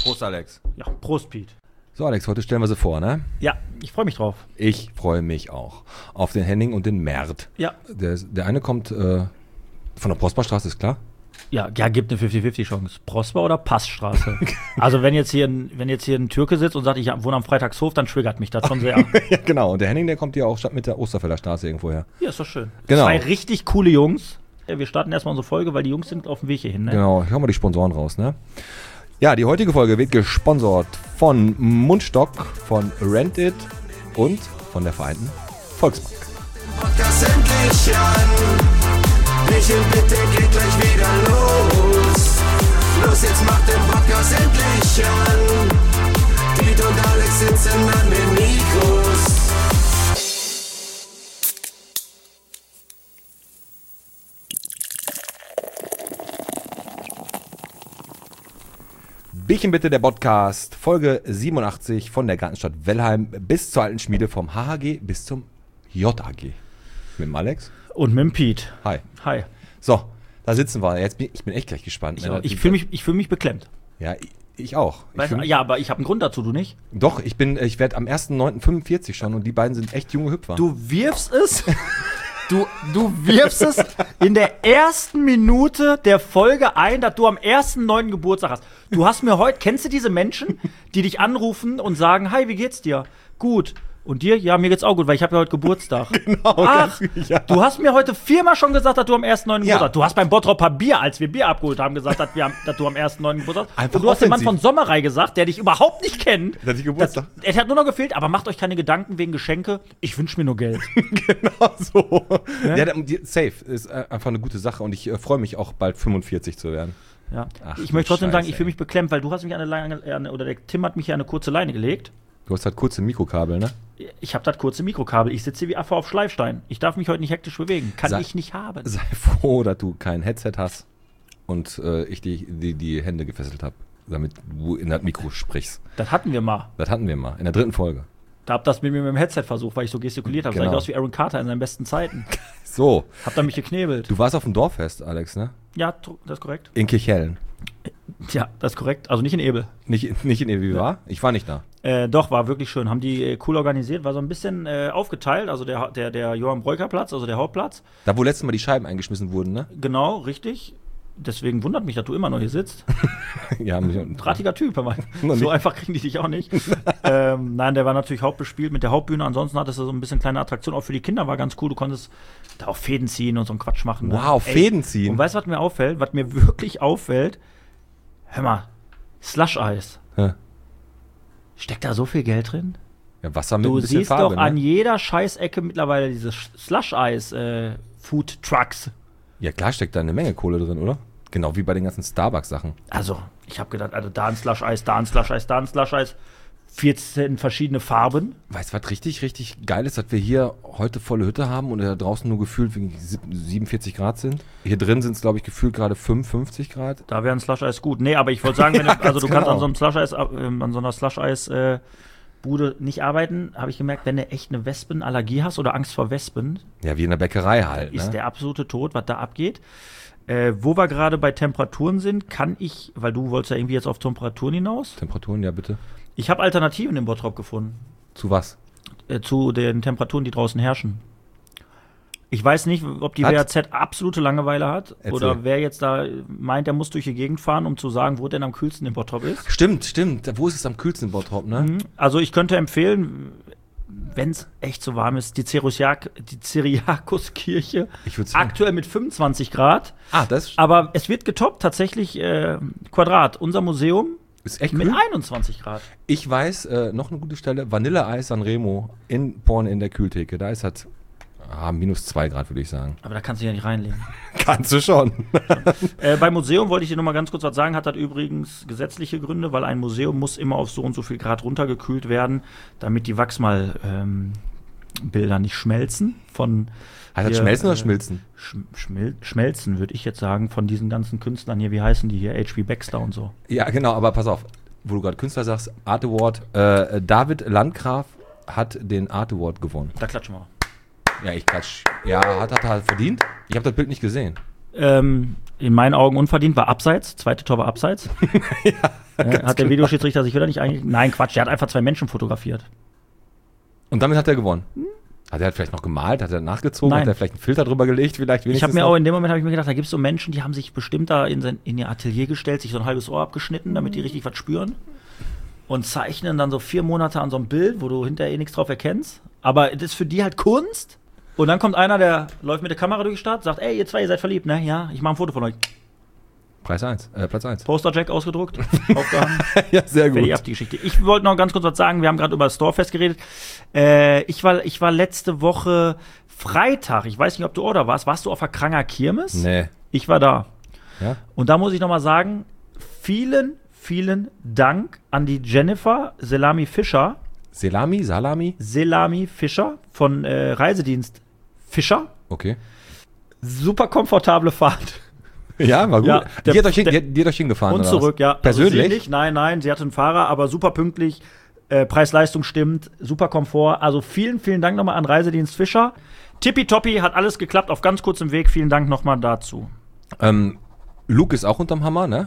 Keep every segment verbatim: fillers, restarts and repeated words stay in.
Prost, Alex. Ja, Prost, Piet. So, Alex, heute stellen wir sie vor, ne? Ja, ich freue mich drauf. Ich freue mich auch. Auf den Henning und den Mert. Ja. Der, der eine kommt äh, von der Prosperstraße, ist klar? Ja, ja, gibt eine fünfzig fünfzig Chance. Prosper oder Passstraße? Also wenn jetzt hier ein, wenn jetzt hier ein Türke sitzt und sagt, ich wohne am Freitagshof, dann triggert mich das schon sehr. Ja, genau. Und der Henning, der kommt ja auch mit der Osterfelder Straße irgendwo her. Ja, ist doch schön. Genau. Zwei richtig coole Jungs. Ja, wir starten erstmal unsere Folge, weil die Jungs sind auf dem Weg hierhin, ne? Genau, ich hau mal die Sponsoren raus, ne? Ja, die heutige Folge wird gesponsert von Mundstock, von Rent It und von der Vereinten Volksbank. Podcast endlich an. Michel, bitte geht gleich wieder los. Los, jetzt macht den Podcast endlich an. Piet und Alex sitzen an den Mikros. Bierchen bitte, der Podcast, Folge siebenundachtzig von der Gartenstadt Wellheim bis zur alten Schmiede, vom H H G bis zum J A G. Mit dem Alex. Und mit dem Piet. Hi. Hi. So, da sitzen wir. Jetzt bin, ich bin echt gleich gespannt. Ich, ich fühle mich, ich fühl mich beklemmt. Ja, ich, ich auch. Ich Weißt, fühl mich, ja, aber ich habe einen Grund dazu, du nicht? Doch, ich bin, ich werde am ersten neunten fünfundvierzig schon und die beiden sind echt junge Hüpfer. Du wirfst es, du, du wirfst es in der ersten Minute der Folge ein, dass du am ersten neunten Geburtstag hast. Du hast mir heute, kennst du diese Menschen, die dich anrufen und sagen, hi, wie geht's dir? Gut. Und dir? Ja, mir geht's auch gut, weil ich habe ja heute Geburtstag. Genau. Ach, ja. Du hast mir heute viermal schon gesagt, dass du am ersten neunten Ja. Geburtstag hast. Du hast beim Bottropper Bier, als wir Bier abgeholt haben, gesagt, dass, wir am, dass du am ersten neunten Geburtstag hast. Einfach Und du hast dem Mann offensiv. von Sommerei gesagt, der dich überhaupt nicht kennt. Dass ich Geburtstag. Das, es hat nur noch gefehlt, aber macht euch keine Gedanken wegen Geschenke. Ich wünsche mir nur Geld. Genau so. Ja? Ja, die- safe ist äh, einfach eine gute Sache und ich äh, freue mich auch bald fünfundvierzig zu werden. Ja. Ach, ich du möchte trotzdem sagen, Scheiße, ich fühle ey. mich beklemmt, weil du hast mich an eine Leine, eine, oder der Tim hat mich hier an eine kurze Leine gelegt. Du hast halt kurze Mikrokabel, ne? Ich habe das kurze Mikrokabel. Ich sitze hier wie Affe auf Schleifstein. Ich darf mich heute nicht hektisch bewegen. Kann Sei- ich nicht haben. Sei froh, dass du kein Headset hast und äh, ich die, die, die Hände gefesselt habe, damit du in das Mikro sprichst. Das hatten wir mal. Das hatten wir mal in der dritten Folge. Da habt das mit mir mit dem Headset versucht, weil ich so gestikuliert habe. Sah ich Genau. aus wie Aaron Carter in seinen besten Zeiten. So, Habt ihr mich geknebelt? du warst auf dem Dorffest, Alex, ne? Ja, tr- das ist korrekt. In Kirchhellen. Ja, das ist korrekt. Also nicht in Ebel. Nicht, nicht in E W war? Ich war nicht da. Äh, doch, war wirklich schön. Haben die äh, cool organisiert. War so ein bisschen äh, aufgeteilt. Also der, der, der Johann Breuker Platz, also der Hauptplatz. Da, wo letztes Mal die Scheiben eingeschmissen wurden, ne? Genau, richtig. Deswegen wundert mich, dass du immer noch hier sitzt. Ja, mich, Drahtiger Typ, aber Noch so nicht. einfach kriegen die dich auch nicht. ähm, nein, der war natürlich hauptbespielt mit der Hauptbühne. Ansonsten hattest du so ein bisschen kleine Attraktion. Auch für die Kinder war ganz cool. Du konntest da auch Fäden ziehen und so einen Quatsch machen. Ne? Wow, Fäden ziehen? Und weißt du, was mir auffällt? Was mir wirklich auffällt? Hör mal, Slush-Eis. Hä? Steckt da so viel Geld drin? Ja, Wasser mit Du ein bisschen siehst Farbe, doch an ne? jeder Scheißecke mittlerweile diese Slush-Eis-Food-Trucks. Ja, klar steckt da eine Menge Kohle drin, oder? Genau wie bei den ganzen Starbucks-Sachen. Also, ich habe gedacht, also da ein Slush-Eis, da ein Slush-Eis, da ein Slush-Eis. vierzehn verschiedene Farben. Weißt du, was richtig, richtig geil ist, dass wir hier heute volle Hütte haben und da draußen nur gefühlt wegen siebenundvierzig Grad sind? Hier drin sind es, glaube ich, gefühlt gerade fünfundfünfzig Grad. Da wäre ein Slush-Eis gut. Nee, aber ich wollte sagen, wenn Ja, du, also du ganz kannst an genau. so einem Slush-Eis, äh, an so einer Slush-Eis-Bude nicht arbeiten, habe ich gemerkt, wenn du echt eine Wespenallergie hast oder Angst vor Wespen, Ja, wie in der Bäckerei halt, ist ne? der absolute Tod, was da abgeht. Äh, wo wir gerade bei Temperaturen sind, kann ich, weil du wolltest ja irgendwie jetzt auf Temperaturen hinaus, Temperaturen, ja bitte. ich habe Alternativen im Bottrop gefunden. Zu was? Äh, zu den Temperaturen, die draußen herrschen. Ich weiß nicht, ob die Was? W A Z absolute Langeweile hat Erzähl. oder wer jetzt da meint, der muss durch die Gegend fahren, um zu sagen, wo denn am kühlsten im Bottrop ist. Stimmt, stimmt. Wo ist es am kühlsten in Bottrop, ne? Mhm. Also ich könnte empfehlen, wenn es echt so warm ist, die, Cyriak die Cyriakuskirche. Ich würde sagen. Aktuell mit fünfundzwanzig Grad. Ah, das Aber es wird getoppt, tatsächlich äh, Quadrat. Unser Museum ist echt mit kühl. einundzwanzig Grad. Ich weiß, äh, noch eine gute Stelle, Vanilleeis Sanremo in Porn in der Kühltheke. Da ist halt ah, minus zwei Grad, würde ich sagen. Aber da kannst du ja nicht reinlegen. Kannst du schon. Äh, beim Museum wollte ich dir noch mal ganz kurz was sagen, hat das übrigens gesetzliche Gründe, weil ein Museum muss immer auf so und so viel Grad runtergekühlt werden, damit die Wachsmalbilder ähm, Bilder nicht schmelzen. Von Heißt das hier, schmelzen oder äh, schmilzen? Schm schmil schmelzen, würde ich jetzt sagen, von diesen ganzen Künstlern hier, wie heißen die hier, H P Baxter und so. Ja, genau, aber pass auf. Wo du gerade Künstler sagst, Art Award. Äh, David Landgraf hat den Art Award gewonnen. Da klatschen wir. Ja, ich klatsch. Ja, hat hat er halt verdient. Ich habe das Bild nicht gesehen. Ähm, in meinen Augen unverdient, war abseits, zweite Tor war abseits. Ja. Ja, hat der Videoschiedsrichter sich wieder nicht eigentlich. Nein, Quatsch, der hat einfach zwei Menschen fotografiert. Und damit hat er gewonnen. Hat er vielleicht noch gemalt, hat er nachgezogen, Nein. hat er vielleicht einen Filter drüber gelegt, vielleicht Ich habe mir noch? auch in dem Moment habe ich mir gedacht, da gibt es so Menschen, die haben sich bestimmt da in, sein, in ihr Atelier gestellt, sich so ein halbes Ohr abgeschnitten, damit die richtig was spüren. Und zeichnen dann so vier Monate an so einem Bild, wo du hinterher eh nichts drauf erkennst. Aber das ist für die halt Kunst. Und dann kommt einer, der läuft mit der Kamera durch die Stadt, sagt, ey, ihr zwei, ihr seid verliebt, ne? Ja, ich mache ein Foto von euch. Preis eins, äh, Platz eins. Poster-Jack ausgedruckt, aufgehangen. Ja, sehr gut. Fertig ab die Geschichte. Ich wollte noch ganz kurz was sagen, wir haben gerade über das Storefest geredet. Äh, ich, war, ich war letzte Woche Freitag, ich weiß nicht, ob du oder warst, warst du auf der Kranger Kirmes? Nee. Ich war da. Ja? Und da muss ich noch mal sagen, vielen, vielen Dank an die Jennifer Selami Fischer. Selami, Salami? Selami Fischer von äh, Reisedienst Fischer. Okay. Super komfortable Fahrt. Ja, war gut. Ja, der- die, hat euch hin, der- die, hat- die hat euch hingefahren, Und oder zurück, was? ja. Also Persönlich? sie nicht, nein, nein, sie hatte einen Fahrer, aber super pünktlich. Äh, Preis-Leistung stimmt, super Komfort. Also vielen, vielen Dank nochmal an Reisedienst Fischer. Tippitoppi, hat alles geklappt auf ganz kurzem Weg. Vielen Dank nochmal dazu. Ähm, Luke ist auch unterm Hammer, ne?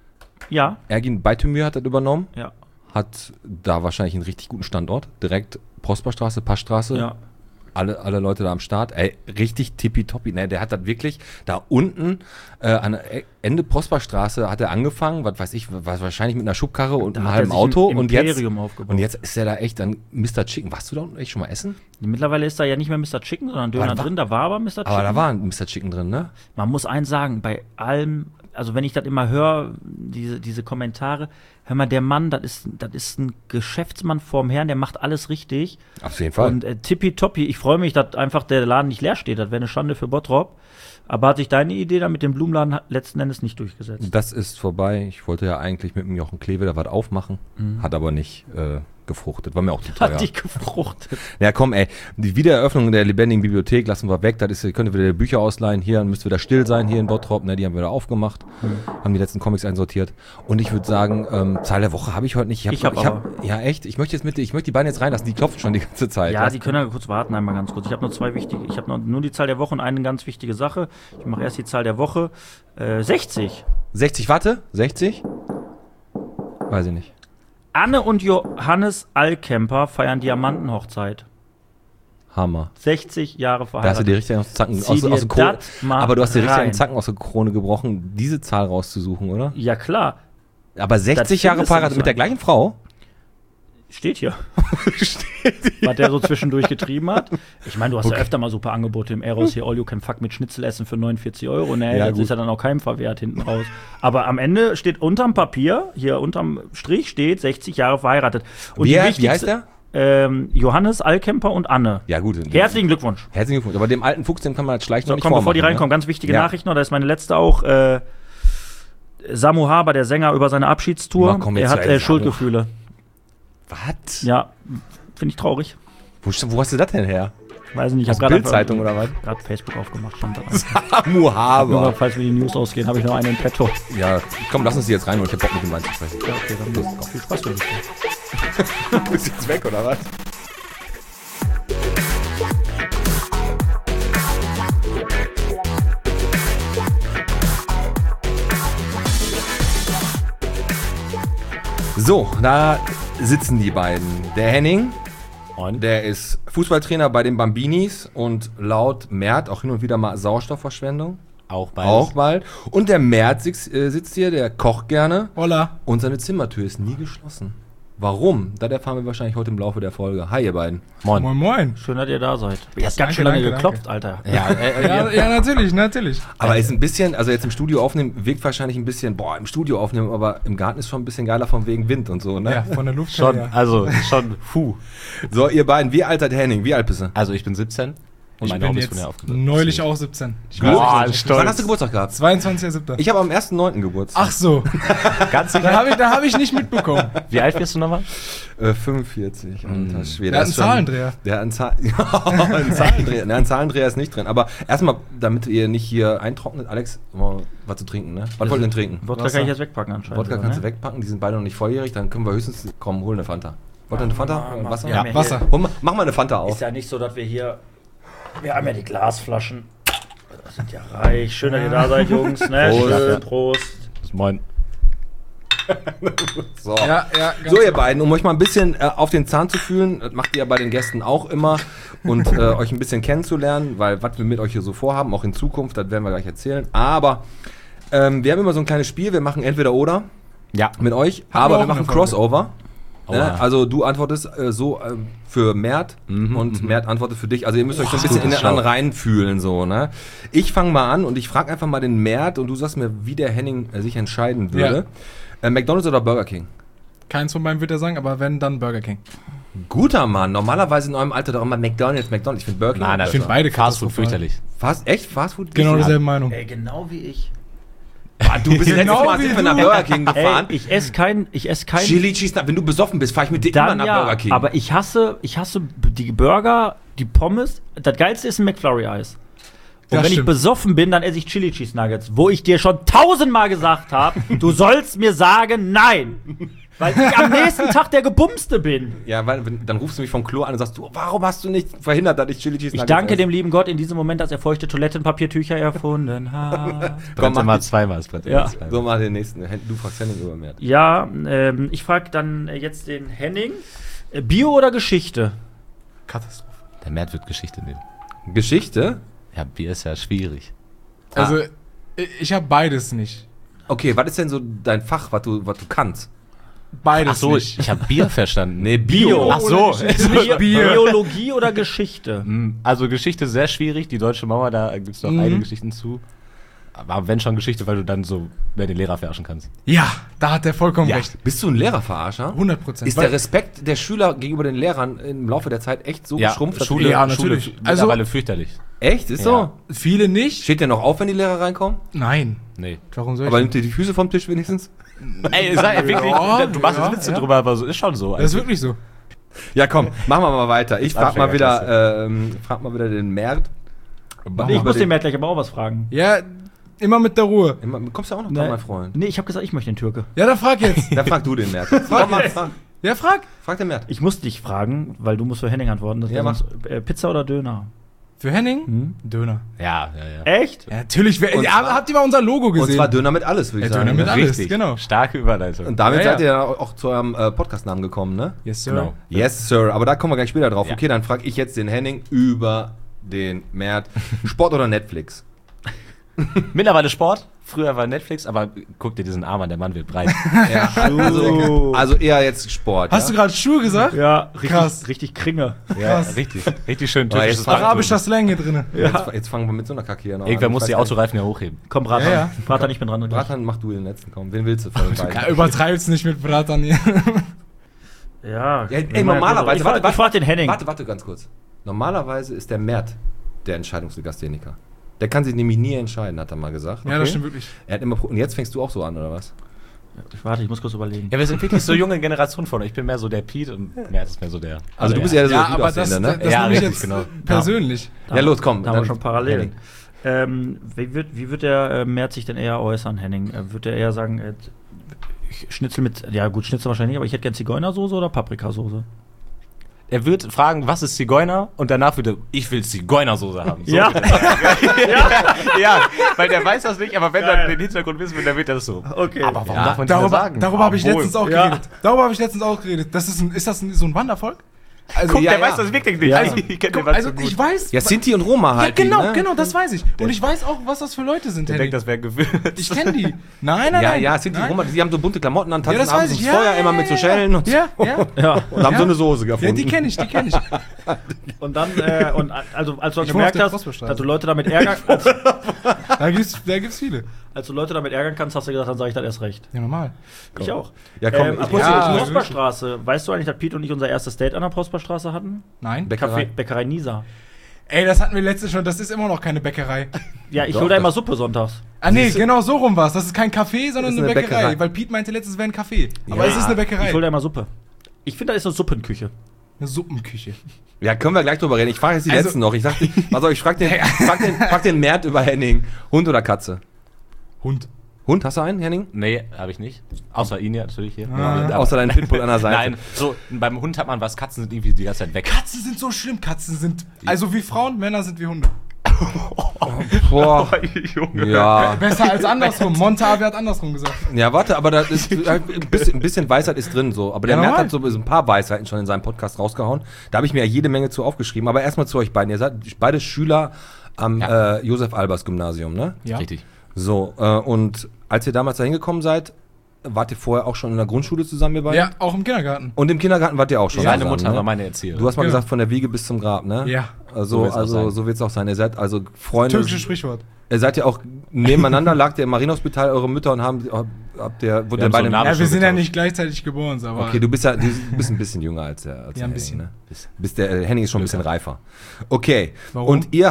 Ja, Ergin Beitemür hat das übernommen. ja, Hat da wahrscheinlich einen richtig guten Standort. Direkt Prosperstraße, Passstraße. ja. Alle, alle Leute da am Start. Ey, richtig tippitoppi. Ne, der hat das wirklich da unten äh, an Ende Prosperstraße hat er angefangen, was weiß ich, was wahrscheinlich mit einer Schubkarre und Da einem hat er halben sich Auto. ein Und jetzt, Imperium aufgebaut. und jetzt ist er da echt dann Mister Chicken. Warst du da unten echt schon mal essen? Mittlerweile ist da ja nicht mehr Mister Chicken, sondern Döner Aber da war- drin. Da war aber Mister Chicken. Aber da war ein Mister Chicken drin, ne? Man muss eins sagen, bei allem, also wenn ich das immer höre, diese, diese Kommentare, hör mal, der Mann, das ist, das ist ein Geschäftsmann vorm Herrn, der macht alles richtig. Auf jeden Fall. Und äh, tippitoppi, ich freue mich, dass einfach der Laden nicht leer steht. Das wäre eine Schande für Bottrop. Aber hat sich deine Idee da mit dem Blumenladen letzten Endes nicht durchgesetzt? Das ist vorbei. Ich wollte ja eigentlich mit dem Jochen Klewe da was aufmachen. Hat aber nicht äh, gefruchtet. War mir auch zu teuer. Hat dich gefruchtet. Ja, komm, ey. Die Wiedereröffnung der lebendigen Bibliothek lassen wir weg. Das ist, ihr könnt wieder Bücher ausleihen. Hier müsst wieder still sein, hier in Bottrop. Ne, die haben wir wieder aufgemacht. Haben die letzten Comics einsortiert. Und ich würde sagen, ähm, Zahl der Woche habe ich heute nicht. Ich hab Ja, echt. Ich möchte jetzt mit, ich möchte die beiden jetzt reinlassen. Die klopfen schon die ganze Zeit. Ja, die können ja kurz warten, einmal ganz kurz. Ich habe nur zwei wichtige, ich habe noch nur die Zahl der Woche und eine ganz wichtige Sache. Ich mache erst die Zahl der Woche. Äh, sechzig. sechzig, warte. sechzig? Weiß ich nicht. Anne und Johannes Alkemper feiern Diamantenhochzeit. Hammer. sechzig Jahre Da hast du verheiratet. dir richtig aus, Zacken, Zieh aus, dir aus der Krone. das mal Aber du hast dir richtig rein. einen Zacken aus der Krone gebrochen, diese Zahl rauszusuchen, oder? Ja, klar. Aber sechzig Jahre findest du verheiratet nicht mit der so. gleichen Frau? Steht hier. Was der so zwischendurch getrieben hat. Ich meine, du hast ja öfter mal super Angebote im Eros hier, All You Can Fuck mit Schnitzel-Essen für neunundvierzig Euro. Ne, Ja, das gut. ist ja dann auch keinem verwehrt hinten raus. Aber am Ende steht unterm Papier, hier unterm Strich steht sechzig Jahre verheiratet. Und Wie, die wie wichtigste- heißt der? Ähm, Johannes Alkemper und Anne. Ja, gut. Herzlichen Glückwunsch. Herzlichen Glückwunsch. Aber dem alten Fuchs, dem kann man als Schleich So, noch nicht komm, bevor die vormachen, reinkommen, ne? ganz wichtige Ja. Nachrichten noch. Da ist meine letzte auch. Äh, Samu Haber, der Sänger, über seine Abschiedstour. Na, komm, jetzt er hat sei äh, Samu. Schuldgefühle. Was? Ja, finde ich traurig. Wo, wo hast du das denn her? Weiß nicht, ich Aus habe gerade Bild-Zeitung oder was? gerade Facebook aufgemacht. Stand da. Samu Nur, Haber. falls mir die News ausgehen, habe ich noch einen in petto. Ja, komm, lass uns die jetzt rein und ich hab Bock mit dem Mann zu sprechen. Ja, okay, dann auch viel Spaß für dich. Du bist jetzt weg, oder was? So, da sitzen die beiden. Der Henning, der ist Fußballtrainer bei den Bambinis und laut Mert auch hin und wieder mal Sauerstoffverschwendung. Auch beides. Auch bald. Und der Mert sitzt, äh, sitzt hier, der kocht gerne. Hola. Und seine Zimmertür ist nie geschlossen. Warum? Das erfahren wir wahrscheinlich heute im Laufe der Folge. Hi, ihr beiden. Moin. Moin, moin. Schön, dass ihr da seid. Ihr habt Danke, ganz schön lange danke, geklopft, Alter. Ja, äh, Ja, ja, natürlich, natürlich. aber ist ein bisschen, also jetzt im Studio aufnehmen, wirkt wahrscheinlich ein bisschen, boah, im Studio aufnehmen, aber im Garten ist schon ein bisschen geiler von wegen Wind und so, ne? Ja, von der Luft Schon, her, ja. also schon, puh. So, ihr beiden, wie alt seid Henning? Wie alt bist du? Also ich bin siebzehn und Ich meine bin Hobbys jetzt wurden ja aufgelöst. neulich auch siebzehn. Ich Gut. weiß Boah, nicht, stolz. Wann hast du Geburtstag gehabt? zweiundzwanzigster siebter Ich habe am ersten neunten Geburtstag. Ach so, Ganz da sicher. habe ich, da hab ich nicht mitbekommen. Wie alt wirst du nochmal? Äh, fünfundvierzig, alter Schwede. Der hat Das einen ist schon- Zahlendreher. Der hat einen, Zahl ein Zahlendreher. Ne, ein Zahlendreher ist nicht drin. Aber erstmal, damit ihr nicht hier eintrocknet, Alex, mal was zu trinken, ne? Was wollt ihr denn trinken? Wodka Wasser. kann ich jetzt wegpacken anscheinend. Wodka oder, kannst du ne? wegpacken, die sind beide noch nicht volljährig, dann können wir höchstens, komm, hol eine Fanta. Wollt ihr eine Fanta? mach- Wasser? wir haben ja Wasser. hier- Hol mal, mach mal eine Fanta auf. Ist ja nicht so, dass wir hier. Wir haben ja die Glasflaschen. Das sind ja reich. Schön, dass ihr da seid, Jungs. Ne? Prost. Schön, Prost. Moin. So. Ja, ja, ganz So, ihr beiden, um euch mal ein bisschen äh, auf den Zahn zu fühlen, das macht ihr ja bei den Gästen auch immer und äh, euch ein bisschen kennenzulernen, weil was wir mit euch hier so vorhaben, auch in Zukunft, das werden wir gleich erzählen. Aber ähm, wir haben immer so ein kleines Spiel, wir machen entweder oder Ja. mit euch, wir aber auch wir machen eine Folge. Crossover. Oh, Ne? ja. Also du antwortest äh, so äh, für Mert Mhm, und mhm. Mert antwortet für dich. Also ihr müsst euch so ein bisschen in den schlau. anderen reinfühlen. So, ne? Ich fange mal an und ich frage einfach mal den Mert und du sagst mir, wie der Henning äh, sich entscheiden würde. Äh, McDonald's oder Burger King? Keins von beiden wird er sagen, aber wenn, dann Burger King. Guter Mann. Normalerweise in eurem Alter doch immer McDonald's, McDonald's. Ich finde Burger King. Nein, nein, Ich finde beide Fastfood katastrophal. fürchterlich. Fast, echt? Fastfood? Genau Ja. dieselbe Meinung. Ey, genau wie ich. Ah, du bist letztes Genau Mal wie sind wir nach du. Burger King Ey, gefahren. ich esse kein, ich esse kein. Chili Cheese, wenn du besoffen bist, fahre ich mit dir immer Dann nach ja, Burger King. aber ich hasse, ich hasse die Burger, die Pommes. Das Geilste ist ein McFlurry-Eis. Und Das wenn ich stimmt. besoffen bin, dann esse ich Chili Cheese Nuggets, wo ich dir schon tausendmal gesagt habe, du sollst mir sagen, nein. Weil ich am nächsten Tag der Gebumste bin. ja, weil, wenn, dann rufst du mich vom Klo an und sagst, du, warum hast du nicht verhindert, dass ich Chili Cheese Ich Nuggets danke esse? dem lieben Gott in diesem Moment, dass er feuchte Toilettenpapiertücher erfunden hat. Brennt mach immer die- zweimal. Es brennt Ja. immer zweimal. So, mach den nächsten. Du fragst Henning über Mert. Ja, ähm, ich frage dann äh, jetzt den Henning. Äh, Bio oder Geschichte? Katastrophe. Der Mert wird Geschichte nehmen. Geschichte? Ja, Bier ist ja schwierig. Also, ich, ich habe beides nicht. Okay, was ist denn so dein Fach, was du, was du kannst? Beides Ach so, nicht. ich habe Bier verstanden. Nee, Bio. Ach so. Bio, Bier. Biologie oder Geschichte? Mm, Also Geschichte sehr schwierig. Die Deutsche Mauer, da gibt es noch Mhm. einige Geschichten zu. Aber wenn schon Geschichte, weil du dann so mehr den Lehrer verarschen kannst. Ja, da hat er vollkommen recht. Bist du ein Lehrerverarscher? hundert Prozent. Ist der Respekt der Schüler gegenüber den Lehrern im Laufe der Zeit echt so geschrumpft? dass- Schule, Ja, Schule natürlich. mittlerweile Also- fürchterlich. Echt? Ist Ja. so? Viele nicht? Steht der noch auf, wenn die Lehrer reinkommen? Nein. Nee. Warum soll ich? Aber nimmt ihr die Füße vom Tisch wenigstens? Ey, sei wirklich, Ja, du machst ja, jetzt Witze ja. drüber, aber so ist schon so. das ist wirklich so. Ja, komm, machen wir mal weiter. Ich frag mal wieder, Anfängerklasse. ähm, frag mal wieder den Mert. Ich muss dem Matt gleich aber auch was fragen. Ja, immer mit der Ruhe. Immer, kommst du auch noch Nee. dran, mein Freund? Nee, ich habe gesagt, ich möchte den Türke. Ja, dann frag jetzt. Dann frag du den Mert. Frag, mal, frag, Ja, frag. frag den Mert. Ich muss dich fragen, weil du musst für Henning antworten. Das Ja, wär mach. sonst, äh, Pizza oder Döner? Für Henning? Hm? Döner. Ja, ja, ja. Echt? Ja, natürlich. Wer, Und ja, zwar- habt ihr mal unser Logo gesehen? Und zwar Döner mit alles, würde ich Ja, sagen. Döner mit ne? alles. Richtig, genau. Starke Überleitung. Und damit Ja, seid ja. ihr auch zu eurem äh, Podcast-Namen gekommen, ne? Yes, sir. Genau. Yes, Sir. Aber da kommen wir gleich später drauf. Ja. Okay, dann frage ich jetzt den Henning über den Mert. Sport oder Netflix? Mittlerweile Sport. Früher war Netflix, aber guck dir diesen Arm an, der Mann wird breit. Ja, also, also eher jetzt Sport. Hast ja? du gerade Schuhe gesagt? Ja, richtig, Krass. richtig Kringe. Ja, Krass. richtig. Richtig schön Aber türkisches jetzt Bankdrücken. Arabischer Slang hier drin. Jetzt, jetzt fangen wir mit so einer Kacke hier noch Irgendwer an. muss Ich die weiß gar nicht. Autoreifen ja hochheben. Komm, Bratan. Ja, ja. Bratan, ich bin dran. Bratan, mach du den letzten, komm. Wen willst du von den beiden? Ja, übertreib's nicht mit Bratan hier. Ja, Ja, ey, normalerweise, Ich, warte, frag- warte, ich frag den Henning. Warte, warte, ganz kurz. Normalerweise ist der Mert der Entscheidungslegastheniker. Der kann sich nämlich nie entscheiden, hat er mal gesagt. Ja, das stimmt wirklich. Er hat immer Pro- und jetzt fängst du auch so an, oder was? Warte, ich muss kurz überlegen. Ja, wir sind wirklich so junge Generation von euch. Ich bin mehr so der Pete und Mert ist mehr so der. Also du bist ja so Ja, gut aber das, aussehende, das, ne? das Ja, nehme ich richtig, jetzt genau. persönlich. Ja, los, komm. Da haben wir dann- schon Parallelen. Henning. Ähm, wie, wird, wie wird der äh, Mert sich denn eher äußern, Henning? Äh, wird er eher sagen, äh, ich Schnitzel mit, ja gut, Schnitzel wahrscheinlich nicht, aber ich hätte gern Zigeunersoße oder Paprikasoße? Er wird fragen, was ist Zigeuner? Und danach würde ich will Zigeunersoße haben. So Ja. wird er- ja, weil der weiß das nicht, aber wenn Geil. er den Hintergrund wissen will, dann wird er das so. Okay. Aber warum Ja. darf man nicht mehr Darüber, sagen? darüber habe ich Obwohl. letztens auch Ja. geredet. Darüber habe ich letztens auch geredet. Das ist, ein, ist das ein, so ein Wandervolk? Also, Guck, Ja, der ja. weiß das wirklich nicht. Ja. Also, ich kenn den guck, Mann also so gut. ich weiß. Ja, Sinti und Roma ja, halt. genau, die, ne? genau, das weiß ich. Und ich weiß auch, was das für Leute sind, Der Henning. denkt, das wäre Gewürz. Ich kenne die. Nein, nein, Ja, nein. ja, Sinti und nein. Roma, die haben so bunte Klamotten an, Ja, tanzen das abends weiß ich. ins Ja, Feuer ja, immer ja, mit so ja. Schellen und, Ja, ja. Ja. und haben Ja. so eine Soße Ja, gefunden. die kenne ich, die kenne ich. Und dann, äh, und also als du dann Ich wohne auf gemerkt der hast, Prosperstraße. dass du Leute damit ärgern, als, Da gibt's, da gibt's viele. als du Leute damit ärgern kannst, hast du gesagt, dann sage ich das erst recht. Ja, normal. Ich auch. Ja, komm, ähm, ich- apropos ja, Prosperstraße. Weißt du eigentlich, dass Pete und ich unser erstes Date an der Prosperstraße hatten? Nein. Bäckerei. Café, Bäckerei Nisa. Ey, das hatten wir letztens schon. Das ist immer noch keine Bäckerei. Ja, ich Doch, hol da das- immer Suppe sonntags. Ah, nee, Siehste? genau so rum war's. Das ist kein Café, sondern Ist eine, eine Bäckerei. Bäckerei. Weil Pete meinte letztens, es wäre ein Café. Aber Ja. es ist eine Bäckerei. Ich hol da immer Suppe. Ich finde, da ist eine Suppenküche. Eine Suppenküche. Ja, können wir gleich drüber reden. Ich frage jetzt die Also- letzten noch. Ich sag, pass auf, ich frag den, frag den, frag den Mert über Henning. Hund oder Katze? Hund. Hund, hast du einen, Henning? Nee, habe ich nicht. Außer ihn ja natürlich hier. Ah. Ja, Außer deinen Pitbull an der Seite. Nein, so beim Hund hat man was, Katzen sind irgendwie die ganze Zeit weg. Katzen sind so schlimm. Katzen sind. Also wie Frauen, Männer sind wie Hunde. Boah. Junge. Ja. Besser als andersrum. Montavi hat andersrum gesagt. Ja, warte, aber da ist halt ein bisschen, ein bisschen Weisheit ist drin so. Aber der Ja, Mert normal. hat so ein paar Weisheiten schon in seinem Podcast rausgehauen. Da habe ich mir ja jede Menge zu aufgeschrieben. Aber erstmal zu euch beiden. Ihr seid beide Schüler am Ja. äh, Josef-Albers-Gymnasium, ne? Ja. Richtig. So, äh, und als ihr damals da hingekommen seid, wart ihr vorher auch schon in der Grundschule zusammen, ihr beiden? Ja, auch im Kindergarten. Und im Kindergarten wart ihr auch schon Seine zusammen, Mutter ne? war meine Erzieherin. Du hast mal Genau. gesagt, von der Wiege bis zum Grab, ne? Ja. So Also, wird's auch also sein. so wird's auch sein. Ihr seid also Freunde. Türkisches Sprichwort. Ihr seid ja auch nebeneinander, lagt ihr im Marienhospital, eure Mütter und haben, habt ihr, wurde haben so beide. einen Namen- Ja, wir sind ja getauscht. nicht gleichzeitig geboren, aber. Okay, du bist ja du bist ein bisschen jünger als der, als Ja, der ein bisschen. Henning, ne? Bis der äh, Henning ist schon ein bisschen reifer. Okay. Warum? Und ihr,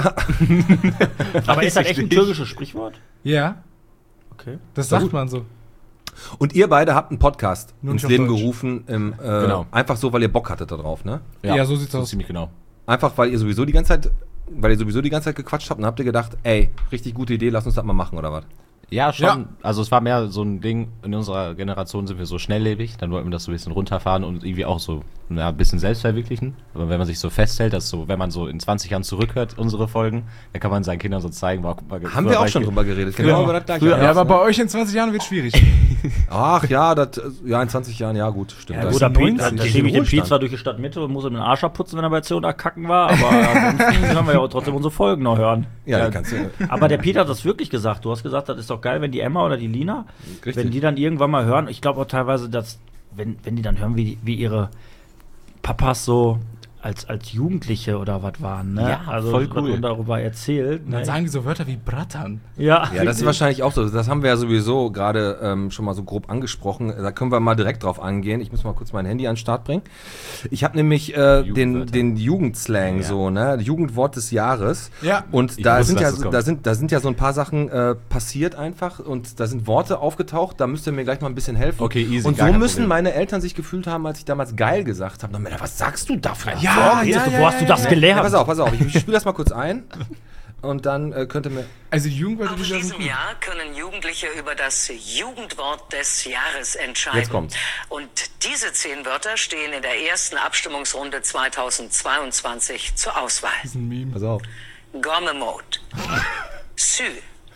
Aber ist das ich echt ein nicht. türkisches Sprichwort? Ja, Okay. das sagt man so. und ihr beide habt einen Podcast Nur ins nicht auf Leben Deutsch. gerufen, im, äh, Genau. einfach so, weil ihr Bock hattet da drauf, ne? Ja, so sieht's aus. Ziemlich genau. Einfach, weil ihr sowieso die ganze Zeit, weil ihr sowieso die ganze Zeit gequatscht habt und habt ihr gedacht, ey, richtig gute Idee, lass uns das mal machen, oder was? Ja, schon. Ja. Also es war mehr so ein Ding, in unserer Generation sind wir so schnelllebig, dann wollten wir das so ein bisschen runterfahren und irgendwie auch so ja, ein bisschen selbst verwirklichen. Aber wenn man sich so festhält, dass so, wenn man so in zwanzig Jahren zurückhört, unsere Folgen, dann kann man seinen Kindern so zeigen, wow, guck mal, Haben früher wir war auch ich schon ge- drüber geredet. Genau. Genau über das gleiche. Ja, alles, aber ne? bei euch in zwanzig Jahren wird schwierig. Ach ja, das, ja, in zwanzig Jahren, ja gut, stimmt. Ja, Das- gut, Oder ist Piet, neunzig. dann Das ist schiebe ich den Ruhestand. Piet zwar durch die Stadtmitte und muss ihm den Arsch abputzen, wenn er bei C und A kacken war, aber ansonsten können wir ja auch trotzdem unsere Folgen noch hören. ja, Ja, die kannst du. Aber der Peter hat das wirklich gesagt. Du hast gesagt, das ist doch geil, wenn die Emma oder die Lina, Richtig. wenn die dann irgendwann mal hören, ich glaube auch teilweise, dass, wenn, wenn die dann hören, wie, wie ihre Papas so als, als Jugendliche oder was waren, ne? Ja, also voll was cool. man darüber erzählt. Und dann Ne? sagen die so Wörter wie Brattern. Ja, Ja, das ist wahrscheinlich auch so. Das haben wir ja sowieso gerade ähm, schon mal so grob angesprochen. Da können wir mal direkt drauf angehen. Ich muss mal kurz mein Handy an den Start bringen. Ich habe nämlich äh, den, Jugendwörter. den Jugendslang Ja. so, ne? Jugendwort des Jahres. Ja. Und Ich da wusste, sind ja dass es so- kommt. da sind da sind ja so ein paar Sachen äh, passiert einfach und da sind Worte aufgetaucht. Da müsst ihr mir gleich mal ein bisschen helfen. Okay, easy, Und gar so kein müssen Problem. meine Eltern sich gefühlt haben, als ich damals geil gesagt habe. Na, Männer, was sagst du da für ein Ja, Wort? ja, wo ja, hast du ja, das ja. gelernt? Ja, pass auf, pass auf. Ich, ich spiele das mal kurz ein und dann äh, könnt ihr mir. Also die Jugendwörter, Auch die in da sind diesem gut. Jahr können Jugendliche über das Jugendwort des Jahres entscheiden. Jetzt kommt's. Und diese zehn Wörter stehen in der ersten Abstimmungsrunde zweitausendzweiundzwanzig zur Auswahl. Das ist ein Meme. Pass auf. Gomme Mode, Sü,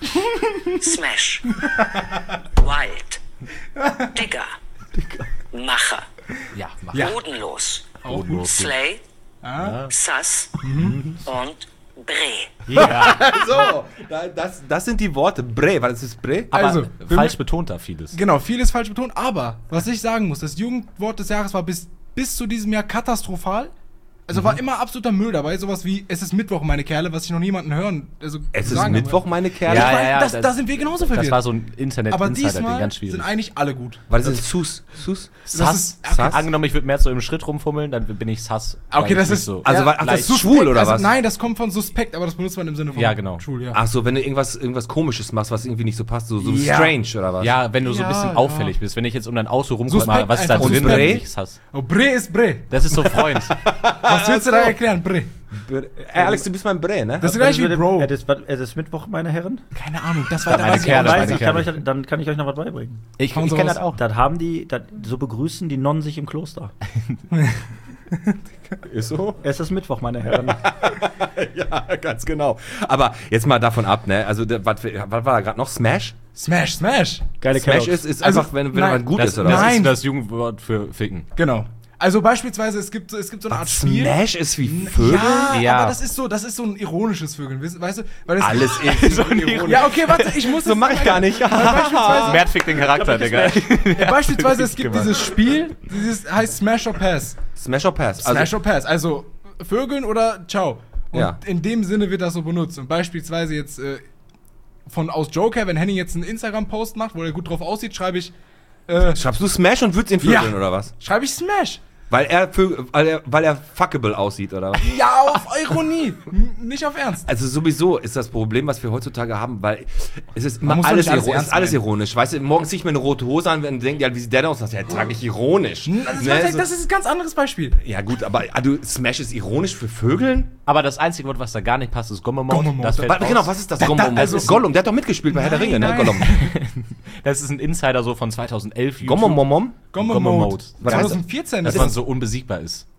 Smash, Wild, Digger, Macher, Ja, mach. Ja. Bodenlos, Auch gut. Slay, Ah. Sass Mhm. und Bre. So, da, das, das sind die Worte. Bre, was ist Bre? Aber Also, falsch betont da vieles. Genau, vieles falsch betont, aber was ich sagen muss, das Jugendwort des Jahres war bis, bis zu diesem Jahr katastrophal. Also war immer absoluter Müll dabei, sowas wie es ist Mittwoch, meine Kerle, was ich noch niemanden hören. Also Es ist sagen Mittwoch, habe. meine Kerle. Ja, Weil ja, ja, das, das- da sind wir genauso verwirrt. Das war so ein internet aber insider ding diesmal ganz schwierig. sind eigentlich alle gut. Was ist Sus? Sus? Das Sass. ist- Okay, Sass? Angenommen, ich würde mehr so im Schritt rumfummeln, dann bin ich Sass. Okay, weil das ich ist so. Also, ja, weil- ach, das ist suspekt, schwul, oder also, was? Nein, das kommt von suspekt, aber das benutzt man im Sinne von Ja, genau. schwul, ja. Ach so, wenn du irgendwas, irgendwas Komisches machst, was irgendwie nicht so passt, so, so Ja. strange oder was? Ja, wenn du so ein Ja, bisschen ja. auffällig bist. Wenn ich jetzt um dein Auto rumgucke, Suspekt mal, was ist da einfach. drin, Und dann Bre? bin ich Sass. Oh, Bre ist Bre. Das ist so Freund. Was willst du da erklären, Bre? Bre- Ey, Alex, du bist mein Bre, ne? Das ist gleich wie Bro. Es ist, es ist Mittwoch, meine Herren. Keine Ahnung, das war Meine weiß ich Kerle, auch Weiß, nicht. meine ich kann Kerle. euch, das- dann kann ich euch noch was beibringen. Ich, Hauen ich Sie kenne raus. das auch. Das haben die, das, so begrüßen die Nonnen sich im Kloster. Ist so? Es ist Mittwoch, meine Herren. Ja, ganz genau. Aber jetzt mal davon ab, ne? Also, der- was, was war da gerade noch? Smash? Smash, Smash. Geile Smash Kellogg's. ist, ist Also, einfach, wenn, wenn nein, man gut Das, ist, oder das was? Nein. ist das Jugendwort für Ficken. Genau. Also beispielsweise, es gibt, es gibt so eine Art Spiel. Smash ist wie Vögel? Ja, Ja. aber das ist so, das ist so ein ironisches Vögeln, weißt weißt du? Weil das Alles ist so ironisch. Ja, okay, warte, ich muss So mach ich gar nicht. Beispielsweise, Mert fickt den Charakter, Digga. ja, beispielsweise es gibt gemacht. dieses Spiel, dieses heißt Smash or Pass. Smash or Pass. Also, Smash or Pass, also Vögeln oder Ciao. Und Ja. in dem Sinne wird das so benutzt. Und beispielsweise jetzt äh, von aus Joker, wenn Henning jetzt einen Instagram-Post macht, wo er gut drauf aussieht, schreibe ich, äh, schreibst du Smash und würdest ihn vögeln, Ja. oder was? schreibe ich Smash. Weil er, Vögel- weil er, weil er fuckable aussieht, oder was? Ja, auf Ironie, n- nicht auf Ernst. Also sowieso ist das Problem, was wir heutzutage haben, weil es ist immer muss doch alles, nicht alles iro- es ernst ist alles meinen. ironisch. Weißt du, morgens ziehe ich mir eine rote Hose an und denke, ja, wie sieht der denn aus? Das ist ja sag ich ironisch. Das, Ne, ist, so- das ist ein ganz anderes Beispiel. ja gut, aber ah, du, Smash ist ironisch für Vögeln? Aber das einzige Wort, was da gar nicht passt, ist Gommemode. Gommemode. Das fällt Warte, raus. genau, was ist das? Da- da- Gollum, also- Gollum, der hat doch mitgespielt bei Herr der Nein, Ringe, ne? nein. Gollum. Das ist ein Insider so von zweitausendelf. YouTube. Gommomomom? Gomme Gomme Mode. Mode. Was heißt das? zwanzig vierzehn. Dass Das man ist so unbesiegbar ist.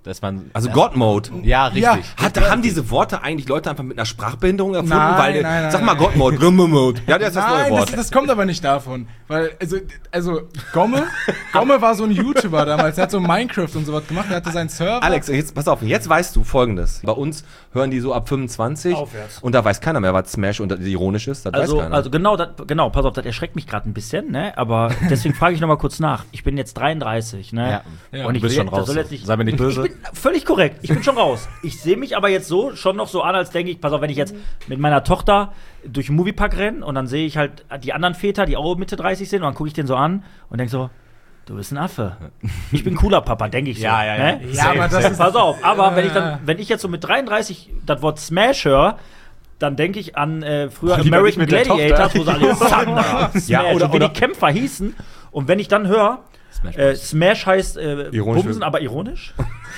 dass man... Also God-Mode. Ja, richtig. Ja. Hat, haben diese Worte eigentlich Leute einfach mit einer Sprachbehinderung erfunden? Nein, Weil, nein, nein, sag mal nein. God-Mode, Grimme-Mode. Ja, der ist das neue Nein, Wort. das, das kommt aber nicht davon. Weil, also, also Gomme, Gomme war so ein YouTuber damals, der hat so Minecraft und sowas gemacht, der hatte seinen Server. Alex, jetzt pass auf, jetzt weißt du Folgendes. Bei uns hören die so ab fünfundzwanzig Aufwärts. und da weiß keiner mehr, was Smash und ironisch ist. Das Also, weiß keiner. also genau, das, genau, pass auf, das erschreckt mich gerade ein bisschen, ne? Aber deswegen frage ich noch mal kurz nach. Ich bin jetzt dreiunddreißig, ne? Ja. Und Du ich bist will, schon das raus. soll jetzt nicht, Sei mir nicht böse. Ich bin völlig korrekt. Ich bin schon raus. Ich sehe mich aber jetzt so schon noch so an, als denke ich, pass auf, wenn ich jetzt mit meiner Tochter durch den Moviepark renne und dann sehe ich halt die anderen Väter, die auch Mitte dreißig sind, und dann gucke ich den so an und denke so, du bist ein Affe. Ich bin ein cooler Papa, denke ich so. Ja, ja, ja. Ne? Ja, aber das ist. Pass auf, aber wenn ich dann, wenn ich jetzt so mit dreiunddreißig das Wort Smash höre, dann denke ich an äh, früher Lieber nicht American mit der Gladiators, wo sie alle Thunder, Smash, Ja, oder- und wie oder- die Kämpfer hießen. Und wenn ich dann höre, Smash äh, Bros. Smash heißt äh, Ironisch. Bumsen, aber ironisch.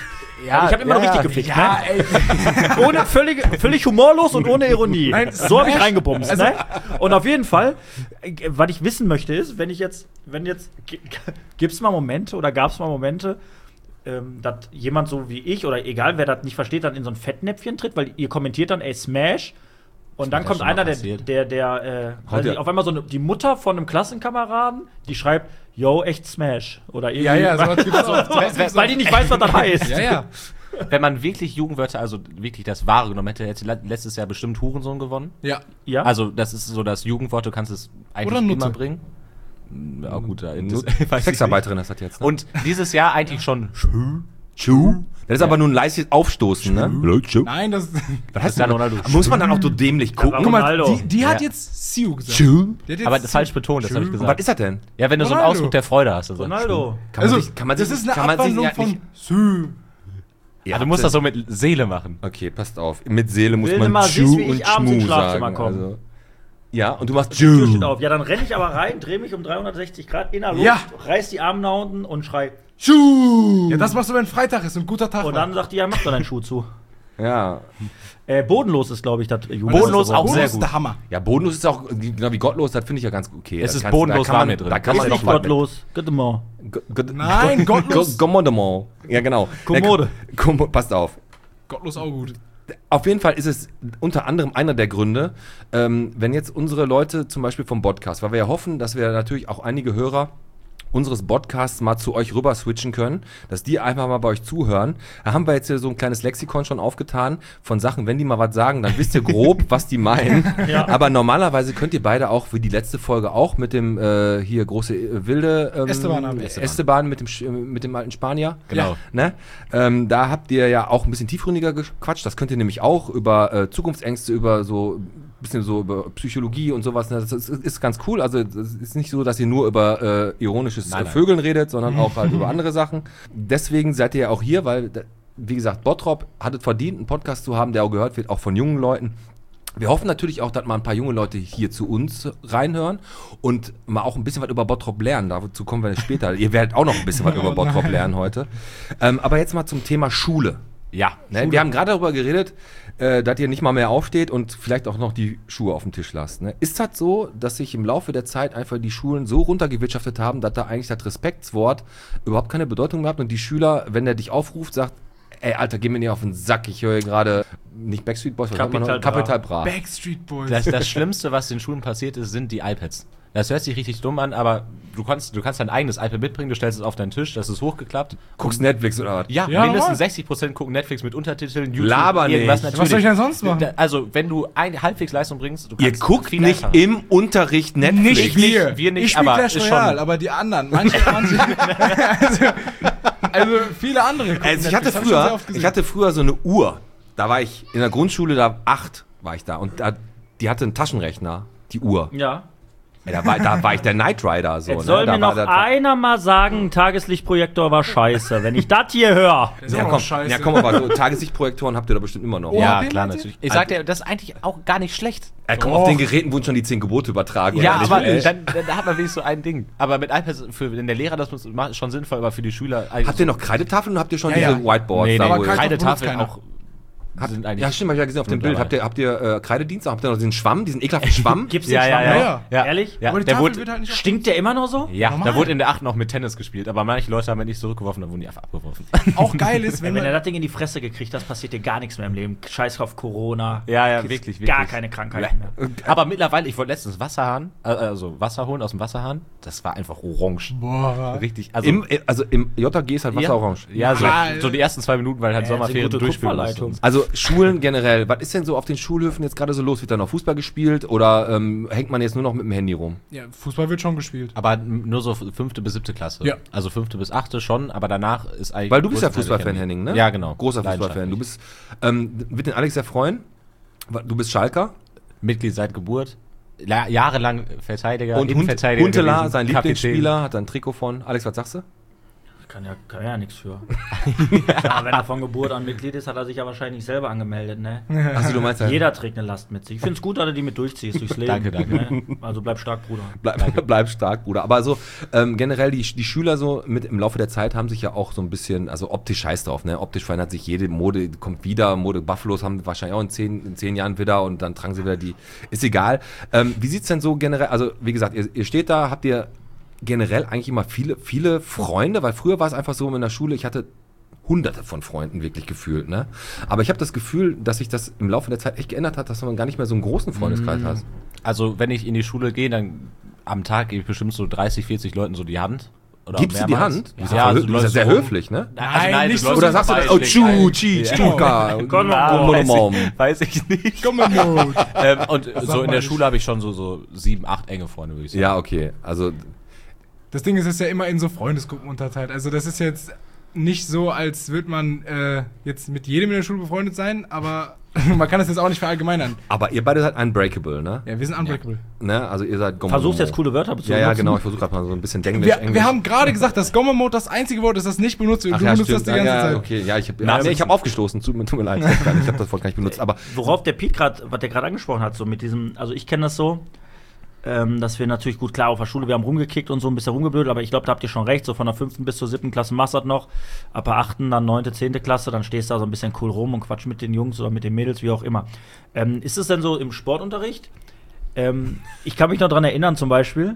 Ja, ich habe immer noch richtig gefickt, Ja, ne? ey. Ohne völlig, völlig humorlos und ohne Ironie. Nein, So habe ich Smash- reingebumst, also- ne? Und auf jeden Fall, äh, was ich wissen möchte, ist, wenn ich jetzt, wenn jetzt, gibt es mal Momente oder gab es mal Momente, ähm, dass jemand so wie ich oder egal wer das nicht versteht, dann in so ein Fettnäpfchen tritt, weil ihr kommentiert dann, ey, Smash. Und dann mir kommt schon mal einer, der, passiert. der, der, äh, weiß Haut nicht, ja- auf einmal so eine, die Mutter von einem Klassenkameraden, die schreibt, yo, echt Smash. Oder irgendwie. Ja, ja, sowas gibt's auch. Sowas gibt's weil auch. die nicht weiß, was das heißt. Ja, ja. Wenn man wirklich Jugendwörter, also wirklich das Wahre genommen hätte, hätte le- letztes Jahr bestimmt Hurensohn gewonnen. Ja. Ja. Also das ist so das Jugendwort, du kannst es eigentlich Oder Nutte. immer bringen. Ja, gut, da Nut- weiß ich nicht. Sexarbeiterin ist das jetzt. Ne? Und dieses Jahr eigentlich schon Chu? Das ist aber nur ein leichtes Aufstoßen, ne? Chu? Nein, das. Was heißt Cristiano das? Ronaldo. Muss man dann auch so dämlich gucken? war Guck mal, Ronaldo. die, die hat Ja. jetzt Siu gesagt. Chu? Die hat jetzt aber Siu. falsch betont, das habe ich Und was gesagt. ist das denn? Ja, wenn du so einen Ronaldo. Ausdruck der Freude hast. Also. Ronaldo. Kann man Also, sich, kann man das sich, ist eine kann man sich Abwandlung ja von nicht- Siu. Ihr Ah, du habt musst ja- das so mit Seele machen. Okay, passt auf. Mit Seele muss Will man du mal Chu siehst, wie ich und abends ins Schmu Schlafzimmer sagen. komme. Also, ja, und du machst Die Tür steht Chu. auf. Ja, dann renne ich aber rein, drehe mich um dreihundertsechzig Grad in der Luft, Ja. reiß die Arme nach unten und schrei. Chu! Ja, das machst du, wenn Freitag ist und guter Tag Und war. dann sagt die, ja, mach doch deinen Schuh zu. Ja. Äh, bodenlos ist, glaube ich, das Jugend. Bodenlos das ist auch Bonus sehr ist gut. der Hammer. Ja, bodenlos ist auch, genau wie gottlos, das finde ich ja ganz okay. Es Das ist kannst- bodenlos da kann war man, mir drin. Da kann Ist man nicht noch was mit- gottlos. Gottemo. Go- go- Nein, go- gottlos. go- Gommodement. Ja, genau. Kommode. Äh, Kom- Passt auf. Gottlos auch gut. Auf jeden Fall ist es unter anderem einer der Gründe, ähm, wenn jetzt unsere Leute zum Beispiel vom Podcast, weil wir ja hoffen, dass wir natürlich auch einige Hörer unseres Podcasts mal zu euch rüber switchen können, dass die einfach mal bei euch zuhören. Da haben wir jetzt hier so ein kleines Lexikon schon aufgetan von Sachen, wenn die mal was sagen, dann wisst ihr grob, was die meinen. Ja. Aber normalerweise könnt ihr beide auch, wie die letzte Folge auch, mit dem äh, hier große äh, wilde ähm, Esteban haben wir. Esteban mit dem, Sch- äh, mit dem alten Spanier. Genau. Ne? Ähm, da habt ihr ja auch ein bisschen tiefgründiger gequatscht. Das könnt ihr nämlich auch über äh, Zukunftsängste, über so ein bisschen so über Psychologie und sowas. Ne? Das ist, ist ganz cool. Also es ist nicht so, dass ihr nur über äh, ironisches Nein, äh, nein. Vögeln redet, sondern auch halt über andere Sachen. Deswegen seid ihr ja auch hier, weil, da- wie gesagt, Bottrop hat es verdient, einen Podcast zu haben, der auch gehört wird, auch von jungen Leuten. Wir hoffen natürlich auch, dass mal ein paar junge Leute hier zu uns reinhören und mal auch ein bisschen was über Bottrop lernen. Dazu kommen wir später. Ihr werdet auch noch ein bisschen was über Bottrop lernen heute. Ähm, aber jetzt mal zum Thema Schule. Ja. Ne? Wir haben gerade darüber geredet, äh, dass ihr nicht mal mehr aufsteht und vielleicht auch noch die Schuhe auf dem Tisch lasst. Ne? Ist das so, dass sich im Laufe der Zeit einfach die Schulen so runtergewirtschaftet haben, dass da eigentlich das Respektswort überhaupt keine Bedeutung mehr hat und die Schüler, wenn der dich aufruft, sagt, ey, Alter, geh mir nicht auf den Sack, ich höre gerade nicht Backstreet Boys, was sagt man noch? Capital Bra. Capital Bra. Backstreet Boys. Das, das Schlimmste, was den Schulen passiert ist, sind die iPads. Das hört sich richtig dumm an, aber du kannst, du kannst dein eigenes iPad mitbringen, du stellst es auf deinen Tisch, das ist hochgeklappt. Guckst Netflix oder was? Ja, Ja, mindestens normal. sechzig Prozent gucken Netflix mit Untertiteln, YouTube, Laber irgendwas nicht. natürlich. Was soll ich denn sonst machen? Da- Also, wenn du ein, halbwegs Leistung bringst, du Ihr kannst guckt viel nicht einfacher. im Unterricht Netflix. Nicht wir. wir nicht, ich spiele aber Clash ist Royale, schon- aber die anderen. Manche, manche. also, also viele andere. gucken Also ich hatte Netflix, hab ich schon sehr früher, oft gesehen. ich hatte früher so eine Uhr. Da war ich in der Grundschule, da acht war ich da und da, die hatte einen Taschenrechner, die Uhr. Ja. Ey, da, war, da war ich der Knight Rider so. Jetzt ne? soll da mir war noch das- einer mal sagen, ein Tageslichtprojektor war scheiße. Wenn ich das hier höre. Das ist Ja auch komm, noch scheiße. ja komm, aber so Tageslichtprojektoren habt ihr da bestimmt immer noch. Oh, Ja, habt ihr klar, Leute? natürlich. Ich sag dir, das ist eigentlich auch gar nicht schlecht. Ey, komm, Oh. auf den Geräten wurden schon die zehn Gebote übertragen. Ja, oder nicht? aber Ey. dann, dann hat man wenigstens so ein Ding. Aber mit iPads, für wenn der Lehrer das muss, macht, ist schon sinnvoll, aber für die Schüler. Habt ihr noch Kreidetafeln oder habt ihr schon Ja, diese ja. Whiteboards? Nee, da nee, wo aber ihr- Kreide- keine benutzt Tafel keiner. auch. Habt, sind eigentlich ja, stimmt, hab ich ja gesehen auf dem gut Bild. dabei. Habt ihr, habt ihr äh, Kreidedienst? Habt ihr noch diesen Schwamm, diesen ekelhaften Schwamm? Gibt's den Ja, ja, Schwamm ja, noch? ja. Ja. Ehrlich? Ja, Aber die der Tafel wurde, wird halt nicht Stinkt der immer noch so? ja, Normal. da wurde in der acht noch mit Tennis gespielt, aber manche Leute haben halt nicht zurückgeworfen, dann wurden die einfach abgeworfen. auch geil ist, wenn Wenn, wenn du man. das Ding in die Fresse gekriegt hast, passiert dir gar nichts mehr im Leben. Scheiß auf Corona. Ja, ja, Kriegst wirklich, Gar wirklich. keine Krankheiten mehr. Aber mittlerweile, ich wollte letztens Wasserhahn, äh, also Wasser holen aus dem Wasserhahn, das war einfach orange. Boah. Richtig, also Im, äh, also im J G ist halt Wasser ja, orange. Ja, so, Ah, so die ersten zwei Minuten, weil halt Äh, Sommerferien gute durchspielen Kupferleitung. mussten. Also Schulen generell, was ist denn so auf den Schulhöfen jetzt gerade so los? Wird da noch Fußball gespielt oder ähm, hängt man jetzt nur noch mit dem Handy rum? Ja, Fußball wird schon gespielt. Aber nur so fünfte bis siebte Klasse. Ja. Also fünfte bis achte schon, aber danach ist eigentlich. Weil du bist ja größtenteils Fußballfan, Handy. Henning, ne? Ja, genau. Großer Fußballfan. Du bist, ähm, wird den Alex sehr freuen. Du bist Schalker. Mitglied seit Geburt. La jahrelang Verteidiger, Und Hund, Innenverteidiger Huntela, gewesen, sein Kapitän. Lieblingsspieler, hat ein Trikot von. Alex, was sagst du? Kann ja, kann ja nichts für. Ja, wenn er von Geburt an Mitglied ist, hat er sich ja wahrscheinlich selber angemeldet, ne? Achso, du meinst ja. Jeder trägt eine Last mit sich. Ich finde es gut, dass du die mit durchziehst durchs Leben. Danke, danke. Ne? Also bleib stark, Bruder. Bleib, bleib stark, Bruder. Aber so ähm, generell, die, die Schüler so mit im Laufe der Zeit haben sich ja auch so ein bisschen, also optisch scheiß drauf, ne? Optisch verändert sich jede Mode, kommt wieder. Mode Buffalos haben wahrscheinlich auch in zehn, in zehn Jahren wieder und dann tragen sie wieder die. Ist egal. Ähm, wie sieht's denn so generell, also wie gesagt, ihr, ihr steht da, habt ihr generell eigentlich immer viele, viele Freunde, weil früher war es einfach so in der Schule, ich hatte hunderte von Freunden wirklich gefühlt, ne? Aber ich habe das Gefühl, dass sich das im Laufe der Zeit echt geändert hat, dass man gar nicht mehr so einen großen Freundeskreis hat. Also, wenn ich in die Schule gehe, dann am Tag gebe ich bestimmt so dreißig, vierzig Leuten so die Hand. Oder Gibst du die mehrmals. Hand? Ja, Ja, ja also du du bist ja läufst sehr so rum. höflich, ne? Also nein, Nein, du nicht läufst so. Oder so sagst du vorbei, dann, oh, schlägst Chu, ein. Chi, Ja. Stuka, Weiß Mom. ich, weiß ich nicht. Komm mal Not. ähm, und so mal in der nicht. Schule habe ich schon so, so sieben, acht enge Freunde, würde ich sagen. Ja, okay. Also, Das Ding ist, es ist ja immer in so Freundesgruppen unterteilt. Also das ist jetzt nicht so, als würde man äh, jetzt mit jedem in der Schule befreundet sein, aber man kann das jetzt auch nicht verallgemeinern. aber ihr beide seid unbreakable, ne? Ja, wir sind unbreakable. ne? Also ihr seid Gommo. Versuchst jetzt coole Wörter zu Ja, ja, benutzen? genau. Ich versuche gerade mal so ein bisschen Denglisch, Wir, Englisch. wir haben gerade gesagt, dass Gommo-Mode das einzige Wort ist, das nicht benutzt wird. Ach Du ja, benutzt stimmt. das die ganze ja, Zeit. okay. Ja, ich habe Na, nee, ich hab aufgestoßen. Tut mir, tut mir leid. Ich habe gar nicht- ich habe das Wort gar nicht benutzt. Aber Worauf der Piet gerade, was der gerade angesprochen hat, so mit diesem, also ich kenne das so, ähm, dass wir natürlich gut, klar, auf der Schule, wir haben rumgekickt und so ein bisschen rumgeblödelt, aber ich glaube, da habt ihr schon recht, so von der fünften bis zur siebten Klasse machst du das noch, ab der achten, dann neunte, zehnte Klasse, dann stehst du da so ein bisschen cool rum und quatsch mit den Jungs oder mit den Mädels, wie auch immer. Ähm, ist es denn so im Sportunterricht? Ähm, ich kann mich noch dran erinnern, zum Beispiel,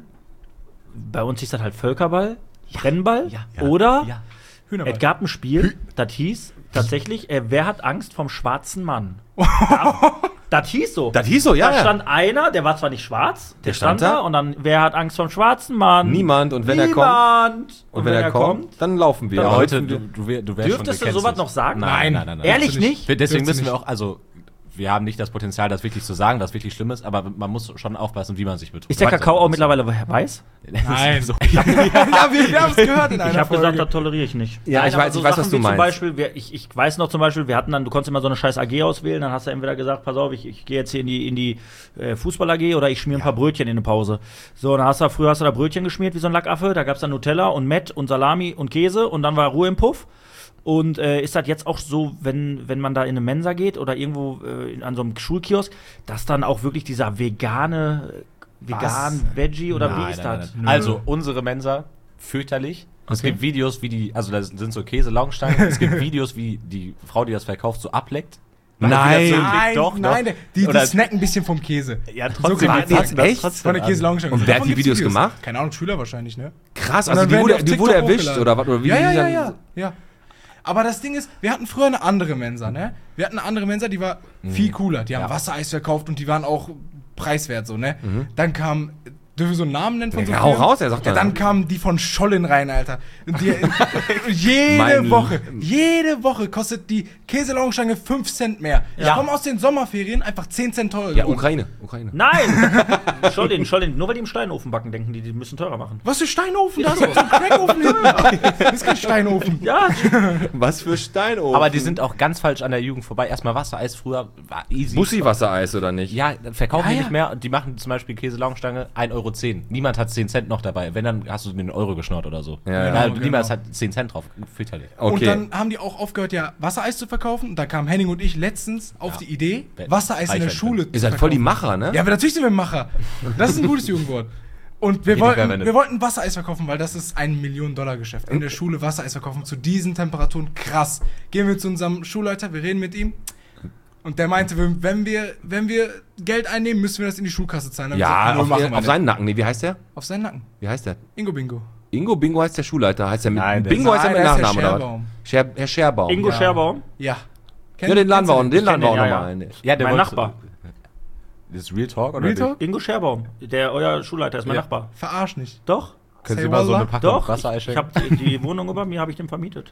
bei uns hieß das halt Völkerball, Brennball Ja. oder Ja. Hühnerball. es gab ein Spiel, das hieß tatsächlich, äh, wer hat Angst vom schwarzen Mann? Da, das hieß so. das hieß so, ja. Da ja. stand einer, der war zwar nicht schwarz, der, Der stand stand, da. da und dann, wer hat Angst vom schwarzen Mann? Niemand. Und wenn er kommt, Niemand. und wenn er kommt, dann laufen wir. Dann Ja, Heute, hüpfen du, wir. du, wär- du wärst Dürftest schon, du kennst sowas es. noch sagen? Nein, nein, nein. nein. Ehrlich du nicht? Wir- Deswegen Dürfst du müssen wir nicht. auch, also wir haben nicht das Potenzial, das wirklich zu sagen, was wirklich schlimm ist, aber man muss schon aufpassen, wie man sich betont. Ist der Kakao auch mittlerweile weiß? Nein. So. ja, wir, wir haben es gehört in einer Ich habe Folge. gesagt, das toleriere ich nicht. Ja, ich aber weiß- ich weiß, was Sachen du wie meinst. Zum Beispiel, wir, ich, ich weiß noch zum Beispiel, wir hatten dann, du konntest immer so eine scheiß A G auswählen, dann hast du entweder gesagt, pass auf, ich, ich gehe jetzt hier in die, in die äh, Fußball-A G oder ich schmier ein paar Brötchen in eine Pause. So, dann hast du, früher hast du da Brötchen geschmiert wie so ein Lackaffe, da gab es dann Nutella und Mett und Salami und Käse und dann war Ruhe im Puff. Und äh, ist das jetzt auch so, wenn, wenn man da in eine Mensa geht oder irgendwo äh, in, an so einem Schulkiosk, dass dann auch wirklich dieser vegane, vegan Veggie oder wie Nein, ist nein, das? nein, nein. Also, unsere Mensa, fürchterlich. Es gibt Videos, wie die, also da sind so Käse-Laugenstangen, es gibt Videos, wie die Frau, die das verkauft, so ableckt. Nein. Nein, Doch, nein, doch. die, die Oder- snacken ein bisschen vom Käse. Ja, trotzdem, wir was? packen das Echt? trotzdem Von der an. Käse-Lounge. Und wer hat die Videos gemacht? Keine Ahnung, Schüler wahrscheinlich, ne? Krass, Und also dann die werden wurde, die auf die wurde TikTok erwischt hochgeladen. oder was? Oder wie Ja, die ja, ja, dann- ja, ja. Aber das Ding ist, wir hatten früher eine andere Mensa, ne? Wir hatten eine andere Mensa, die war viel cooler. Die haben Ja. Wassereis verkauft und die waren auch preiswert, so, ne? Dann kam, dürfen wir so einen Namen nennen von so Ja, Firmen? hau raus, er sagt Ja, ja. dann kamen die von Schollen rein, Alter. Und Die, jede Mein- Woche, jede Woche kostet die Käselaugenstange fünf Cent mehr. Ich Ja. komme aus den Sommerferien einfach zehn Cent teurer Ja, geworden. Ukraine. Ukraine. Nein! Schollin, Schollin, nur weil die im Steinofen backen, denken die, die müssen teurer machen. Was für Steinofen? Da ist doch so ein Crackofen hinten. Das ist kein Steinofen. Ja, Was für Steinofen. Aber die sind auch ganz falsch an der Jugend vorbei. Erstmal Wassereis früher war easy. Bussi-Wassereis oder nicht? Ja, dann verkaufen Ja, die ja. nicht mehr. Die machen zum Beispiel Käse-Laugenstange ein Euro zehn. Niemand hat zehn Cent noch dabei. Wenn, dann hast du den Euro geschnort oder so. Ja, ja. Weil Genau, niemals genau. hat zehn Cent drauf. Fürchterlich. Okay. Und dann haben die auch aufgehört, ja, Wassereis zu verkaufen. Und da kamen Henning und ich letztens auf die Idee, Wer- Wassereis in der Eichhörnchen. Schule Ihr seid voll die Macher, ne? Ja, aber natürlich sind wir Macher. Das ist ein gutes Jugendwort. Und wir Richtig wollten, verwendet. wir wollten Wassereis verkaufen, weil das ist ein Millionen-Dollar-Geschäft. In der Schule Wassereis verkaufen zu diesen Temperaturen, krass. Gehen wir zu unserem Schulleiter, wir reden mit ihm. Und der meinte, wenn wir, wenn wir Geld einnehmen, müssen wir das in die Schulkasse zahlen. Dann Ja, gesagt, auf, machen wir auf nicht. seinen Nacken. Nee, wie heißt der? Auf seinen Nacken. Wie heißt der? Ingo Bingo. Ingo Bingo heißt der Schulleiter. Heißt der mit Nein, der Bingo ist- heißt er mit Nein, der ist der Nachnamen oder was? Scherbaum. Scher, Herr Scherbaum. Ingo Ja. Scherbaum. Ja. Ja, den laden wir auch, den kenn laden wir auch den, ja, nochmal ja. ein. Ja, der Mein wollte- Nachbar. Das ist Real Talk oder Real Talk? Ingo Scherbaum. Der, euer Schulleiter ist mein Ja. Nachbar. Verarsch nicht. Doch. Können Say Sie mal so eine Wallah? Packung Doch. Wasser Ich, ich einschenken? habe die, die Wohnung über mir habe ich dem vermietet.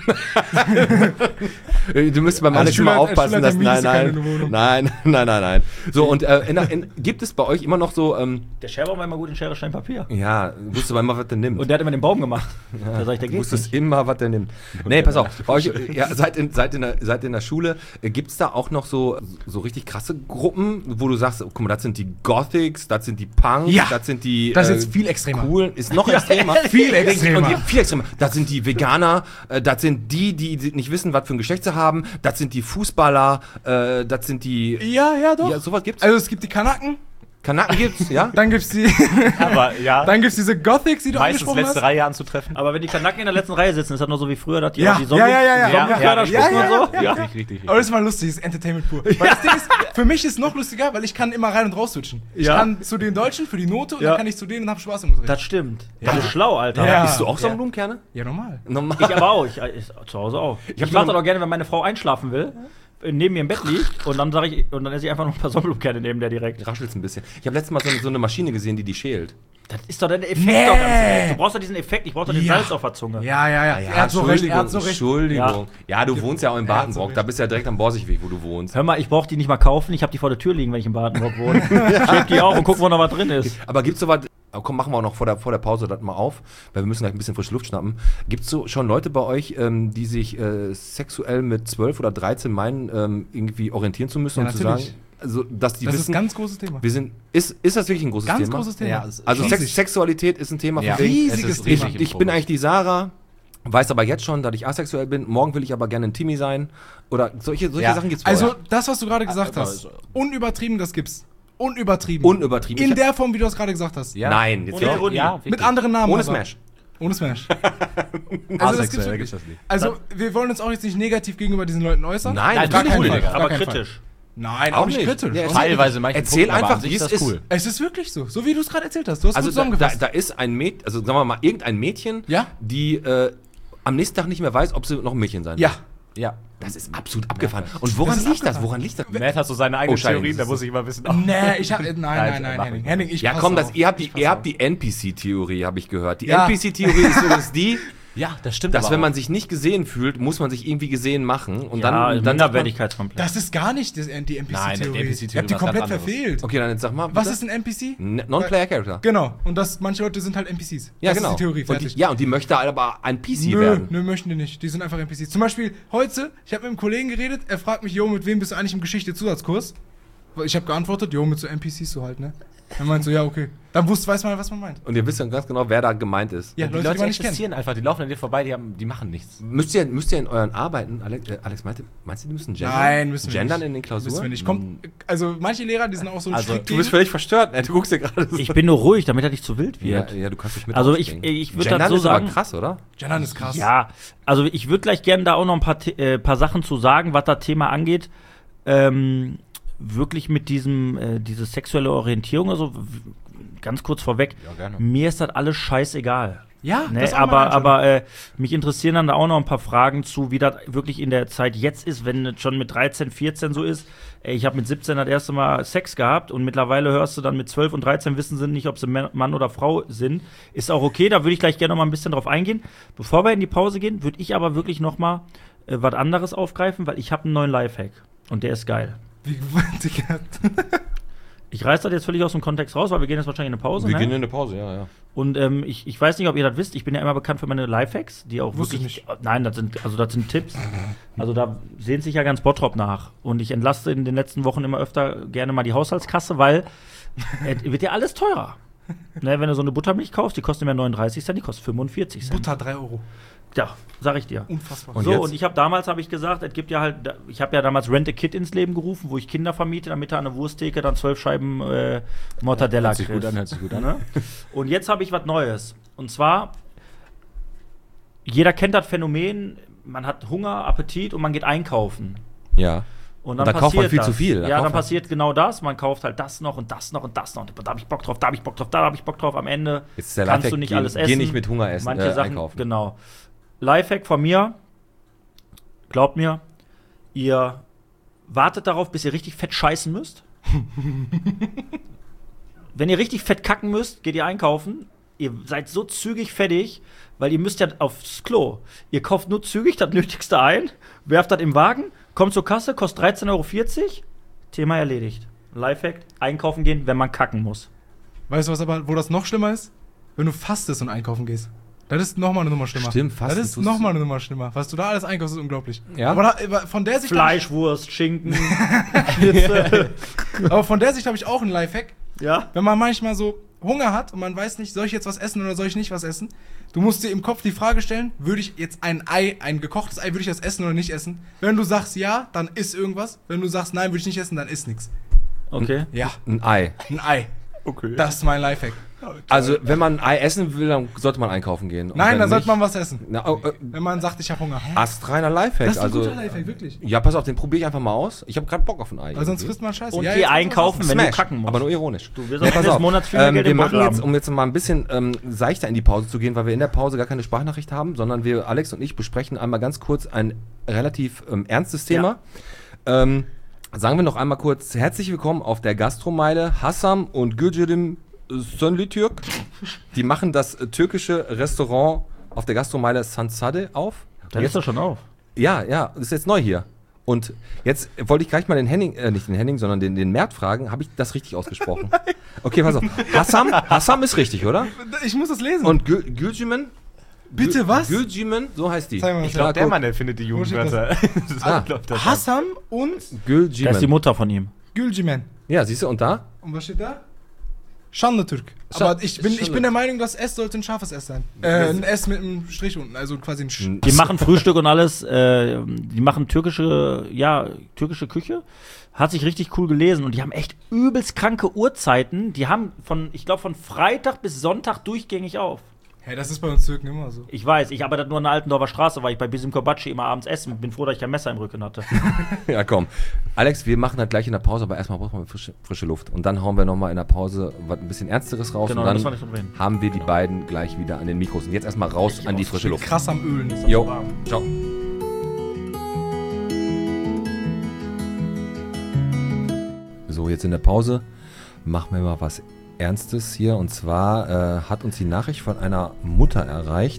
Äh, Du müsstest beim Als Alex immer Schüler- als aufpassen, Schüler dass. Nein, mietest du keine nein, Wohnung. nein, nein, nein, nein. So, und äh, in, in, gibt es bei euch immer noch so, ähm, Der Scherbaum war immer gut in Schere, Stein, Papier. ja, wusstest du immer, was der nimmt? Und der hat immer den Baum gemacht. Da sag ich, der Du geht wusstest nicht. immer, was der nimmt. Nee, pass auf, bei euch, äh, ja, seid, in, seid, in der, seid in der Schule, äh, gibt es da auch noch so, so richtig krasse Gruppen, wo du sagst, guck mal, das sind die Gothics, das sind die Punks, Ja. das sind die Das ist äh, jetzt viel extremer. coolen, ist noch extremer. Viel extremer. Und die, viel extremer. Das sind die Veganer, äh, das sind die, die nicht wissen, was für ein Geschlecht sie haben, das sind die Fußballer, äh, das sind die... Ja, ja, doch. Ja, sowas gibt's. Also es gibt die Kanaken, Kanaken gibt's, ja? dann gibt's die, Aber ja, dann gibt's diese Gothics, die du meistens angesprochen letzte hast. Reihe anzutreffen. Aber wenn die Kanaken in der letzten Reihe sitzen, ist das noch so wie früher, dass die Ja, auch die ja, ja, ja, ja. Zombie Ja, da ja, spucken ja, und so. Ja. Richtig, richtig, richtig. Aber das ist mal lustig, das ist Entertainment pur. Weil das Ding ist, für mich ist es noch lustiger, weil ich kann immer rein und raus switchen. Ich Ja. kann zu den Deutschen für die Note und Ja. dann kann ich zu denen und hab Spaß im Unterricht. Das stimmt. Das ist schlau, Alter. Ja. Bist du auch Ja. Sonnenblumenkerne? Ja, normal. Normal. Ich aber auch. Ich, ich, zu Hause auch. Ich, hab ich mache so- das auch gerne, wenn meine Frau einschlafen will, neben mir im Bett liegt und dann sage ich, und dann esse ich einfach noch ein paar Sonnenblumenkerne neben der direkt. Raschelt's ein bisschen. Ich habe letztes Mal so, so eine Maschine gesehen, die die schält. Das ist doch der Effekt Nee. doch ganz ehrlich. Du brauchst doch diesen Effekt, ich brauch doch den Ja. Salz auf der Zunge. Ja, ja, ja. Er hat so recht, er hat so recht. Entschuldigung. Ja, du wohnst ja auch in Er hat so Badenbrock. recht. Da bist du ja direkt am Borsigweg, wo du wohnst. Hör mal, ich brauch die nicht mal kaufen, ich habe die vor der Tür liegen, wenn ich in Badenburg wohne. Schieb die auf und guck, wo noch was drin ist. Aber gibt's so was, aber komm, machen wir auch noch vor der, vor der Pause das mal auf, weil wir müssen gleich ein bisschen frische Luft schnappen. Gibt's so schon Leute bei euch, ähm, die sich äh, sexuell mit zwölf oder dreizehn meinen, ähm, irgendwie orientieren zu müssen Ja, und zu natürlich. sagen, also, dass die Das ist wissen, ein ganz großes Thema. wir sind, ist, ist das wirklich ein großes Ganz Thema? großes Thema. Ja, es- Also Riesig. Sex, Sexualität ist ein Thema Ja. von wegen, Riesiges Es ist Thema. ich, richtig ich bin komisch. eigentlich die Sarah, weiß aber jetzt schon, dass ich asexuell bin. Morgen will ich aber gerne ein Timmy sein. Oder solche, solche Ja. Sachen gibt's bei Also, euch. das, was du gerade gesagt aber hast, so- unübertrieben, das gibt's. Unübertrieben. Unübertrieben. In Ich- der Form, wie du das gerade gesagt hast. Ja. Nein, jetzt Ohne nicht. Ironie. Ja, Mit wirklich. anderen Namen. Ohne aber. Smash. Ohne Smash. also, das Asexuell, gibt's wirklich. gibt's das nicht. Also, wir wollen uns auch jetzt nicht negativ gegenüber diesen Leuten äußern. Nein, Nein, gar natürlich keinen nicht. Fall. Aber Gar keinen Fall. kritisch. Nein, Auch auch nicht nicht. kritisch. Ja, Auch Teilweise manche Erzähl Punkten, aber einfach, an sich wie es das ist. cool. Es ist wirklich so, so wie du es gerade erzählt hast. Du hast Also gut da, da, zusammengefasst. da ist ein Mädchen, also sagen wir mal, irgendein Mädchen, Ja? die äh, am nächsten Tag nicht mehr weiß, ob sie noch ein Mädchen sein ja. will. Ja. Das ist absolut abgefahren. Und woran Das ist liegt das? abgefahren. Woran liegt das? Matt hat so seine eigenen Oh, Scheiße. Theorien, da muss ich immer wissen. Nee, ich hab. Nein, nein, Nein, nein, mach Henning. nicht. Henning, ich Ja, pass komm, auf. das, ihr habt die, Ich pass ihr auf. habt die N P C-Theorie, habe ich gehört. Die Ja. N P C-Theorie ist übrigens die, Ja, das stimmt. dass aber wenn man auch. sich nicht gesehen fühlt, muss man sich irgendwie gesehen machen. Und Ja, dann, dann sagt man, Minderwertigkeitskomplex. Das ist gar nicht das, die N P C-Theorie. Nein, die N P C-Theorie Ihr habt die was komplett ganz anderes. verfehlt. okay, dann jetzt sag mal. Was bitte. ist ein N P C? N- Non-Player Character. Genau. Und das, manche Leute sind halt N P Cs. Ja, das genau. ist die Theorie, und fertig. die, ja, und die möchte aber ein P C Nö, werden. nö, möchten die nicht. Die sind einfach N P Cs. Zum Beispiel heute, ich habe mit einem Kollegen geredet, er fragt mich, jo, mit wem bist du eigentlich im Geschichte-Zusatzkurs? Ich habe geantwortet, jo, mit so N P Cs so halt, ne? Er meint so, ja, okay. Dann wusst, weiß man, was man meint. Und ihr wisst dann ganz genau, wer da gemeint ist. Ja, Die Leute, Leute, die man nicht kennt. existieren einfach, die laufen an dir vorbei, die, haben, die machen nichts. Müsst ihr, müsst ihr in euren Arbeiten, Alex, äh, Alex meinte, meinst du, die müssen gendern? Nein, müssen wir Gendern nicht. in den Klausuren? Wissen wir nicht. Kommt, also manche Lehrer, die sind auch so ein Also, Strick Du bist völlig verstört, ne? Du guckst dir gerade so. Ich bin nur ruhig, damit er nicht zu wild ja, wird. ja, du kannst dich mit Also ich- aufregen. ich würd Gendern das so ist aber sagen- krass, oder? Gendern ist krass. Ja, also ich würde gleich gerne da auch noch ein paar, The- äh, paar Sachen zu sagen, was das Thema angeht. Ähm, wirklich mit diesem, äh, diese sexuelle Orientierung, also w- ganz kurz vorweg, Ja, gerne. mir ist das alles scheißegal. Ja, Ne, das ist auch aber meine Einstellung. aber äh, mich interessieren dann da auch noch ein paar Fragen zu, wie das wirklich in der Zeit jetzt ist, wenn es schon mit dreizehn, vierzehn so ist. Ey, ich habe mit siebzehn das erste Mal Sex gehabt und mittlerweile hörst du dann mit zwölf und dreizehn wissen sie nicht, ob sie Ma- Mann oder Frau sind. Ist auch okay, da würde ich gleich gerne noch mal ein bisschen drauf eingehen. Bevor wir in die Pause gehen, würde ich aber wirklich noch mal äh, was anderes aufgreifen, weil ich habe einen neuen Lifehack und der ist geil. Wie, Digga. Ich reiß das jetzt völlig aus dem Kontext raus, weil wir gehen jetzt wahrscheinlich in eine Pause. Wir ne? gehen in eine Pause, ja, ja. Und ähm, ich, ich weiß nicht, ob ihr das wisst, ich bin ja immer bekannt für meine Lifehacks, die auch Wusste wirklich. ich Nein, das sind, also das sind Tipps. Also da sehnt sich ja ganz Bottrop nach. Und ich entlaste in den letzten Wochen immer öfter gerne mal die Haushaltskasse, weil es wird ja alles teurer. Ne, wenn du so eine Buttermilch kaufst, die kostet mehr neununddreißig Cent, die kostet fünfundvierzig Cent. Butter drei Euro. Ja, sag ich dir. Unfassbar. Und so, jetzt? und ich habe damals, habe ich gesagt, es gibt ja halt, ich habe ja damals Rent a Kid ins Leben gerufen, wo ich Kinder vermiete, damit er an der Wursttheke dann zwölf Scheiben äh, Mortadella Hört sich gut kriegst. an, hört sich gut an. Ne? Und jetzt habe ich was Neues. Und zwar, jeder kennt das Phänomen, man hat Hunger, Appetit und man geht einkaufen. Ja. Und dann da kauft man passiert viel das. zu viel. Da Ja, kauft dann man- passiert genau das. Man kauft halt das noch und das noch und das noch. Da habe ich Bock drauf, da habe ich Bock drauf, da habe ich Bock drauf. Am Ende Jetzt ist der kannst Lifehack, du nicht geh- alles geh essen. nicht mit Hunger essen, Manche äh, Sachen, einkaufen. genau. Lifehack von mir. Glaubt mir, ihr wartet darauf, bis ihr richtig fett scheißen müsst. Wenn ihr richtig fett kacken müsst, geht ihr einkaufen. Ihr seid so zügig fertig, weil ihr müsst ja aufs Klo. Ihr kauft nur zügig das Nötigste ein, werft das im Wagen, kommt zur Kasse, kostet dreizehn Euro vierzig, Thema erledigt. Lifehack, einkaufen gehen, wenn man kacken muss. Weißt du was aber, wo das noch schlimmer ist? Wenn du fastest und einkaufen gehst. Das ist nochmal eine Nummer schlimmer. Stimmt, fasten Das ist tust nochmal eine Nummer schlimmer. Was du da alles einkaufst, ist unglaublich. Ja? Aber da, von der Sicht. Fleischwurst, Schinken, Schnitzel. Aber von der Sicht habe ich auch einen Lifehack. Ja? Wenn man manchmal so Hunger hat und man weiß nicht, soll ich jetzt was essen oder soll ich nicht was essen? Du musst dir im Kopf die Frage stellen, würde ich jetzt ein Ei, ein gekochtes Ei, würde ich das essen oder nicht essen? Wenn du sagst ja, dann isst irgendwas. Wenn du sagst nein, würde ich nicht essen, dann isst nichts. Okay. Ja, Ein Ei. ein Ei. Okay. Das ist mein Lifehack. Also, wenn man ein Ei essen will, dann sollte man einkaufen gehen. Und Nein, wenn dann sollte nicht- man was essen. Na, oh, äh, Wenn man sagt, ich habe Hunger. astreiner Lifehack. Das ist ein also, guter Lifehack, wirklich. ja, pass auf, den probiere ich einfach mal aus. Ich habe gerade Bock auf ein Ei. Weil sonst irgendwie. frisst man Scheiße. Und Ja, geh jetzt muss man einkaufen, was wenn du Smash, kacken musst. aber nur ironisch. Du wirst Nee, am pass Ende des auf. Monats viel mehr ähm, Geld wir im machen Beutel jetzt, haben. um jetzt mal ein bisschen ähm, seichter in die Pause zu gehen, weil wir in der Pause gar keine Sprachnachricht haben, sondern wir, Alex und ich, besprechen einmal ganz kurz ein relativ ähm, ernstes Thema. Ähm, sagen wir noch einmal kurz, herzlich willkommen auf der Gastromeile Hassam und Gülcerim Sönlitürk. Die machen das äh, türkische Restaurant auf der Gastromeile Sansade auf. Dann ist das schon auf. Ja, ja, das ist jetzt neu hier. Und jetzt wollte ich gleich mal den Henning, äh, nicht den Henning, sondern den, den Mert fragen, habe ich das richtig ausgesprochen? Okay, pass auf. Hassam, Hassam ist richtig, oder? Ich muss das lesen. Und Gül- Gülcimen? Bitte was? Gülcimen, so heißt die. Zeig mal, was Ich glaube, da- der Mann erfindet die Wo steht Jugendwörter. Das Ah. läuft das ab. Hassam und Das ist die Gülcimen. Mutter von ihm. Gülcimen. Ja, siehst du, und da? Und was steht da? Schandetürk. Scha- Aber ich bin, ich Schande. bin der Meinung, das S sollte ein scharfes S sein. Äh, ein S mit einem Strich unten, also quasi ein Sch. Die machen Frühstück und alles. Äh, die machen türkische, ja, türkische Küche. Hat sich richtig cool gelesen und die haben echt übelst kranke Uhrzeiten. Die haben von, ich glaube, von Freitag bis Sonntag durchgängig auf. Hey, das ist bei uns Türken immer so. Ich weiß, ich arbeite nur an der Altendorfer Straße, weil ich bei Bisim Kobatschi immer abends essen. Bin froh, dass ich kein Messer im Rücken hatte. Ja, komm. Alex, wir machen das gleich in der Pause, aber erstmal brauchen wir frische, frische Luft. Und dann hauen wir nochmal in der Pause was ein bisschen Ernsteres raus. Genau, und dann das war nicht so drin. haben wir die beiden gleich wieder an den Mikros. Und jetzt erstmal raus an die frische Luft. Krass am Ölen. Jo, ciao. So, jetzt in der Pause machen wir mal was Ernstes hier. Und zwar äh, hat uns die Nachricht von einer Mutter erreicht.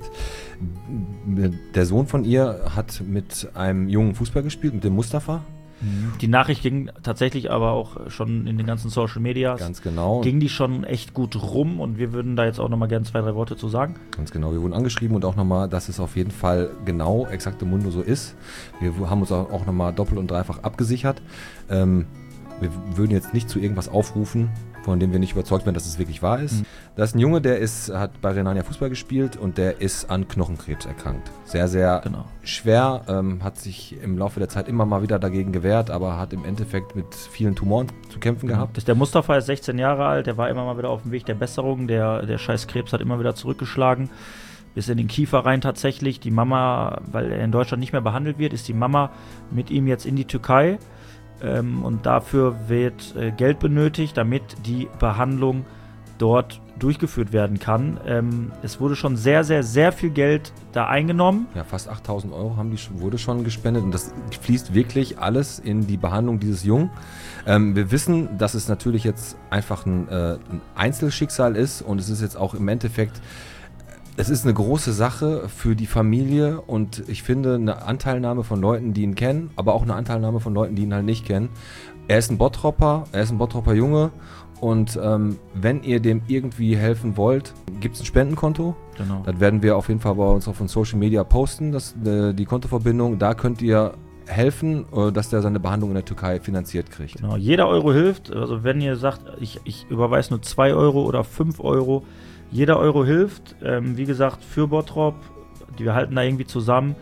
Der Sohn von ihr hat mit einem jungen Fußball gespielt, mit dem Mustafa. Die Nachricht ging tatsächlich aber auch schon in den ganzen Social Medias. Ganz genau. Ging die schon echt gut rum und wir würden da jetzt auch nochmal gerne zwei, drei Worte zu sagen. Ganz genau, wir wurden angeschrieben und auch nochmal, dass es auf jeden Fall genau exakte Mundo so ist. Wir haben uns auch, auch nochmal doppelt und dreifach abgesichert. Ähm, wir würden jetzt nicht zu irgendwas aufrufen, von dem wir nicht überzeugt werden, dass es wirklich wahr ist. Mhm. Da ist ein Junge, der ist, hat bei Renania Fußball gespielt und der ist an Knochenkrebs erkrankt. Sehr, sehr Genau. schwer, ähm, hat sich im Laufe der Zeit immer mal wieder dagegen gewehrt, aber hat im Endeffekt mit vielen Tumoren zu kämpfen gehabt. Das, der Mustafa ist sechzehn Jahre alt, der war immer mal wieder auf dem Weg der Besserung. Der, der scheiß Krebs hat immer wieder zurückgeschlagen. Bis in den Kiefer rein tatsächlich. Die Mama, weil er in Deutschland nicht mehr behandelt wird, ist die Mama mit ihm jetzt in die Türkei. Ähm, und dafür wird äh, Geld benötigt, damit die Behandlung dort durchgeführt werden kann. Ähm, es wurde schon sehr, sehr, sehr viel Geld da eingenommen. Ja, fast achttausend Euro haben die, sch- wurde schon gespendet und das fließt wirklich alles in die Behandlung dieses Jungen. Ähm, wir wissen, dass es natürlich jetzt einfach ein, äh, ein Einzelschicksal ist und es ist jetzt auch im Endeffekt, es ist eine große Sache für die Familie und ich finde eine Anteilnahme von Leuten, die ihn kennen, aber auch eine Anteilnahme von Leuten, die ihn halt nicht kennen. Er ist ein Bottropper, er ist ein Bottropper Junge und ähm, wenn ihr dem irgendwie helfen wollt, gibt es ein Spendenkonto. Genau. Das werden wir auf jeden Fall bei uns auf den Social Media posten, das, äh, die Kontoverbindung. Da könnt ihr helfen, äh, dass der seine Behandlung in der Türkei finanziert kriegt. Genau, jeder Euro hilft. Also wenn ihr sagt, ich, ich überweise nur zwei Euro oder fünf Euro, jeder Euro hilft. Ähm, wie gesagt, für Bottrop, die wir halten da irgendwie zusammen,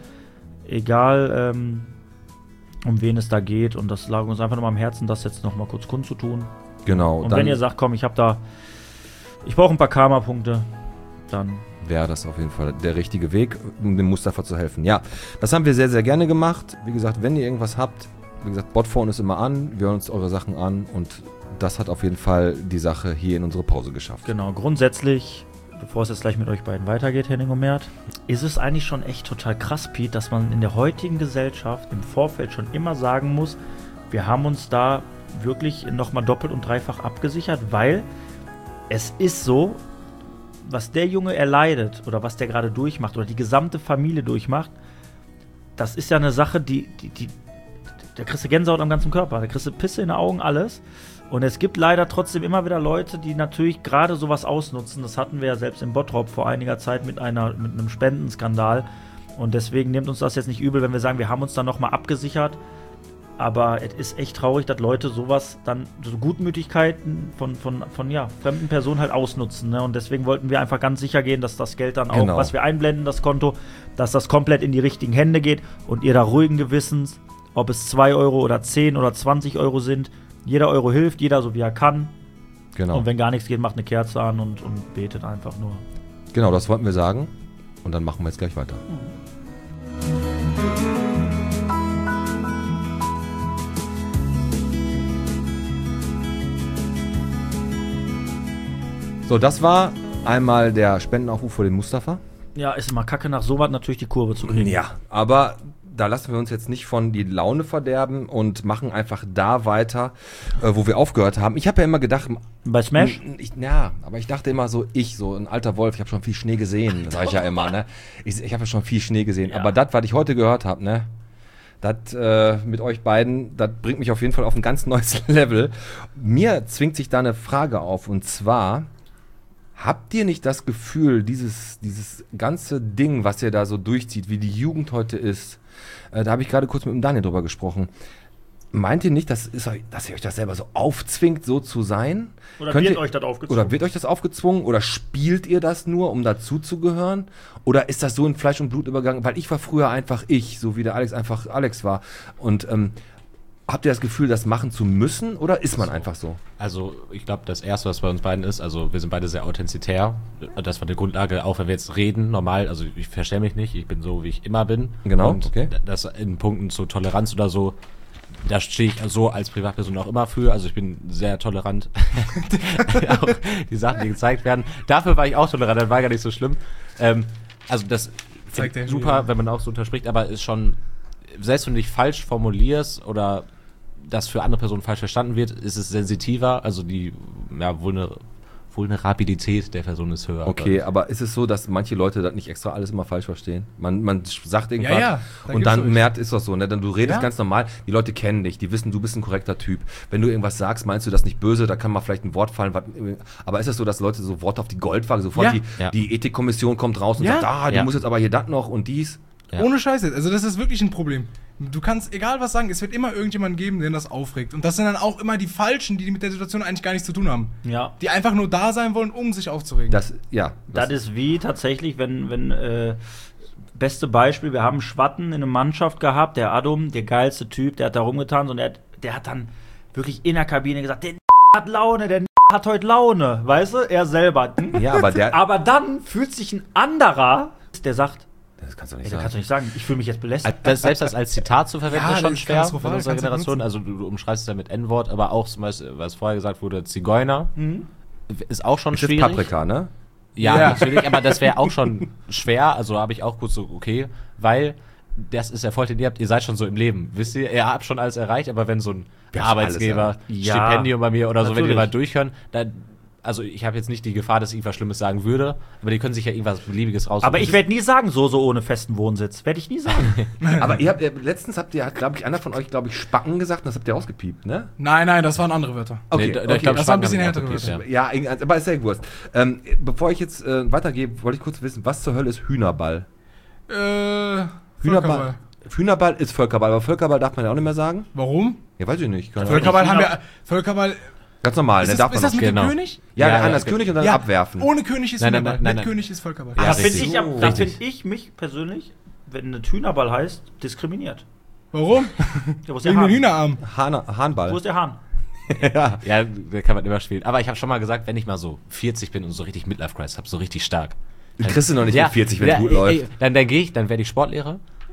egal ähm, um wen es da geht. Und das lag uns einfach nochmal am Herzen, das jetzt nochmal kurz kundzutun. Genau, Und dann wenn ihr sagt, komm, ich habe da, ich brauche ein paar Karma-Punkte, dann wäre das auf jeden Fall der richtige Weg, um dem Mustafa zu helfen. Ja, das haben wir sehr, sehr gerne gemacht. Wie gesagt, wenn ihr irgendwas habt, wie gesagt, Botphone ist immer an, wir hören uns eure Sachen an und das hat auf jeden Fall die Sache hier in unsere Pause geschafft. Genau, grundsätzlich, bevor es jetzt gleich mit euch beiden weitergeht, Henning und Mert, ist es eigentlich schon echt total krass, Pete, dass man in der heutigen Gesellschaft im Vorfeld schon immer sagen muss, wir haben uns da wirklich nochmal doppelt und dreifach abgesichert, weil es ist so, was der Junge erleidet oder was der gerade durchmacht oder die gesamte Familie durchmacht, das ist ja eine Sache, die, die, die da kriegst du Gänsehaut am ganzen Körper, da kriegst du Pisse in den Augen, alles. Und es gibt leider trotzdem immer wieder Leute, die natürlich gerade sowas ausnutzen. Das hatten wir ja selbst in Bottrop vor einiger Zeit mit, einer, mit einem Spendenskandal. Und deswegen nimmt uns das jetzt nicht übel, wenn wir sagen, wir haben uns dann nochmal abgesichert. Aber es ist echt traurig, dass Leute sowas dann, so Gutmütigkeiten von, von, von ja, fremden Personen halt ausnutzen. Ne? Und deswegen wollten wir einfach ganz sicher gehen, dass das Geld dann auch, Genau. was wir einblenden, das Konto, dass das komplett in die richtigen Hände geht und ihr da ruhigen Gewissens, ob es zwei Euro oder zehn oder zwanzig Euro sind, jeder Euro hilft, jeder so wie er kann. Genau. Und wenn gar nichts geht, macht eine Kerze an und, und betet einfach nur. Genau, das wollten wir sagen. Und dann machen wir jetzt gleich weiter. So, das war einmal der Spendenaufruf für den Mustafa. Ja, ist immer kacke, nach sowas natürlich die Kurve zu kriegen. Ja, aber da lassen wir uns jetzt nicht von die Laune verderben und machen einfach da weiter, äh, wo wir aufgehört haben. Ich habe ja immer gedacht, Bei Smash? Ich, ja, aber ich dachte immer so, ich, so ein alter Wolf, ich habe schon viel Schnee gesehen, sage ich ja immer, ne? Ich, ich habe ja schon viel Schnee gesehen. Ja. Aber das, was ich heute gehört habe, ne? Das äh, mit euch beiden, das bringt mich auf jeden Fall auf ein ganz neues Level. Mir zwingt sich da eine Frage auf und zwar, habt ihr nicht das Gefühl, dieses, dieses ganze Ding, was ihr da so durchzieht, wie die Jugend heute ist, äh, da habe ich gerade kurz mit dem Daniel drüber gesprochen, meint ihr nicht, dass, ist euch, dass ihr euch das selber so aufzwingt, so zu sein? Oder Könnt wird ihr, euch das aufgezwungen? Oder wird euch das aufgezwungen? Oder spielt ihr das nur, um dazuzugehören? Oder ist das so in Fleisch und Blut übergegangen? Weil ich war früher einfach ich, so wie der Alex einfach Alex war. Und ähm, habt ihr das Gefühl, das machen zu müssen? Oder ist man einfach so? Also ich glaube, das Erste, was bei uns beiden ist, also wir sind beide sehr authentizitär. Das war die Grundlage, auch wenn wir jetzt reden, normal, also ich verstelle mich nicht, ich bin so, wie ich immer bin. Genau, Und okay. das in Punkten zur Toleranz oder so, da stehe ich so als Privatperson auch immer für. Also ich bin sehr tolerant. Auch die Sachen, die gezeigt werden. Dafür war ich auch tolerant, das war gar nicht so schlimm. Ähm, also das Zeigt der super, Julian. wenn man auch so unterspricht, aber ist schon, selbst wenn du dich falsch formulierst oder das für andere Personen falsch verstanden wird, ist es sensitiver, also die ja, Vulner Vulnerabilität der Person ist höher. Okay, aber ist es so, dass manche Leute das nicht extra alles immer falsch verstehen? Man, man sagt irgendwas Ja, ja, da und gibt's dann welche. merkt, ist das so, ne? Dann du redest Ja. ganz normal, die Leute kennen dich, die wissen, du bist ein korrekter Typ. Wenn du irgendwas sagst, meinst du das nicht böse, da kann mal vielleicht ein Wort fallen, was, aber ist es so, dass Leute so Worte auf die Goldwaage, sofort Ja. die, Ja. die Ethikkommission kommt raus und Ja. sagt, ah, du Ja. musst jetzt aber hier das noch und dies. Ja. Ohne Scheiße. Also das ist wirklich ein Problem. Du kannst egal was sagen, es wird immer irgendjemanden geben, den das aufregt. Und das sind dann auch immer die Falschen, die mit der Situation eigentlich gar nichts zu tun haben. Ja. Die einfach nur da sein wollen, um sich aufzuregen. Das, ja. Das ist wie tatsächlich, wenn, wenn äh, beste Beispiel, wir haben Schwatten in einer Mannschaft gehabt, der Adum, der geilste Typ, der hat da rumgetan und der, hat- der hat dann wirklich in der Kabine gesagt, der hat Laune, der hat heute Laune, weißt du, er selber. Ja, aber der, Aber dann fühlt sich ein anderer, der sagt, das kannst du ey, nicht da kannst du sagen. nicht sagen, ich fühle mich jetzt belästigt. Das, selbst das als Zitat zu verwenden, Ja, ist schon das ist schwer katastrophal, von unserer kannst du Generation. Also du, du umschreibst es ja mit N-Wort, aber auch zum Beispiel, was vorher gesagt wurde, Zigeuner, ist auch schon Das ist schwierig. Paprika, ne? Ja, Ja. natürlich, aber das wäre auch schon schwer. Also habe ich auch kurz so, okay, weil das ist Erfolg, den ihr habt, ihr seid schon so im Leben. Wisst ihr, ihr habt schon alles erreicht, aber wenn so ein Wir haben alles Arbeitsgeber, erreicht. Ja, Stipendium bei mir oder so, wenn die natürlich. mal durchhören, dann, also ich habe jetzt nicht die Gefahr, dass ich irgendwas Schlimmes sagen würde, aber die können sich ja irgendwas Beliebiges raus. Aber ich werde nie sagen, so, so ohne festen Wohnsitz. Werde ich nie sagen. Aber ihr habt, äh, letztens habt ihr, hat, glaube ich, einer von euch, glaube ich, Spacken gesagt und das habt ihr ausgepiept, ne? Nein, nein, das waren andere Wörter. Okay, Nee, da- okay, ich glaub, das war ein Schwanken bisschen haben härtere wir auch Wörter. gepiept, Ja, irgend- aber ist ja Wurst. Ähm, bevor ich jetzt äh, weitergehe, wollte ich kurz wissen, was zur Hölle ist Hühnerball? Äh, Hühnerball. Völkerball. Hühnerball ist Völkerball, aber Völkerball darf man ja auch nicht mehr sagen. Warum? Ja, weiß ich nicht. Keine Ahnung. Völkerball haben wir. Völkerball. Ganz normal, Ist ne? das, Darf man ist das noch. mit Genau. dem König? Ja, Ja, der ja, einer ist okay. König und dann Ja, abwerfen. Ohne König ist Nein, nein, Hühnerball. nein, nein, Mit nein. König ist Völkerball. Ja, da finde richtig. ich, ab- So. da Richtig. find ich mich persönlich, wenn ein Hühnerball heißt, diskriminiert. Warum? Ja, wo ist der Wegen den Hahn? Hühnerarm. Hahn, Wo Hahnball. ist der Hahn? Ja. Ja, da kann man immer spielen. Aber ich habe schon mal gesagt, wenn ich mal so vierzig bin und so richtig Midlife Crisis habe, so richtig stark. Du kriegst du noch nicht mit vierzig, wenn es gut ey, läuft. ey, Dann, dann gehe ich, dann werde ich Sportlehrer.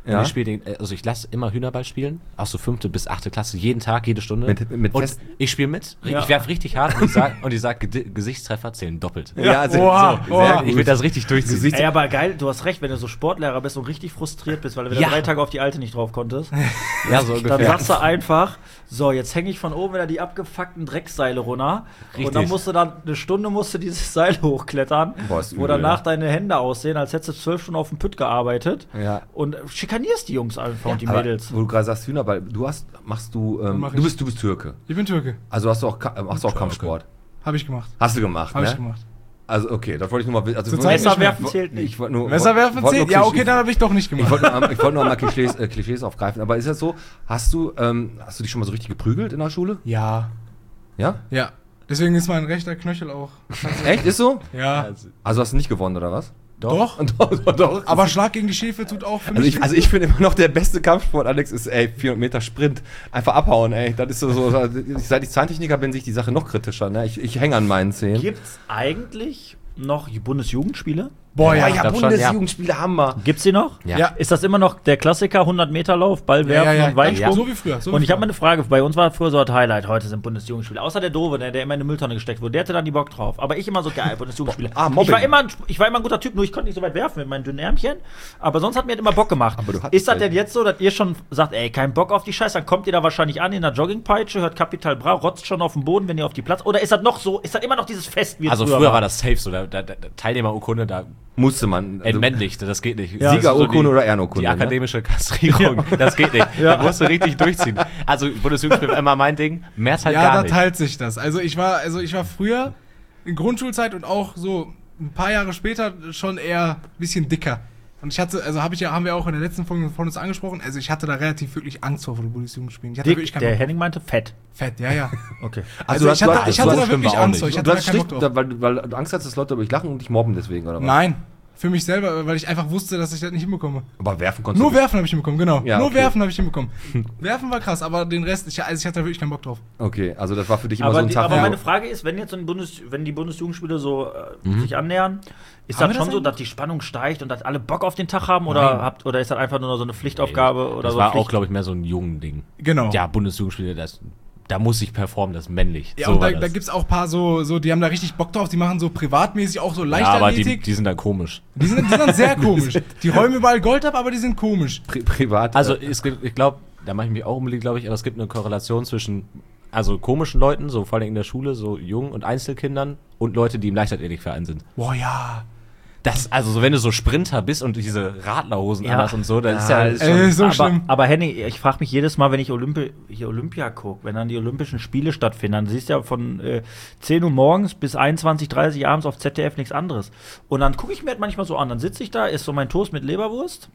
Ja. Und ich spiele den, also ich lasse immer Hühnerball spielen, auch so fünfte bis achte Klasse, jeden Tag, jede Stunde. Mit- mit und fest- ich spiele mit, Ja. ich werfe richtig hart und ich sag, und ich sag, Gedi- Gesichtstreffer zählen doppelt. Ja, sehr, Oha, so, oha. sehr Ich will das richtig durchziehen. Gesicht- Ey, aber geil, du hast recht, wenn du so Sportlehrer bist und richtig frustriert bist, weil du wieder Ja. drei Tage auf die Alte nicht drauf konntest, Ja, so dann ungefähr. sagst du einfach, so, jetzt hänge ich von oben wieder die abgefuckten Dreckseile runter. Richtig. Und dann musst du dann, eine Stunde musst du dieses Seil hochklettern, Boah, ist wo übel, danach ja. deine Hände aussehen, als hättest du zwölf Stunden auf dem Pütt gearbeitet. Ja. Und schikanierst die Jungs einfach und die Aber, Mädels. wo du gerade sagst Hühnerball, du hast, machst du, ähm, mach du ich. bist, du bist Türke. Ich bin Türke. Also hast du auch, Ka- machst du auch Kampfsport. Habe ich gemacht. Hast du gemacht, Habe ne? ich gemacht. Also okay, das wollte ich nur mal, also Zur Zeit nicht mehr. Messerwerfen zählt nicht. Ich wollte nur, Messerwerfen wollte nur zählt? Ja, Klischee- okay, dann habe ich doch nicht Ich gemacht. wollte nur, ich wollte nur mal Klischees, äh, Klischees aufgreifen, aber ist das so, hast du, ähm, hast du dich schon mal so richtig geprügelt in der Schule? Ja. Ja? Ja. Deswegen ist mein rechter Knöchel auch. Echt, ist so? Ja. Also hast du nicht gewonnen, oder was? Doch. doch, doch, doch. Aber Schlag gegen die Schäfe tut auch für mich. Also ich, also ich finde immer noch, der beste Kampfsport, Alex, ist, ey, vierhundert Meter Sprint. Einfach abhauen, ey. Das ist so, so seit ich Zahntechniker bin, sehe ich die Sache noch kritischer, ne? Ich, ich hänge an meinen Zähnen. Gibt's eigentlich noch die Bundesjugendspiele? Boah, ja. ja, glaub schon, Bundesjugendspiele Hammer. Gibt's die noch? Ja. Ja. Ist das immer noch der Klassiker, hundert Meter Lauf, Ball werfen ja, ja, und Weitsprung? So wie früher. So Und wie ich habe früher. mal eine Frage, bei uns war früher so ein Highlight, heute sind Bundesjugendspiele. Außer der Dove, der, der immer in eine Mülltonne gesteckt wurde, der hatte dann die Bock drauf. Aber ich immer so, geil, Bundesjugendspiele. Ah, Mobbing. ich, war immer, ein- ich war immer ein guter Typ, nur ich konnte nicht so weit werfen mit meinen dünnen Ärmchen. Aber sonst hat mir das immer Bock gemacht. Aber du hattest Ist das halt- denn jetzt so, dass ihr schon sagt, ey, kein Bock auf die Scheiße, dann kommt ihr da wahrscheinlich an in der Joggingpeitsche, hört Capital Bra, rotzt schon auf dem Boden, wenn ihr auf die Platz... Oder ist das noch so, ist das immer noch dieses Fest, wie es Also früher war das safe so, da, da, da Teilnehmerurkunde, da Musste man. Also, entmännlicht, das geht nicht. Ja. Siegerurkunde So die- oder Ehrenurkunde, Die ne? akademische Kastrierung, das geht nicht. Ja. Da musst du richtig durchziehen. Also Bundesjugendspiel war immer mein Ding, mehr halt Ja, gar da nicht. teilt sich das. Also ich war, also ich war früher in Grundschulzeit und auch so ein paar Jahre später schon eher ein bisschen dicker. Und ich hatte, also habe ich ja, haben wir auch in der letzten Folge von uns angesprochen, also ich hatte da relativ wirklich Angst vor den Bundesjugendspielen. Ich hatte wirklich Dick, keinen der Bock drauf. Henning meinte fett. Fett, ja, ja. Okay. Also, du ich hast- du hatte, hast- ich du hatte hast- da stimmt wirklich auch Angst vor. nicht. Ich hatte Du da hast keinen Bock schlicht, drauf. weil, weil du Angst hattest, dass Leute dich lachen und dich mobben deswegen, oder was? Nein, für mich selber, weil ich einfach wusste, dass ich das nicht hinbekomme. Aber werfen konntest Nur du. werfen habe ich hinbekommen, genau. Ja, Nur okay. werfen habe ich hinbekommen. Werfen war krass, aber den Rest, ich, also ich hatte da wirklich keinen Bock drauf. Okay, also das war für dich immer Aber, so ein die, Tag. aber wo- meine Frage ist, wenn jetzt so ein Bundes, wenn die Bundesjugendspiele so äh, sich annähern, ist Haben das wir schon das so, eigentlich? dass die Spannung steigt und dass alle Bock auf den Tag haben oder Nein. habt oder ist das einfach nur so eine Pflichtaufgabe oder das so? war Pflicht- auch, glaube ich, mehr so ein Jugendding. Genau. Ja, Bundesjugendspiele, das, da muss ich performen, das ist männlich. Ja, so und war da, da das. gibt es auch ein paar so, so, die haben da richtig Bock drauf, die machen so privatmäßig auch so ja, aber die, Leichtathletik. die sind dann komisch. Die, sind, die sind sehr komisch. Die räumen überall Gold ab, aber die sind komisch. Pri privat. Also äh, es gibt, ich glaube, da mache ich mich auch unbedingt, glaube ich, aber es gibt eine Korrelation zwischen also komischen Leuten, so vor allem in der Schule, so Jungen und Einzelkindern und Leute, die im Leichtathletikverein sind. Boah, ja. Das, also so wenn du so Sprinter bist und diese Radlerhosen Ja. anhast und so, das ist Ja, ja ist schon, Ey, so aber, schlimm. aber Henning, ich frage mich jedes Mal, wenn ich Olympi hier Olympia gucke, wenn dann die Olympischen Spiele stattfinden, dann siehst du ja von äh, zehn Uhr morgens bis einundzwanzig, dreißig abends auf Z D F nichts anderes. Und dann gucke ich mir das manchmal so an, dann sitze ich da, isst so mein Toast mit Leberwurst.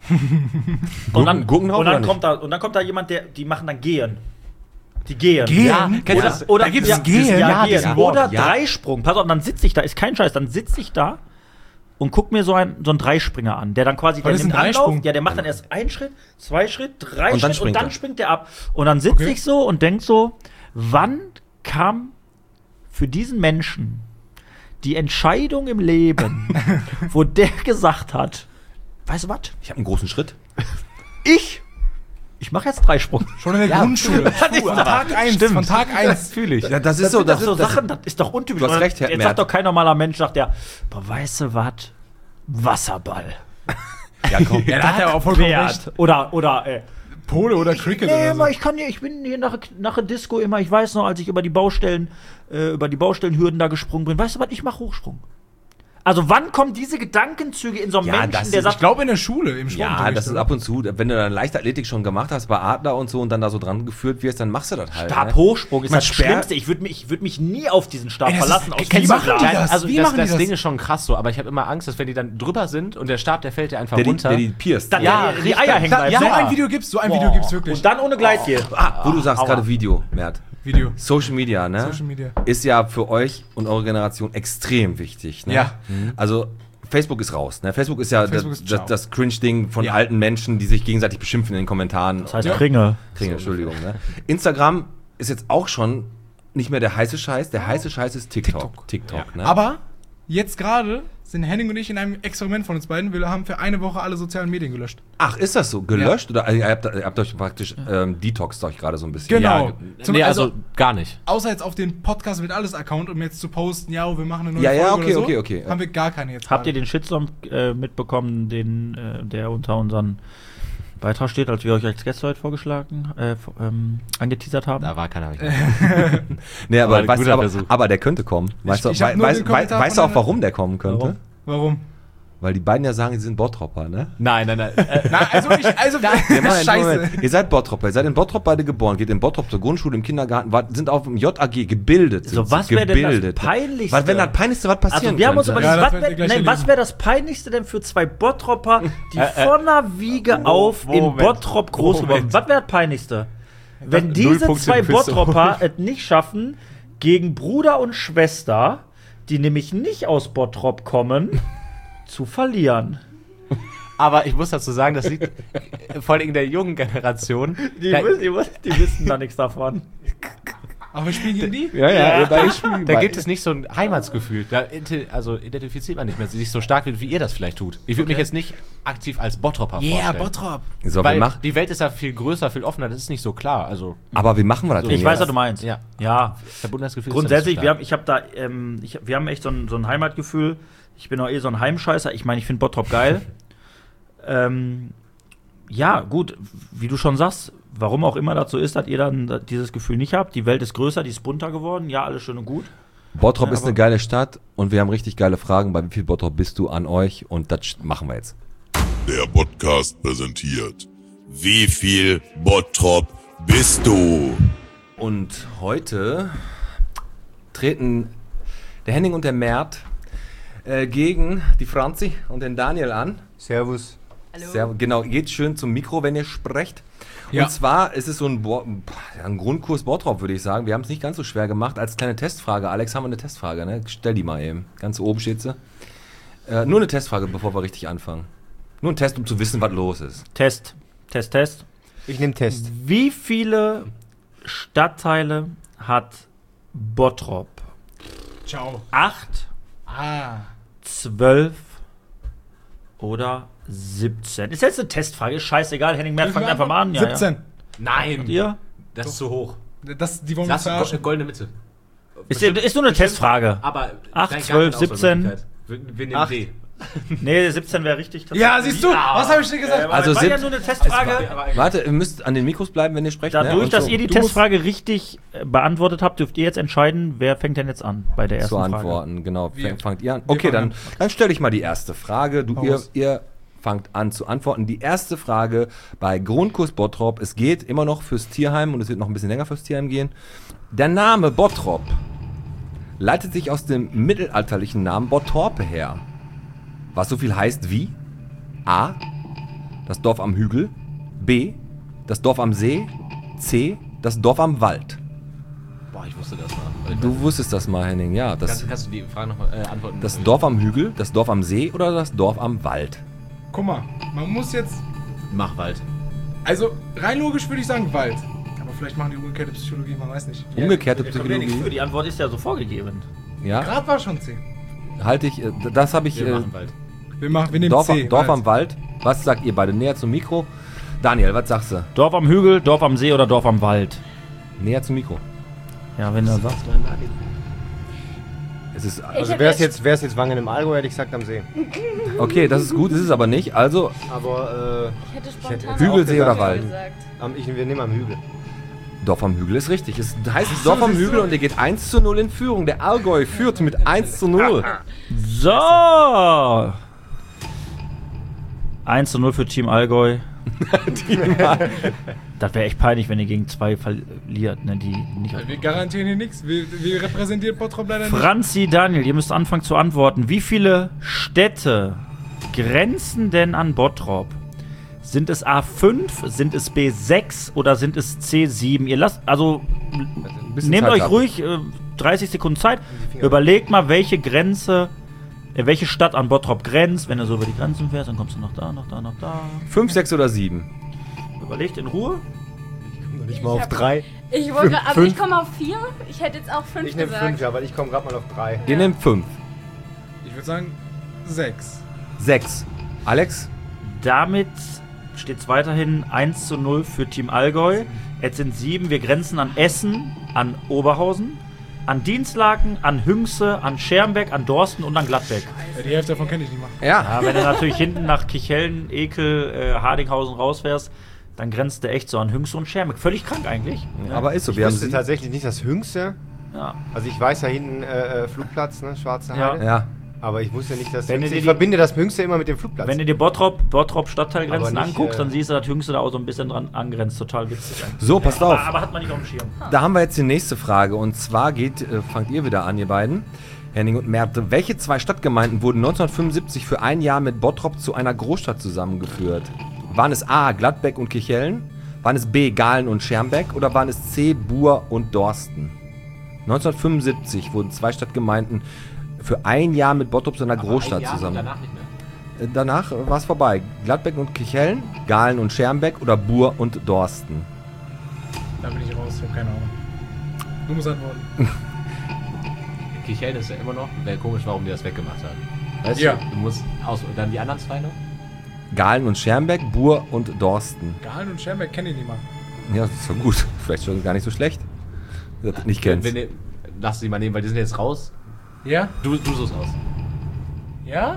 und dann, Gurkenhaut und dann oder kommt da und dann kommt da jemand, der die machen dann Gehen. Die gehen. Gehen? Ja, Kennst oder, du das? oder Da gibt's ja, Gehen? Ja, Ja, gehen. diesen Oder Wort, ja. Dreisprung. Pass auf, dann sitze ich da, ist kein Scheiß, dann sitze ich da und guck mir so, ein, so einen Dreispringer an, der dann quasi, der Was ist ein nimmt Anlauf, Dreisprung? ja, der macht dann erst einen Schritt, zwei Schritt, drei Und dann Schritt und springt dann er. springt der ab. Und dann sitze Okay. ich so und denk so, wann kam für diesen Menschen die Entscheidung im Leben, wo der gesagt hat, weißt du was, ich habe einen großen Schritt. ich, ich mache jetzt Dreisprung. Schon in der Grundschule. Von Tag eins. Von Tag eins. fühle ich. Ja, das ist Das so, sind das doch so ist das, Sachen, das ist doch untypisch. Du hast Und recht, Herr Jetzt Mert. sagt doch kein normaler Mensch, sagt der, boah, weißt du was, Wasserball. Ja, komm. Ja, da hat er auch vollkommen Wert. recht. Oder, oder, äh, Pole oder Cricket nee, oder immer, so. ich kann ja, ich bin hier nach, nach der Disco immer, ich weiß noch, als ich über die Baustellen, äh, über die Baustellenhürden da gesprungen bin, weißt du was, ich mach Hochsprung. Also wann kommen diese Gedankenzüge in so einem Ja, Menschen, das der ist- sagt, Ich glaube in der Schule, im Ja, Sportunterricht. das ist oder? ab und zu, wenn du dann Leichtathletik schon gemacht hast bei Adler und so und dann da so dran geführt wirst, dann machst du das halt. ne? Stabhochsprung ist Man das sperrt- Schlimmste. Ich würde mich, ich würd mich nie auf diesen Stab Ey, das verlassen. ist- aus kennst du- Liebe. machen die das? Also Wie das, machen die das das? Ding ist schon krass so, aber ich habe immer Angst, dass wenn die dann drüber sind und der Stab, der fällt ja einfach Der die, runter. der die pierst. Dann Ja, die, die Eier hängen Da, bleiben. so Ja. ein Video gibt's, so ein Video gibt's wirklich. Und dann ohne Gleitgel. Ah, wo du sagst Aua. gerade Video, Mert. Video. Social Media, ne? Social Media. Ist ja für euch und eure Generation extrem wichtig. Ne? Ja. Also Facebook ist raus. Ne? Facebook ist ja Facebook das, ist das, ciao. das Cringe-Ding von Ja. alten Menschen, die sich gegenseitig beschimpfen in den Kommentaren. Das heißt Ja. Kringe. Kriegen, Entschuldigung. Ne? Instagram ist jetzt auch schon nicht mehr der heiße Scheiß. Der heiße Scheiß ist TikTok. TikTok. TikTok, ne? Aber jetzt gerade sind Henning und ich in einem Experiment von uns beiden. Wir haben für eine Woche alle sozialen Medien gelöscht. Ach, ist das so? Gelöscht? Oder also, ihr, habt, ihr habt euch praktisch ähm, detoxt euch gerade so ein bisschen. Genau. Ja, Zum- nee, also, also- gar nicht. Außer jetzt auf den Podcast mit alles Account, um jetzt zu posten, ja, wir machen eine neue Ja, ja, Folge okay, oder so, okay, okay. haben wir gar keine jetzt. Habt ihr gerade. den Shitstorm äh, mitbekommen, den, äh, der unter unseren Beitrag steht, als wir euch als Gäste heute vorgeschlagen, äh, v- ähm, angeteasert haben? Da war keiner. Nee, aber, ein weißt, guter aber, Versuch. aber der könnte kommen. Weißt du, ich hab wei- nur weißt, den Kommentar wei- weißt du von auch, einer- warum der kommen könnte? Warum? Warum? Weil die beiden ja sagen, sie sind Bottropper, ne? Nein, nein, nein. Äh, Na, also ich, also Ja, Moment, Scheiße. Moment. Ihr seid Bottropper, ihr seid in Bottrop beide geboren, geht in Bottrop zur Grundschule, im Kindergarten, wart, sind auf dem J A G gebildet. So, sind was sie, wäre denn das gebildet. Peinlichste? Was, wenn das Peinlichste, was passieren Also wir haben uns könnte? überlegt, Ja, das was werden wir wäre gleich nee, erleben. was wär das Peinlichste denn für zwei Bottropper, die Äh, äh, von der Wiege auf in Moment. Bottrop groß geworden Moment. sind? Was wäre das Peinlichste? Wenn null diese Punkte zwei im Quiz. Bottropper es nicht schaffen, gegen Bruder und Schwester, die nämlich nicht aus Bottrop kommen, zu verlieren. aber ich muss dazu sagen, das liegt vor allem in der jungen Generation. Die, da, wissen, die, wissen- die wissen da nichts davon. Aber wir spielen gegen die? Ja, ja, ihr beide spielen. da gibt es nicht so ein Heimatsgefühl. Da identi- also identifiziert man nicht mehr sich so stark, wie ihr das vielleicht tut. Ich würde mich jetzt nicht aktiv als Bottropper vorstellen. Bottrop. So, wir Weil machen, die Welt ist ja viel größer, viel offener, das ist nicht so klar. Also, aber wie machen wir das denn Ich weiß, was jetzt? du meinst. Ja. Ja. Verbundenheitsgefühl Grundsätzlich, ist wir ja haben, ich habe da, ähm, ich, wir haben echt so ein, so ein Heimatgefühl. Ich bin auch eh so ein Heimscheißer. Ich meine, ich finde Bottrop geil. ähm, ja, gut, wie du schon sagst, warum auch immer das so ist, dass ihr dann dieses Gefühl nicht habt. Die Welt ist größer, die ist bunter geworden. Ja, alles schön und gut. Bottrop Ja, ist aber- eine geile Stadt und wir haben richtig geile Fragen. Bei wie viel Bottrop bist du an euch? Und das sch- machen wir jetzt. Der Podcast präsentiert. Wie viel Bottrop bist du? Und heute treten der Henning und der Mert äh, gegen die Franzi und den Daniel an. Servus. Sehr, genau, geht schön zum Mikro, wenn ihr sprecht. Ja. Und zwar ist es so ein, Bo ja, ein Grundkurs Bottrop, würde ich sagen. Wir haben es nicht ganz so schwer gemacht. Als kleine Testfrage, Alex, haben wir eine Testfrage, ne? Stell die mal eben. Ganz oben steht sie. Äh, nur eine Testfrage, bevor wir richtig anfangen. Nur ein Test, um zu wissen, was los ist. Test, Test, Test. Ich nehme Test. Wie viele Stadtteile hat Bottrop? Ciao. Acht, Ah. zwölf oder siebzehn? Ist jetzt eine Testfrage, ist scheißegal. Henning Merz, fangt einfach mal an. Ja, siebzehn. Nein, Ja. Ihr? das ist zu hoch. Das, die wollen wir Lass eine verarschen. goldene Mitte. Ist, ist nur eine Testfrage. Aber Acht, gar keine zwölf, siebzehn. Auswahlmöglichkeit. Wir, wir nehmen Acht. D. Nee, siebzehn wäre richtig. Ja, siehst du? Was habe ich dir gesagt? Äh, Also also war ja sieb- nur eine Testfrage. Warte, ihr müsst an den Mikros bleiben, wenn ihr sprecht. Dadurch, ne? Und dass so ihr die Du musst- Testfrage richtig äh, beantwortet habt, dürft ihr jetzt entscheiden, wer fängt denn jetzt an bei der ersten zu Frage. antworten. Genau, Wir- Fang- fangt ihr an. wir Okay, fangen dann, dann stelle ich mal die erste Frage. Du, Hau ihr, raus. ihr fangt an zu antworten. Die erste Frage bei Grundkurs Bottrop. Es geht immer noch fürs Tierheim und es wird noch ein bisschen länger fürs Tierheim gehen. Der Name Bottrop leitet sich aus dem mittelalterlichen Namen Bottorpe her. Was so viel heißt wie A. Das Dorf am Hügel. B. Das Dorf am See. C. Das Dorf am Wald. Boah, ich wusste das mal. Du wusstest das mal, Henning. Ja, das, kannst, kannst du die Frage nochmal äh, antworten? das Dorf am Hügel, das Dorf am See oder das Dorf am Wald? Guck mal, man muss jetzt. Mach Wald. Also, rein logisch würde ich sagen Wald. Aber vielleicht machen die umgekehrte Psychologie, man weiß nicht. Umgekehrte Da kommt ja nichts für. Psychologie. Die Antwort ist ja so vorgegeben. Ja, Gerade war schon C. halte ich, äh, das habe ich, Wir äh, machen Wald. Wir, machen, wir nehmen Dorf, C. Dorf Wald. am Wald. Was sagt ihr beide? Näher zum Mikro. Daniel, was sagst du? Dorf am Hügel, Dorf am See oder Dorf am Wald? Näher zum Mikro. Ja, wenn du sagst. Es ist, Also wäre es jetzt, wär's jetzt Wangen im Allgäu, hätte ich gesagt am See. okay, das ist gut, ist es aber nicht. Also, Aber Ich hätte hätte spontan Hügel, auch See oder gesagt, Wald? gesagt. äh, am, ich, wir nehmen am Hügel. Dorf am Hügel ist richtig. Es heißt Dorf am Hügel und ihr geht eins zu null in Führung. Der Allgäu führt mit eins zu null. So! eins zu null für Team Allgäu. Das wäre echt peinlich, wenn ihr gegen zwei verliert, ne, die nicht. Wir garantieren hier nichts. Wir, wir repräsentieren Bottrop leider nicht. Franzi, Daniel, ihr müsst anfangen zu antworten. Wie viele Städte grenzen denn an Bottrop? Sind es A fünf, sind es B sechs oder sind es C sieben? Ihr lasst, also bisschen nehmt Zeit euch ab. ruhig äh, dreißig Sekunden Zeit. Überlegt mal, welche Grenze, äh, welche Stadt an Bottrop grenzt. Wenn du so über die Grenzen fährst, dann kommst du nach da, nach da, nach da. fünf, sechs oder sieben? Überlegt in Ruhe. Nicht mal auf drei. Ich wollte, Fünf- also ich fünf. komme auf vier. Ich hätte jetzt auch fünf Ich nehme gesagt. fünf, ja, weil ich komme gerade mal auf drei. Ihr nehmt fünf. Ich würde sagen sechs. Sechs. Alex? Damit steht es weiterhin eins zu null für Team Allgäu. Jetzt sind sieben. Wir grenzen an Essen, an Oberhausen, an Dienstlaken, an Hünxe, an Schermbeck, an Dorsten und an Gladbeck. Ja, die Hälfte davon kenne ich nicht mal. Ja. Ja, wenn du natürlich hinten nach Kichellen, Ekel, äh, Hardinghausen rausfährst, dann grenzt du echt so an Hünxe und Schermbeck. Völlig krank eigentlich. Aber ist so. Ich Wir haben wusste sie. tatsächlich nicht, dass Hünxe, Ja. also ich weiß ja hinten äh, äh, Flugplatz, ne, Schwarze Ja. Heide, Ja. aber ich wusste nicht, dass Wenn Hünxe, du dir ich die- verbinde das Hünxe immer mit dem Flugplatz. Wenn du dir Bottrop, Bottrop Stadtteilgrenzen Aber nicht, anguckst, äh, dann siehst du, dass Hünxe da auch so ein bisschen dran angrenzt. Total witzig eigentlich. So, passt auf. Aber, aber hat man nicht auf dem Schirm. Da haben wir jetzt die nächste Frage. Und zwar geht, äh, fangt ihr wieder an, ihr beiden. Henning und Merte. Welche zwei Stadtgemeinden wurden neunzehnhundertfünfundsiebzig für ein Jahr mit Bottrop zu einer Großstadt zusammengeführt? Waren es A. Gladbeck und Kichellen? Waren es B. Gahlen und Schermbeck? Oder waren es C. Buhr und Dorsten? neunzehnhundertfünfundsiebzig wurden zwei Stadtgemeinden für ein Jahr mit Bottrop zu einer Großstadt Ein Jahr und zusammen. Danach nicht mehr. Äh, Danach war es vorbei. Gladbeck und Kichellen, Gahlen und Schermbeck oder Buhr und Dorsten? Da bin ich raus, ich habe keine Ahnung. Du musst antworten. Kichellen ist ja immer noch. Wäre komisch, warum die das weggemacht haben. Weißt Ja. du, du musst aus. Und dann die anderen zwei noch? Gahlen und Schermbeck, Buhr und Dorsten. Gahlen und Schermbeck kenne ich nicht mal. Ja, das ist doch gut. Vielleicht schon gar nicht so schlecht. Dass du das nicht kennst. Wenn, wenn, lass sie mal nehmen, weil die sind jetzt raus. Ja? Du, du suchst aus. Ja?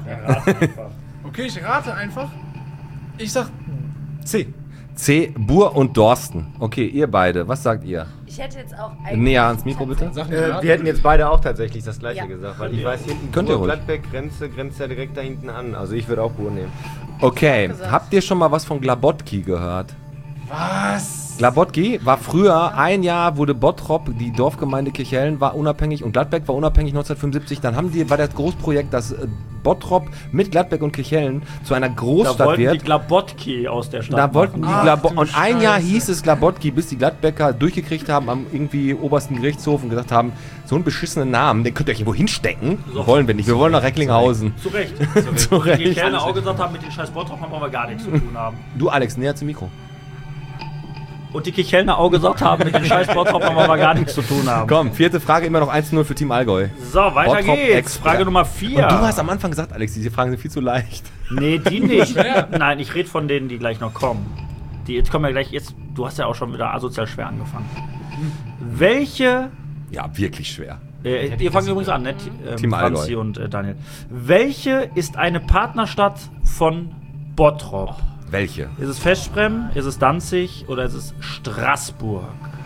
Okay, ich rate einfach. Ich sag C. C. Buhr und Dorsten. Okay, ihr beide. Was sagt ihr? Ich hätte jetzt auch eigentlich... Näher ans Mikro bitte. Sag nicht Äh, raten. wir hätten jetzt beide auch tatsächlich das gleiche Ja. gesagt, weil ich weiß, hinten Könnt ihr Buhr, ruhig. Gladbeck, Grenze, grenzt ja direkt da hinten an. Also ich würde auch Buhr nehmen. Okay, gesagt. habt ihr schon mal was von Glabotki gehört? Was? Glabotki war früher, ein Jahr wurde Bottrop, die Dorfgemeinde Kirchhellen war unabhängig und Gladbeck war unabhängig neunzehnhundertfünfundsiebzig. Dann haben die, war das Großprojekt, dass äh, Bottrop mit Gladbeck und Kirchhellen zu einer Da Großstadt wollten die wird. Glabotki aus der Stadt Da wollten die Ach, Glabo du und ein Jahr Scheiße. hieß es Glabotki, bis die Gladbecker durchgekriegt haben am irgendwie obersten Gerichtshof und gesagt haben, so einen beschissenen Namen, den könnt ihr euch irgendwo hinstecken. So. Wollen wir nicht, wir wollen nach Recklinghausen. Zu Recht. Zu Die Recht. Kellner auch gesagt haben, mit den scheiß Bottrop haben wir aber gar nichts zu tun haben. Du Alex, näher zum Mikro. Und die Kichelner auch gesagt haben, mit den scheiß Bottrop haben wir aber gar nichts zu tun haben. Komm, vierte Frage, immer noch eins zu null für Team Allgäu. So, weiter Bottrop geht's. Extra. Frage Nummer vier. Und du hast am Anfang gesagt, Alex, diese Fragen sind viel zu leicht. Nee, die nicht. Nein, ich rede von denen, die gleich noch kommen. Die, jetzt kommen wir gleich, jetzt, du hast ja auch schon wieder asozial schwer angefangen. Welche, Ja, wirklich schwer. äh, ihr fangt übrigens an, ne? T- ähm, Team Allgäu. Franzi und äh, Daniel. Welche ist eine Partnerstadt von Bottrop? Welche? Ist es Veszprem, ist es Danzig oder ist es Straßburg?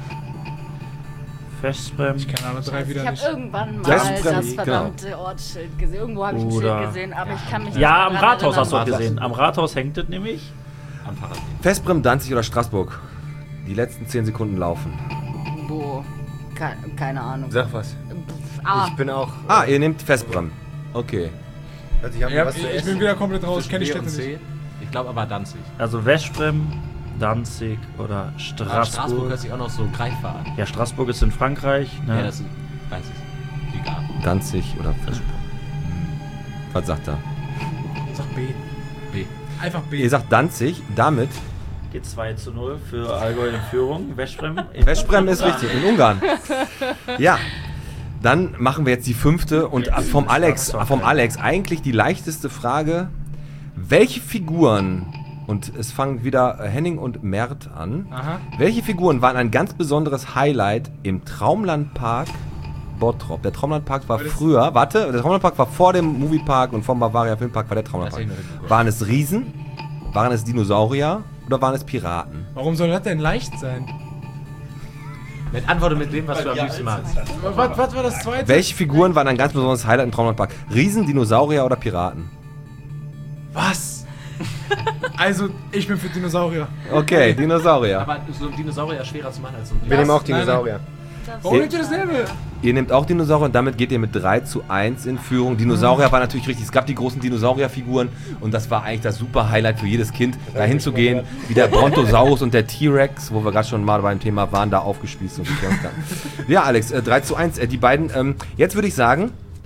Veszprem. Ich kenne alle drei Ich wieder habe nicht. irgendwann mal Das das, ist Bremse, verdammte Ortsschild gesehen. Irgendwo habe ich ein Oder- Schild gesehen, aber ich kann mich Ja, nicht am dran Rathaus hast du erinnern. es gesehen. Am Rathaus hängt es nämlich. Am Fahrrad. Veszprem, Danzig oder Straßburg? Die letzten zehn Sekunden laufen. Boah, keine, keine Ahnung. Sag was. Pff, ah, Ich bin auch. Ah, ihr nehmt Veszprem. Okay. Also ich, hab Ja, was zu ich, ich essen. bin wieder komplett raus. Ich kenne die B und Städte C. nicht. Ich glaube aber Danzig. Also Veszprem, Danzig oder Aber Straßburg Straßburg. hört sich auch noch so greifbar an. Ja, Straßburg ist in Frankreich. Ne? Ja, das ist, weiß ich. Egal. Danzig oder Veszprem. Was sagt er? Sag B. B. Einfach B. Ihr sagt Danzig, damit. Geht zwei zu null für Allgäu in Führung. Veszprem. Veszprem ist richtig, in Ungarn. Ja. Dann machen wir jetzt die fünfte und vom Alex, vom Alex eigentlich die leichteste Frage. Welche Figuren, und es fangen wieder Henning und Mert an, Aha. welche Figuren waren ein ganz besonderes Highlight im Traumlandpark Bottrop? Der Traumlandpark war früher, warte, der Traumlandpark war vor dem Moviepark und vom Bavaria Filmpark war der Traumlandpark. Das hätte ich mir geguckt. Waren es Riesen, waren es Dinosaurier oder waren es Piraten? Warum soll das denn leicht sein? Mit Antworte mit dem, was du am liebsten magst. Was, was war das zweite? Welche Figuren waren ein ganz besonderes Highlight im Traumlandpark? Riesen, Dinosaurier oder Piraten? Was? Also, ich bin für Dinosaurier. Okay, Dinosaurier. Aber so ein Dinosaurier ist schwerer zu machen als so ein Wir nehmen auch Nein, nein. Dinosaurier. Warum nehmt ihr dasselbe? Ihr nehmt auch Dinosaurier und damit geht ihr mit drei zu eins in Führung. Dinosaurier war natürlich richtig. Es gab die großen Dinosaurierfiguren und das war eigentlich das super Highlight für jedes Kind, da hinzugehen, wie der Brontosaurus und der T-Rex, wo wir gerade schon mal beim Thema waren, da aufgespießt und gekämpft haben. Ja, Alex, äh, drei zu eins. Äh, die beiden, ähm, jetzt würde ich sagen,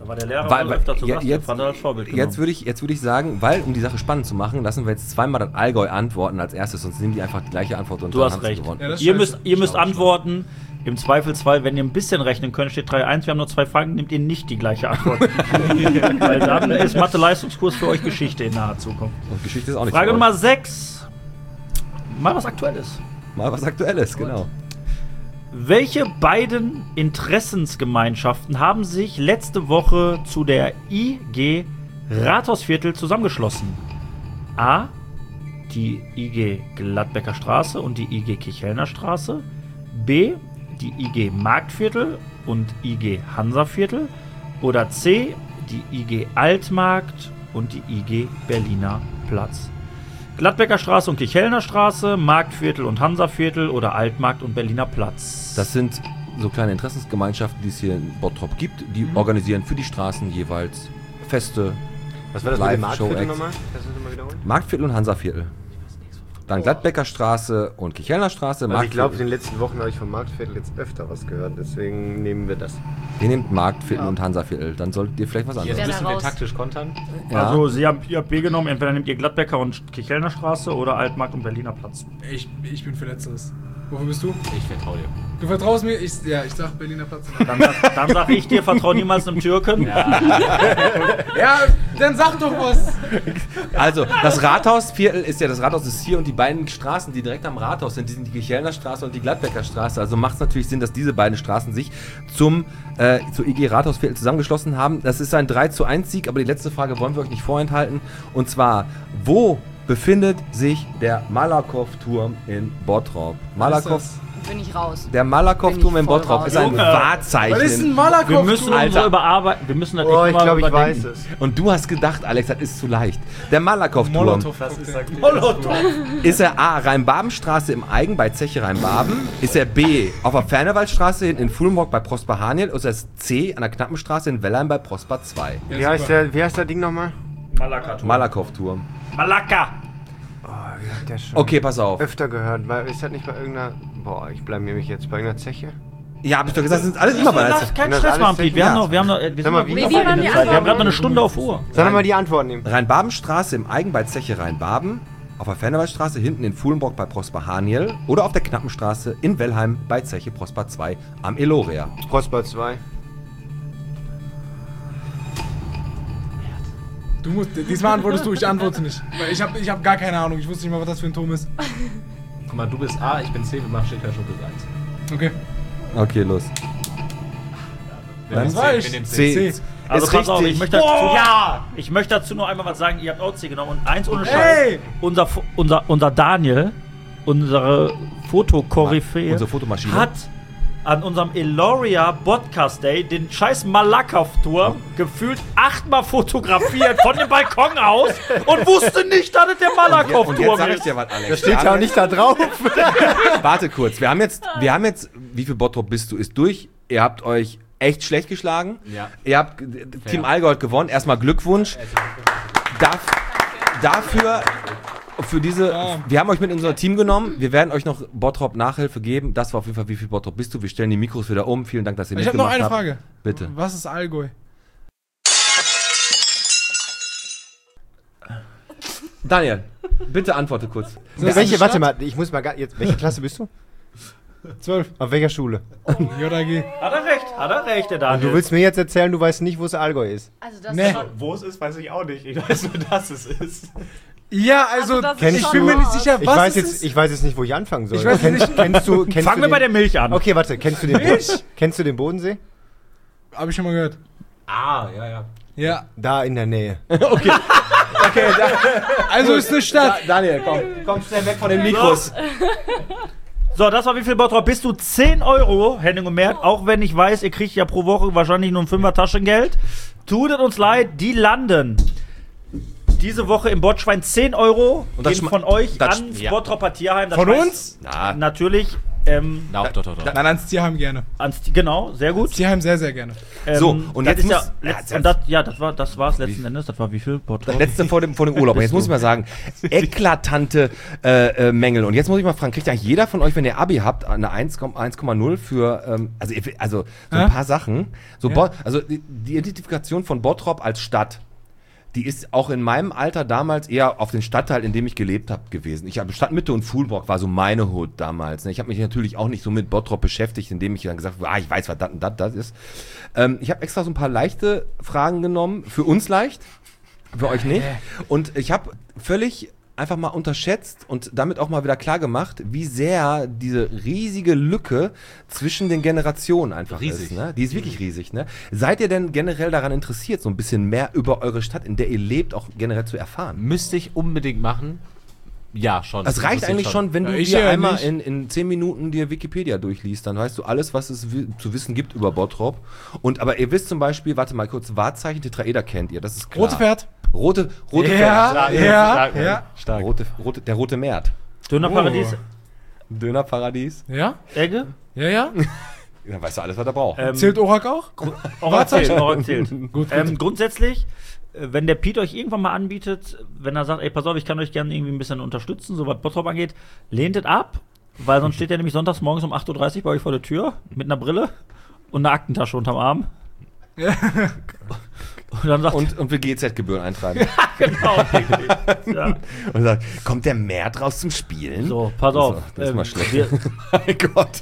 Da war der Lehrer Weil- auch öfter zu ja, Gast. jetzt- Fand er als Vorbild Jetzt genommen. würde ich, jetzt würd ich sagen, weil, um die Sache spannend zu machen, lassen wir jetzt zweimal das Allgäu antworten als erstes, sonst nehmen die einfach die gleiche Antwort und Du dann hast haben sie recht. gewonnen. Ja, das ist Ihr scheiße. müsst, ihr müsst antworten. Im Zweifelsfall, wenn ihr ein bisschen rechnen könnt, steht drei eins. Wir haben nur zwei Fragen, nehmt ihr nicht die gleiche Antwort. Weil dann ist Mathe-Leistungskurs für euch Geschichte in naher Zukunft. Und Geschichte ist auch nicht Frage für euch. Nummer sechs. Mal was Aktuelles. Mal was Aktuelles, genau. Welche beiden Interessensgemeinschaften haben sich letzte Woche zu der I G Rathausviertel zusammengeschlossen? A. Die I G Gladbecker Straße und die I G Kirchhellner Straße. B. Die I G Marktviertel und I G Hansaviertel. Oder C. Die I G Altmarkt und die I G Berliner Platz. Gladbecker Straße und Kirchhellner Straße, Marktviertel und Hansaviertel oder Altmarkt und Berliner Platz. Das sind so kleine Interessensgemeinschaften, die es hier in Bottrop gibt. Die Mhm. organisieren für die Straßen jeweils Feste. Was war das mit dem Live-Show-Acts. Marktviertel nochmal? Kannst du das nochmal wiederholen? Marktviertel und Hansaviertel. Dann Gladbecker Straße und Kirchhellner Straße. Also ich glaube, in Marktviertel. den letzten Wochen habe ich vom Marktviertel jetzt öfter was gehört, deswegen nehmen wir das. Ihr nehmt Marktviertel und Hansaviertel. Dann solltet ihr vielleicht was anderes. Jetzt Wer da müssen wir raus? taktisch kontern. Ja. Also, Sie haben, ihr habt B genommen, entweder nehmt ihr Gladbecker und Kirchhellner Straße oder Altmarkt und Berliner Platz. Ich, ich bin für Letzteres. Wofür bist du? Ich vertraue dir. Du vertraust mir? Ich, ja, ich sag Berliner Platz. Dann, sag- dann sag ich dir, vertrau niemals einem Türken. Ja, dann sag doch was. Also, das Rathausviertel ist ja, das Rathaus ist hier und die beiden Straßen, die direkt am Rathaus sind, die sind die Kirchhellner Straße und die Gladbecker Straße. Also macht es natürlich Sinn, dass diese beiden Straßen sich zum äh, zur I G Rathausviertel zusammengeschlossen haben. Das ist ein drei zu eins Sieg, aber die letzte Frage wollen wir euch nicht vorenthalten. Und zwar, wo befindet sich der Malakow-Turm in Bottrop? Malakow, Bin ich raus. der Malakow-Turm Bin in ich voll Bottrop raus. ist ein Junge, Wahrzeichen. Was ist ein in- Malakow? Wir müssen Alter. unsere überarbeiten. Wir müssen das Oh, echt ich mal glaube, ich überdenken. weiß es. Und du hast gedacht, Alex, das ist zu leicht. Der Malakow-Turm. Molotow. Ist er A. Rhein-Baben-Straße im Eigen bei Zeche Rhein-Baben? Ist er B. auf der Fernewaldstraße hinten in Fulmrock bei Prosper Haniel? Oder ist er C. an der Knappenstraße in Wellheim bei Prosper zwei? Wie heißt der, wie heißt der Ding nochmal? Malaka-Turm. Malakow-Turm. Malaka! Oh, wie hat der schon Okay, pass auf. öfter gehört? Weil ist das nicht bei irgendeiner. Boah, ich blamier mich jetzt bei irgendeiner Zeche. Ja, hab ich doch gesagt, das sind alles immer bei Das ist kein Das Stress, alles Manfred. Wir ja. haben noch, wir haben noch, wir sind Sag mal, noch wie- gut wie auf waren eigene die Zeit. Wir haben Antworten? gerade noch eine Stunde auf Uhr. Sag mal die Antwort nehmen. Rhein-Baben-Straße im Eigen bei Zeche Rhein-Baben, auf der Fernewaldstraße hinten in Fulmrock bei Prosper Haniel oder auf der Knappenstraße in Wellheim bei Zeche Prosper zwei am Eloria. Prosper zwei. Du musst, diesmal antwortest du, ich antworte nicht. Weil ich habe ich hab gar keine Ahnung, ich wusste nicht mal, was das für ein Turm ist. Guck mal, du bist A, ich bin C, wir machen Stecker schon eins. Okay. Okay, los. Wir nehmen Das war C, ich. wir nehmen C. C. Also Ist pass auf, richtig. ich möchte, dazu, ja! ich möchte dazu nur einmal was sagen. Ihr habt auch C genommen und eins ohne Scheiß. Hey! Unser, Fo- unser, unser Daniel, unsere Fotokoryphäe, Unsere Fotomaschine. hat an unserem Eloria Podcast Day den scheiß Malakow-Turm gefühlt achtmal fotografiert von dem Balkon aus und wusste nicht, dass es der Und jetzt Malakow-Turm sag ich ist. dir was, Alex. Das steht Wir ja auch haben nicht da drauf. jetzt- Warte kurz, wir haben jetzt, wir haben jetzt, wie viel Bottrop bist du, ist durch. Ihr habt euch echt schlecht geschlagen. Ja. Ihr habt, Team Allgäu hat gewonnen. Erstmal Glückwunsch. Darf, dafür, für diese, wir haben euch mit in unser Team genommen. Wir werden euch noch Bottrop Nachhilfe geben. Das war auf jeden Fall, wie viel Bottrop bist du. Wir stellen die Mikros wieder um. Vielen Dank, dass ihr Ich habe noch mitgemacht eine habt. Frage. Bitte. Was ist Allgäu? Daniel, bitte antworte kurz. Welche, warte mal, ich muss mal ga- jetzt. Welche Klasse bist du? zwölf. Auf welcher Schule? J A G. Hat er recht, hat er recht, der Daniel. Du willst mir jetzt erzählen, du weißt nicht, wo es Allgäu ist. Also das Nee. ist schon, Wo es ist, weiß ich auch nicht. Ich weiß nur, dass es ist. Ja, also, Also das ist ich schon bin mir nicht hart. sicher, Ich was weiß, es jetzt, ist. ich weiß jetzt nicht, wo ich anfangen soll. Ich weiß kennst, nicht. kennst du, kennst Fangen du wir bei der den, Milch an. Okay, warte, kennst du den, Bo Milch? kennst du den Bodensee? Hab ich schon mal gehört. Ah, ja, ja. Ja. Da in der Nähe. Also ist eine Stadt. Daniel, komm, komm schnell weg von den Mikros. So, das war wie viel Bottrop? Bist du zehn Euro, Henning und Mert, auch wenn ich weiß, ihr kriegt ja pro Woche wahrscheinlich nur ein Fünfer Taschengeld. Tut es uns leid, die landen diese Woche im Botschwein zehn Euro Und das gehen schma- von euch das- ans ja. Bottroper Tierheim. Das Von schmeißt uns? Na, Natürlich Ähm, Na, doch, doch, doch. Nein, ans Tierheim gerne. ans, genau, sehr gut. Tierheim sehr, sehr gerne. Ähm, So, und das jetzt ist ja, muss- letzt, ja, und das, ja, das war das war's letzten Endes. Das war wie viel? Das letzte vor dem, vor dem Urlaub. Und jetzt muss ich mal sagen, eklatante äh, äh, Mängel. Und jetzt muss ich mal fragen, kriegt eigentlich jeder von euch, wenn ihr Abi habt, eine eins Komma null für, ähm, also, ihr- also so ein Hä? paar Sachen. So Ja. Bo- also die, die Identifikation von Bottrop als Stadt, die ist auch in meinem Alter damals eher auf den Stadtteil, in dem ich gelebt habe, gewesen. Ich habe Stadtmitte und Fuhlbrock war so meine Hut damals. Ne? Ich habe mich natürlich auch nicht so mit Bottrop beschäftigt, indem ich dann gesagt habe, ah, ich weiß, was das und das, das ist. Ähm, ich habe extra so ein paar leichte Fragen genommen, für uns leicht, für euch nicht. Und ich habe völlig einfach mal unterschätzt und damit auch mal wieder klar gemacht, wie sehr diese riesige Lücke zwischen den Generationen einfach Riesig. ist. Ne? Die ist wirklich riesig. Ne? Seid ihr denn generell daran interessiert, so ein bisschen mehr über eure Stadt, in der ihr lebt, auch generell zu erfahren? Müsste ich unbedingt machen. Ja, schon. Das reicht interessiert eigentlich schon, wenn Ja, du ich dir ja einmal nicht. in, in zehn Minuten dir Wikipedia durchliest, dann weißt du alles, was es wi- zu wissen gibt über Bottrop. Und aber ihr wisst zum Beispiel, warte mal kurz, Wahrzeichen Tetraeder kennt ihr, das ist klar. Rote Pferd. Rote, rote Ja, Pferd. ja, stark, ja. Stark. Rote, rote, der rote Mert. Dönerparadies, Dönerparadies. Ja? Egge. Ja, ja. Dann weißt du alles, was er braucht. Ähm, Zählt Orak auch? Orak zählt, Orak zählt. Gut, gut. Ähm, grundsätzlich, äh, wenn der Pete euch irgendwann mal anbietet, wenn er sagt, ey, pass auf, ich kann euch gerne irgendwie ein bisschen unterstützen, so was Bottrop angeht, lehnt es ab, weil sonst steht er nämlich sonntags morgens um acht Uhr dreißig bei euch vor der Tür mit einer Brille und einer Aktentasche unterm Arm. Und dann sagt Und, und will G Z-Gebühren eintreiben. genau, ja. Und sagt, kommt der Mert raus zum Spielen? So, pass auf. Das ist ähm, mal schlecht. wir- Mein Gott.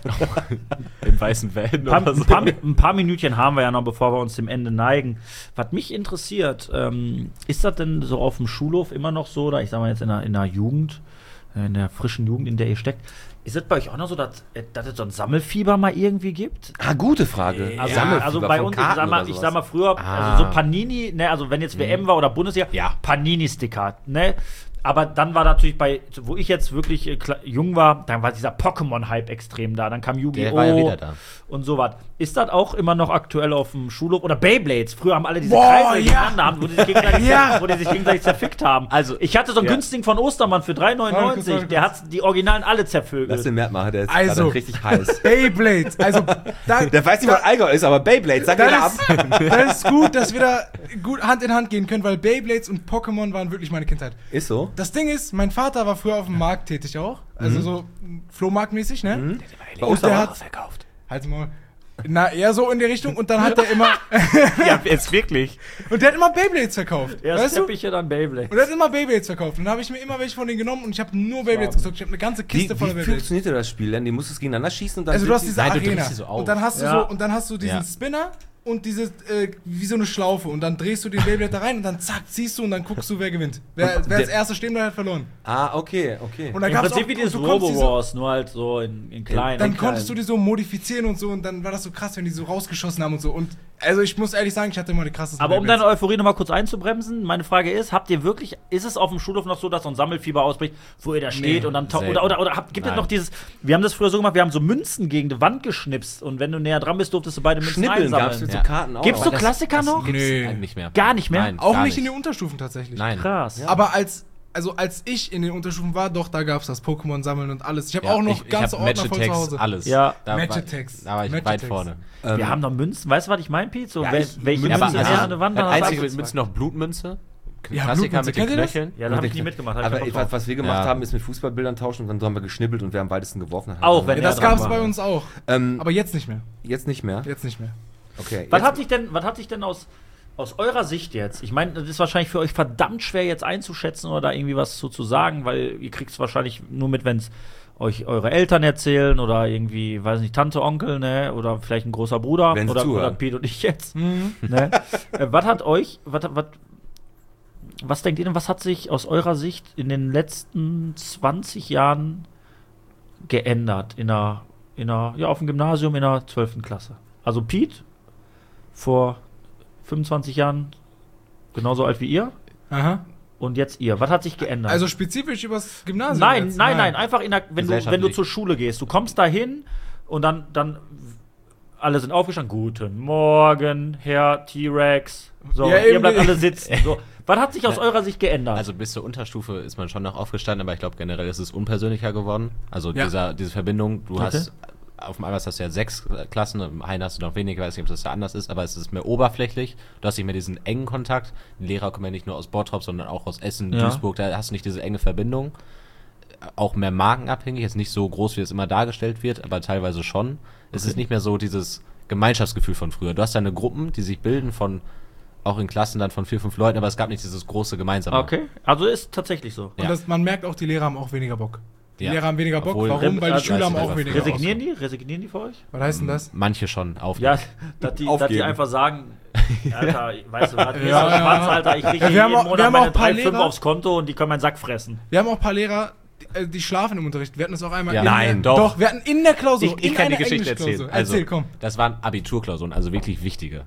Im weißen Van Ein paar, oder so. ein, paar, ein paar Minütchen haben wir ja noch, bevor wir uns dem Ende neigen. Was mich interessiert, ähm, ist das denn so auf dem Schulhof immer noch so, oder ich sag mal jetzt in der, in der Jugend, äh, in der frischen Jugend, in der ihr steckt, ist es bei euch auch noch so, dass, äh, dass es so ein Sammelfieber mal irgendwie gibt? Ah, gute Frage. Also, Sammelfieber also bei von uns, ich Karten sag, mal, oder ich sowas. sag mal früher, Ah. also so Panini, ne, also wenn jetzt W M war oder Bundesliga, Ja. Panini-Sticker, ne? Aber dann war natürlich bei, wo ich jetzt wirklich äh, kla- jung war, dann war dieser Pokémon-Hype extrem da. Dann kam Der Yu-Gi-Oh! war ja wieder da. Und sowas. Ist das auch immer noch aktuell auf dem Schulhof? Oder Beyblades? Früher haben alle diese Boah, Kreise ja. gegeneinander haben, wo die sich gegenseitig, Ja. wo die sich gegenseitig zerfickt haben. Also, ich hatte so einen ja. günstigen von Ostermann für drei neunundneunzig. Warte kurz, Der warte hat die Originalen alle Lass zervögelt. den Mert machen, der ist Also. gerade richtig heiß. Beyblade. Also, da, Der weiß nicht, was Allgäu ist, aber Beyblade, sag wieder ab. das, ist, das ist gut, dass wir da gut Hand in Hand gehen können, weil Beyblades und Pokémon waren wirklich meine Kindheit. Ist so. Das Ding ist, mein Vater war früher auf dem Markt tätig auch. Also so Flohmarktmäßig, ne? Bei Und der Ostermann. hat, halt mal, na, eher so in die Richtung. Und dann hat er immer, Ja, jetzt wirklich. und der hat immer Beyblades verkauft. Erst weißt du? Teppiche, dann Beyblade. Und er hat immer Beyblades verkauft. Und dann habe ich mir immer welche von denen genommen und ich habe nur Beyblades gezockt. Ich habe eine ganze Wie, Kiste wie voller Beyblades. funktionierte das Spiel denn? Die musstest gegeneinander schießen und dann. Also du sind hast die- diese Nein, du Arena drehst sie so auf. und dann hast du Ja. so und dann hast du diesen Ja. Spinner und dieses äh, wie so eine Schlaufe und dann drehst du den Beyblade da rein und dann zack ziehst du und dann guckst du, wer gewinnt. Wer, wer als der- erster stehen bleibt, hat verloren. Ah, okay, okay. Und dann Im gab's Prinzip auch, wie dieses und du konntest die so, Robo-Wars, nur halt so in, in klein. dann in konntest du klein. die so modifizieren und so und dann war das so krass, wenn die so rausgeschossen haben und so. Und also ich muss ehrlich sagen, ich hatte immer die krassesten Aber um Beyblades. deine Euphorie nochmal kurz einzubremsen, meine Frage ist, habt ihr wirklich, ist es auf dem Schulhof noch so, dass so ein Sammelfieber ausbricht, wo ihr da steht Nee, und dann tau- selten. oder, oder, oder habt, gibt es Nein. noch dieses, wir haben das früher so gemacht, wir haben so Münzen gegen die Wand geschnipst und wenn du näher dran bist, durftest du beide Münzen Schnippeln gab es einsammeln. mit so Ja. Karten auch. Gibt's noch. so Das- Klassiker das noch? Gibt's Nee. eigentlich nicht mehr. Gar nicht mehr? Nein, auch gar nicht in den Unterstufen tatsächlich. Nein. Krass. Aber als also als ich in den Unterstufen war, doch, da gab's das Pokémon sammeln und alles. Ich habe Ja, auch noch ich, ganze ich hab Ordner voll zu Match-Attacks, Hause. alles. Ja. da war, Match-Attacks. da war ich weit Match-Attacks. vorne. Ähm, Wir haben noch Münzen, weißt du, was ich meine, Pete? So, Ja, wel- ich- welche Ja, Münzen aber ist also- an der Wand? das Dann hast du Einzige mit abgezwackt. Münzen noch Blutmünze. Ja, Klassiker Blutmünze, mit den kennt ihr das? Knöcheln. Ja, da habe ich nie mitgemacht. hab Aber ich keinen ich, Bock was, drauf. was wir gemacht Ja. haben, ist mit Fußballbildern tauschen und dann haben wir geschnippelt und wer am weitesten geworfen hat. Auch wenn Ja, er das dran gab's war. bei uns auch. Ähm, Aber jetzt nicht mehr. jetzt nicht mehr. Jetzt nicht mehr. Okay. Was jetzt- hat sich denn, was hat sich denn aus, aus eurer Sicht jetzt? Ich meine, das ist wahrscheinlich für euch verdammt schwer jetzt einzuschätzen oder da irgendwie was zu, zu sagen, weil ihr kriegt es wahrscheinlich nur mit, wenn es euch eure Eltern erzählen oder irgendwie, weiß nicht, Tante, Onkel, ne? Oder vielleicht ein großer Bruder Wenn sie oder, zuhören. oder Pete und ich jetzt. Ne? äh, was hat euch, was, was, was denkt ihr denn, was hat sich aus eurer Sicht in den letzten zwanzig Jahren geändert in einer, in einer, ja, auf dem Gymnasium in der zwölften Klasse? Also Pete, vor fünfundzwanzig Jahren genauso alt wie ihr Aha. und jetzt ihr. Was hat sich geändert? Also spezifisch übers Gymnasium. nein, jetzt? nein, nein, einfach in der, wenn du, wenn du Gesellschaftlich. zur Schule gehst. Du kommst da hin und dann, dann alle sind aufgestanden. Guten Morgen, Herr T-Rex. So, Ja, ihr eben bleibt die- alle sitzen. So. Was hat sich aus eurer Sicht geändert? Also bis zur Unterstufe ist man schon noch aufgestanden, aber ich glaube generell ist es unpersönlicher geworden. Also Ja. dieser, diese Verbindung, du Okay. hast auf dem Albers hast du ja sechs Klassen, im Hain hast du noch weniger, ich weiß nicht, ob das da anders ist, aber es ist mehr oberflächlich. Du hast nicht mehr diesen engen Kontakt. Die Lehrer kommen ja nicht nur aus Bottrop, sondern auch aus Essen, Ja. Duisburg, da hast du nicht diese enge Verbindung. Auch mehr markenabhängig, ist nicht so groß, wie es immer dargestellt wird, aber teilweise schon. Es ist nicht mehr so dieses Gemeinschaftsgefühl von früher. Du hast deine Gruppen, die sich bilden von, auch in Klassen dann von vier, fünf Leuten, aber es gab nicht dieses große Gemeinsame. Okay, also ist tatsächlich so. Und Ja. das, man merkt auch, die Lehrer haben auch weniger Bock. Die Ja. Lehrer haben weniger Bock. Obwohl- Warum? Weil die Also- Schüler haben also auch weniger Bock. Resignieren die? Resignieren die für euch? Was heißt denn das? Manche schon auf. Ja, dass die, dass die Aufgeben. einfach sagen, Alter, weißt du was, mir Ja, ist das ja, Schwanz, ja. Alter, ich kriege Ja, wir jeden haben auch- wir Monat haben auch meine ein paar drei, fünf Lehrer- aufs Konto und die können meinen Sack fressen. Wir haben auch ein paar Lehrer, die, äh, die schlafen im Unterricht. Wir hatten das auch einmal. Ja. in Nein, der, doch. Doch, wir hatten in der Klausur. Ich, ich in kann die einer Geschichte Englischklausur. erzählen. Also, Erzähl, komm. Das waren Abiturklausuren, also wirklich wichtige.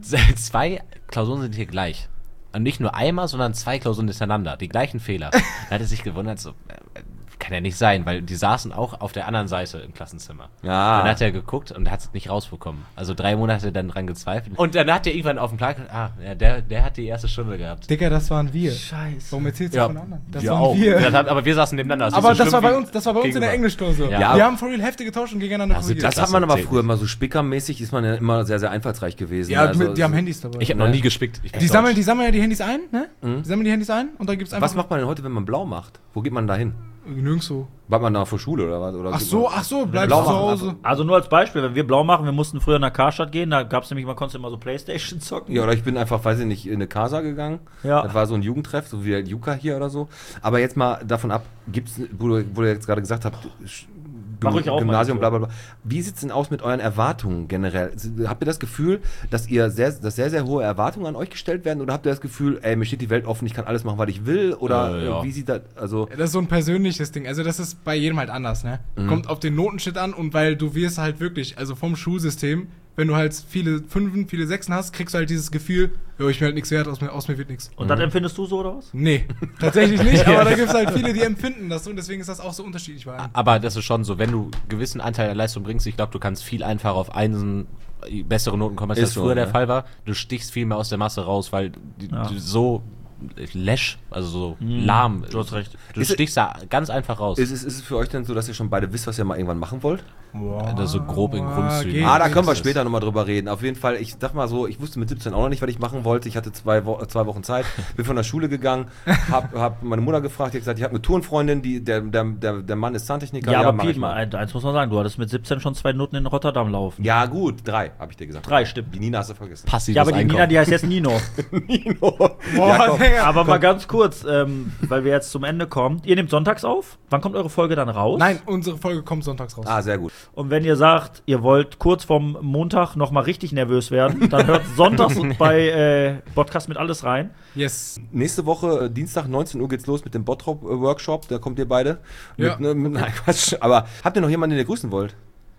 Zwei Klausuren sind hier gleich. Und nicht nur einmal, sondern zwei Klausuren hintereinander. Die gleichen Fehler. Da hat er sich gewundert, so, äh, kann ja nicht sein, weil die saßen auch auf der anderen Seite im Klassenzimmer. Ja. Dann hat er geguckt und hat es nicht rausbekommen. Also drei Monate dann dran gezweifelt. Und dann hat er irgendwann auf dem Plan gedacht, ah, ja, der, der hat die erste Stunde gehabt. Digga, das waren wir. Scheiße. Warum erzählst du Ja. von anderen? Das Wir waren auch. wir. Das hat, aber wir saßen nebeneinander. ist Aber nicht so das war schlimm bei wie uns, das war bei uns in der gegenüber. Englischklausur. Ja. Wir haben for real Hefte getauscht und gegeneinander Also korrigiert. Das, Das hat man aber zählt früher nicht. mal so spickermäßig, ist man ja immer sehr, sehr einfallsreich gewesen. Ja, Also, mit, die haben Handys dabei. Ich habe noch nie gespickt. Ich die, sammeln, die sammeln ja die Handys ein, ne? Die sammeln die Handys ein und dann gibt's einfach... Was macht man denn heute, wenn man blau macht? Wo geht man da hin? Nirgendwo. Bleibt man da vor Schule oder was? Oder Ach geht so, man- ach so, bleibst Blau du zu machen Hause. Also nur als Beispiel, wenn wir blau machen, wir mussten früher nach Karstadt gehen, da gab es nämlich, man konnte immer so Playstation zocken. Ja, oder ich bin einfach, weiß ich nicht, in eine Casa gegangen. Ja. Das war so ein Jugendtreff, so wie der Juka hier oder so. Aber jetzt mal davon ab, gibt's, wo du, wo du jetzt gerade gesagt hast, Sch- Mach ruhig auf, Gymnasium, bla Mann. bla bla. Wie sieht's denn aus mit euren Erwartungen generell? Habt ihr das Gefühl, dass ihr sehr, dass sehr, sehr hohe Erwartungen an euch gestellt werden? Oder habt ihr das Gefühl, ey, mir steht die Welt offen, ich kann alles machen, was ich will? Oder Äh, ja. wie sieht das, also... Das ist so ein persönliches Ding. Also das ist bei jedem halt anders, ne? Kommt auf den Notenschnitt an und weil du wirst halt wirklich, also vom Schulsystem, wenn du halt viele Fünfen, viele Sechsen hast, kriegst du halt dieses Gefühl, jo, ich bin halt nichts wert, aus mir, aus mir wird nichts. Und das empfindest du so, oder was? Nee, tatsächlich nicht, aber da gibt es halt viele, die empfinden das so und deswegen ist das auch so unterschiedlich bei einem. Aber das ist schon so, wenn du einen gewissen Anteil der Leistung bringst, ich glaube, du kannst viel einfacher auf einen bessere Noten kommen, als Ist das so, früher der ne? Fall war. Du stichst viel mehr aus der Masse raus, weil die, Ja. du so läsch, also so lahm. du hast recht. Du Ist es- stichst da ganz einfach raus. Ist es, ist es für euch denn so, dass ihr schon beide wisst, was ihr mal irgendwann machen wollt? Boah, das so grob in Grundzügen. geht. Ah, da wie können wir ist später nochmal drüber reden. Auf jeden Fall, ich sag mal so, ich wusste mit siebzehn auch noch nicht, was ich machen wollte. Ich hatte zwei, Wo zwei Wochen Zeit, bin von der Schule gegangen, hab, hab meine Mutter gefragt, die hat gesagt, ich habe eine Turnfreundin, die, der, der, der, der Mann ist Zahntechniker. Ja, aber mach Piet, ich mal. mal, eins muss man sagen, du hattest mit siebzehn schon zwei Noten in Rotterdam laufen. Ja, gut, drei, habe ich dir gesagt. Drei, stimmt. Die Nina hast du vergessen. Passives Ja, aber die Einkommen. Nina, die heißt jetzt Nino. Boah, Ja, komm. Digga. Aber mal ganz kurz, ähm, weil wir jetzt zum Ende kommen. Ihr nehmt sonntags auf. Wann kommt eure Folge dann raus? Nein, unsere Folge kommt sonntags raus. Ah, sehr gut. Und wenn ihr sagt, ihr wollt kurz vorm Montag noch mal richtig nervös werden, dann hört sonntags bei äh, Podcast mit alles rein. Yes. Nächste Woche, äh, Dienstag, neunzehn Uhr geht's los mit dem Bottrop-Workshop. Da kommt ihr beide. Ja. Mit, ne, mit, nein, Quatsch. Aber habt ihr noch jemanden, den ihr grüßen wollt?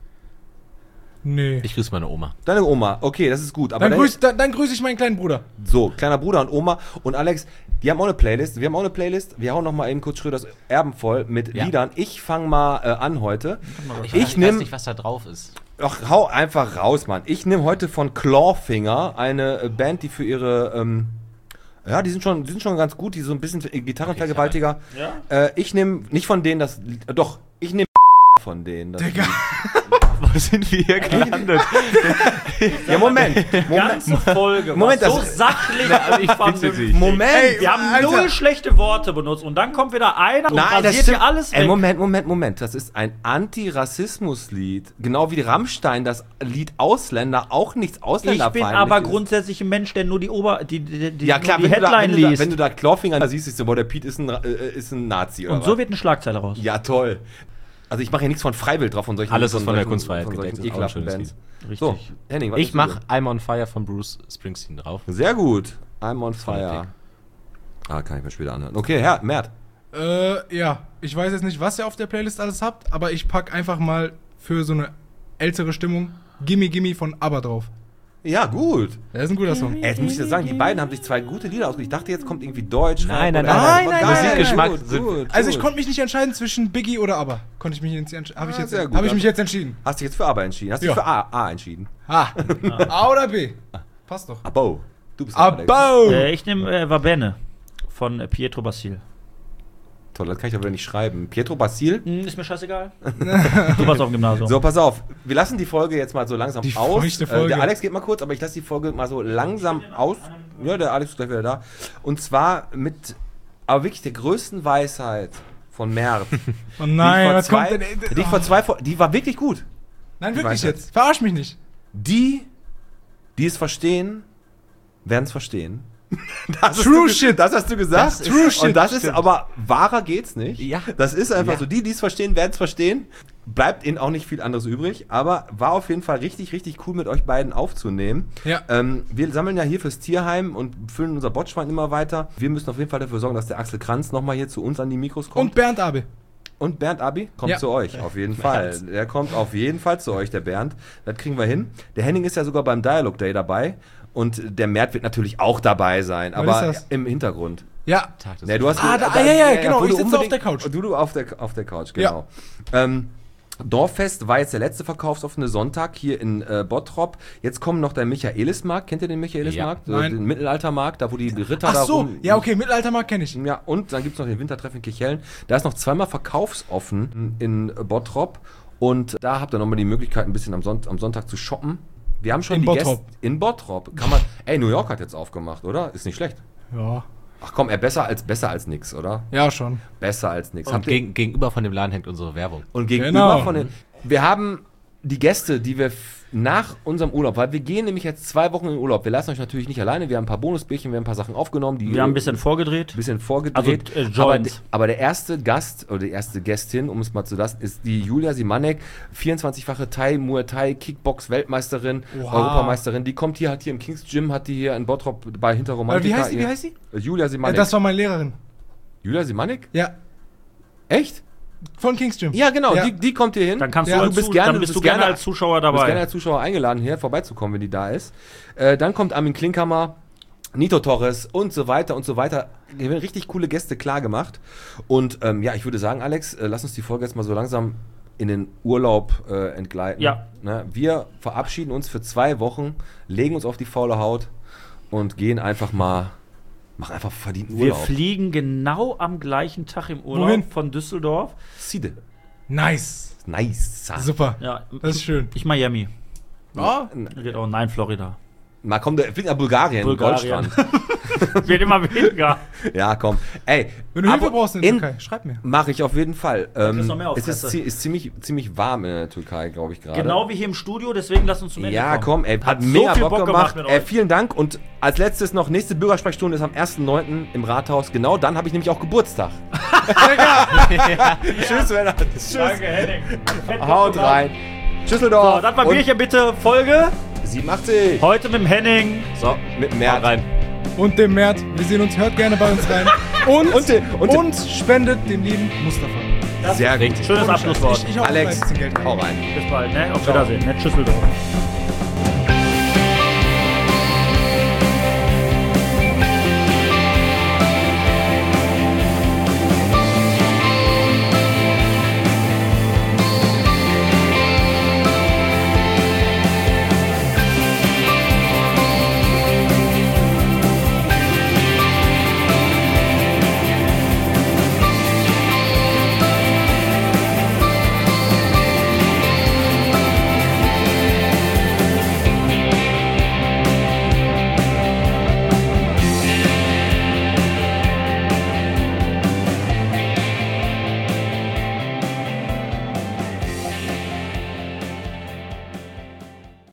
Nee. Ich grüße meine Oma. Deine Oma. Okay, das ist gut. Aber Dann der- grüße dann, dann grüß ich meinen kleinen Bruder. So, kleiner Bruder und Oma und Alex, die haben auch eine Playlist. Wir haben auch eine Playlist. Wir hauen noch mal eben kurz Schröders Erben voll mit Ja. Liedern. Ich fange mal äh, an heute. Ich, Ich weiß nehm- nicht, was da drauf ist. Ach, hau einfach raus, Mann. Ich nehme heute von Clawfinger, eine äh, Band, die für ihre, ähm, ja, die sind schon, die sind schon ganz gut, die so ein bisschen Gitarrenvergewaltiger. Ja. Äh, ich nehme nicht von denen das Lied, äh, doch, ich nehme von denen. Das Digga. Wo sind wir hier gelandet? Ja, Moment. Moment. Ganze Folge. Moment, war so das- sachlich und vernünftig. Moment. Ey, Wir haben Alter. null schlechte Worte benutzt und dann kommt wieder einer und Nein, das rasiert stimmt. hier alles Ey, weg. Moment, Moment, Moment. Das ist ein Anti-Rassismus-Lied. Genau wie Rammstein das Lied Ausländer auch nichts Ich ausländerfeindlich bin aber ist. grundsätzlich ein Mensch, der nur die Ober, die, die, die, Ja klar, nur die wenn du, da, Headline wenn, du da, liest. wenn du da Clawfinger siehst, ist so, boah, der Pete ist ein, äh, ist ein Nazi oder und so was? wird eine Schlagzeile raus. Ja, toll. Also ich mache hier nichts von Freiwild drauf von solchen Alles ist von von der solchen- Kunstfreiheit von solchen gedeckt, ist auch ein ekelhaften schönes Bands. Richtig. So, Henning, was Ich bist mache du? I'm on Fire von Bruce Springsteen drauf. Sehr gut. I'm on Toller fire. Ah, kann ich mir später anhören. Okay, Herr, Mert. Äh, ja. Ich weiß jetzt nicht, was ihr auf der Playlist alles habt, aber ich pack einfach mal für so eine ältere Stimmung Gimme Gimme von ABBA drauf. Ja, gut. Das ist ein guter Song. Ey, jetzt muss ich das sagen, die beiden haben sich zwei gute Lieder ausgesucht. Ich dachte, jetzt kommt irgendwie Deutsch. Nein, Rap nein, oder- nein, Aber nein, geil, nein, Musikgeschmack gut, sind- gut, Also ich gut. konnte mich nicht entscheiden zwischen Biggie oder ABBA. Konnte ich mich jetzt entscheiden. Habe ich, Ah, jetzt, sehr gut. hab ich mich jetzt entschieden. Hast dich jetzt für ABBA entschieden? Hast dich Ja. für A, A entschieden? Ha. A oder B? Passt doch. Abo. Du bist Alex. Abo! Äh, ich nehme äh, Wabene. von äh, Pietro Basil. Toll, das kann ich aber nicht schreiben. Pietro Basil? Hm, ist mir scheißegal. Du warst auf dem Gymnasium. So, pass auf. Wir lassen die Folge jetzt mal so langsam Die aus. feuchte Äh, Folge. der Alex geht mal kurz, aber ich lasse die Folge mal so langsam aus. Ja, der Alex ist gleich wieder da. Und zwar mit, aber wirklich der größten Weisheit von März. Oh nein, die was vor kommt zwei, denn? Die ich vor zwei Fol- die war wirklich gut. Nein, Die wirklich Weisheit. jetzt. Verarsch mich nicht. Die, die es verstehen, werden es verstehen. Das hast True du, shit. Das hast du gesagt. Das ist- True shit, Und das ist stimmt. aber, wahrer geht's nicht. Ja. Das ist einfach Ja. so. Die, die es verstehen, werden es verstehen. Bleibt ihnen auch nicht viel anderes übrig. Aber war auf jeden Fall richtig, richtig cool mit euch beiden aufzunehmen. Ja. Ähm, wir sammeln ja hier fürs Tierheim und füllen unser Botschwein immer weiter. Wir müssen auf jeden Fall dafür sorgen, dass der Axel Kranz nochmal hier zu uns an die Mikros kommt. Und Bernd Abe. Und Bernd Abi kommt Ja. zu euch, auf jeden Fall. Der kommt auf jeden Fall zu euch, der Bernd. Das kriegen wir hin. Der Henning ist ja sogar beim Dialog Day dabei. Und der Mert wird natürlich auch dabei sein, Was aber ist das? im Hintergrund. Ja. Tag des Nee, du hast Ah, da- ja, ja, genau. wo Ich du sitze auf unbedingt- der Couch. Du, du auf der, auf der Couch, genau. Ähm, Dorffest war jetzt der letzte verkaufsoffene Sonntag hier in äh, Bottrop. Jetzt kommt noch der Michaelismarkt. Kennt ihr den Michaelismarkt? Ja. So, Nein. den Mittelaltermarkt, da wo die Ritter Ach da so, rum... ja, okay, Mittelaltermarkt kenne ich. Ja, und dann gibt es noch den Wintertreff in Kirchhellen. Da ist noch zweimal verkaufsoffen in Bottrop. Und da habt ihr nochmal die Möglichkeit, ein bisschen am, Sonnt am Sonntag zu shoppen. Wir haben schon In die Bottrop. Gäste in Bottrop. Kann man. Ey, New York hat jetzt aufgemacht, oder? Ist nicht schlecht. Ja. Ach komm, ey, besser als besser als nix, oder? Ja, schon. Besser als nix. Und Habt ihr- gegen, gegenüber von dem Laden hängt unsere Werbung. und gegenüber Genau. von den. Wir haben die Gäste, die wir f- nach unserem Urlaub, weil wir gehen nämlich jetzt zwei Wochen in Urlaub. Wir lassen euch natürlich nicht alleine. Wir haben ein paar Bonusbierchen, wir haben ein paar Sachen aufgenommen. Die Wir haben ein bisschen vorgedreht. bisschen vorgedreht. Also, äh, aber, Joints. de- aber der erste Gast oder die erste Gästin, um es mal zu lassen, ist die Julia Simanek, vierundzwanzigfache Thai, Muay Thai, Kickbox-Weltmeisterin, Wow. Europameisterin. Die kommt hier, hat hier im Kings Gym, hat die hier in Bottrop bei Hinter Äh, Romantika. wie heißt sie? Wie ihr- heißt sie? Äh, Julia Ja, Simanek. das war meine Lehrerin. Julia Simanek? Ja. Echt? Von Kings Gym. Ja, genau. Ja. Die, die kommt hier hin. Dann kannst Ja, du, du als bist Zu- gerne- dann du bist bist du gerne gerne- als Zuschauer Du bist dabei. gerne als Zuschauer eingeladen, hier vorbeizukommen, wenn die da ist. Äh, dann kommt Armin Klinkhammer, Nito Torres und so weiter und so weiter. Hier werden richtig coole Gäste klar gemacht. Und ähm, ja, ich würde sagen, Alex, äh, lass uns die Folge jetzt mal so langsam in den Urlaub äh, entgleiten. Ja. Ne? Wir verabschieden uns für zwei Wochen, legen uns auf die faule Haut und gehen einfach mal, machen einfach verdienten Wir Urlaub. fliegen genau am gleichen Tag im Urlaub Wohin? von Düsseldorf. Siede. Nice. Nice. Super. Ja, Das ist schön. ich Miami. Oh, Geht auch, nein, Florida. Mal komm, der fliegt nach Bulgarien, Bulgarien. Goldstrand. Wird immer weniger. Ja, komm. Ey, wenn du Hilfe aber brauchst in der in- Türkei, schreib mir. Mache ich auf jeden Fall. Ähm, noch mehr auf es ist, Fresse. zie- ist ziemlich, ziemlich warm in der Türkei, glaube ich gerade. Genau wie hier im Studio, deswegen lass uns zum Ende Ja, kommen. komm, ey, hat, Hat so mega viel Bock, Bock gemacht. gemacht mit Ey, euch. vielen Dank. Und als letztes noch, nächste Bürgersprechstunde ist am ersten neunten im Rathaus. Genau dann habe ich nämlich auch Geburtstag. Tschüss, Männer. Tschüss. Danke, Henning. Fett Haut gemacht. rein. Tschüsseldorf. So, das war Und Bierchen bitte Folge. siebenundachtzig. Heute mit dem Henning. So, mit mehr rein. Und dem Mert. Wir sehen uns, hört gerne bei uns rein. Und, Und den- und und, den- spendet dem lieben Mustafa. Sehr gut. Schönes Abschlusswort. Ich, ich auch Alex, ein bisschen Geld rein. hau rein. Bis bald, ne? Auf Wiedersehen, ne? Tschüsseldorf.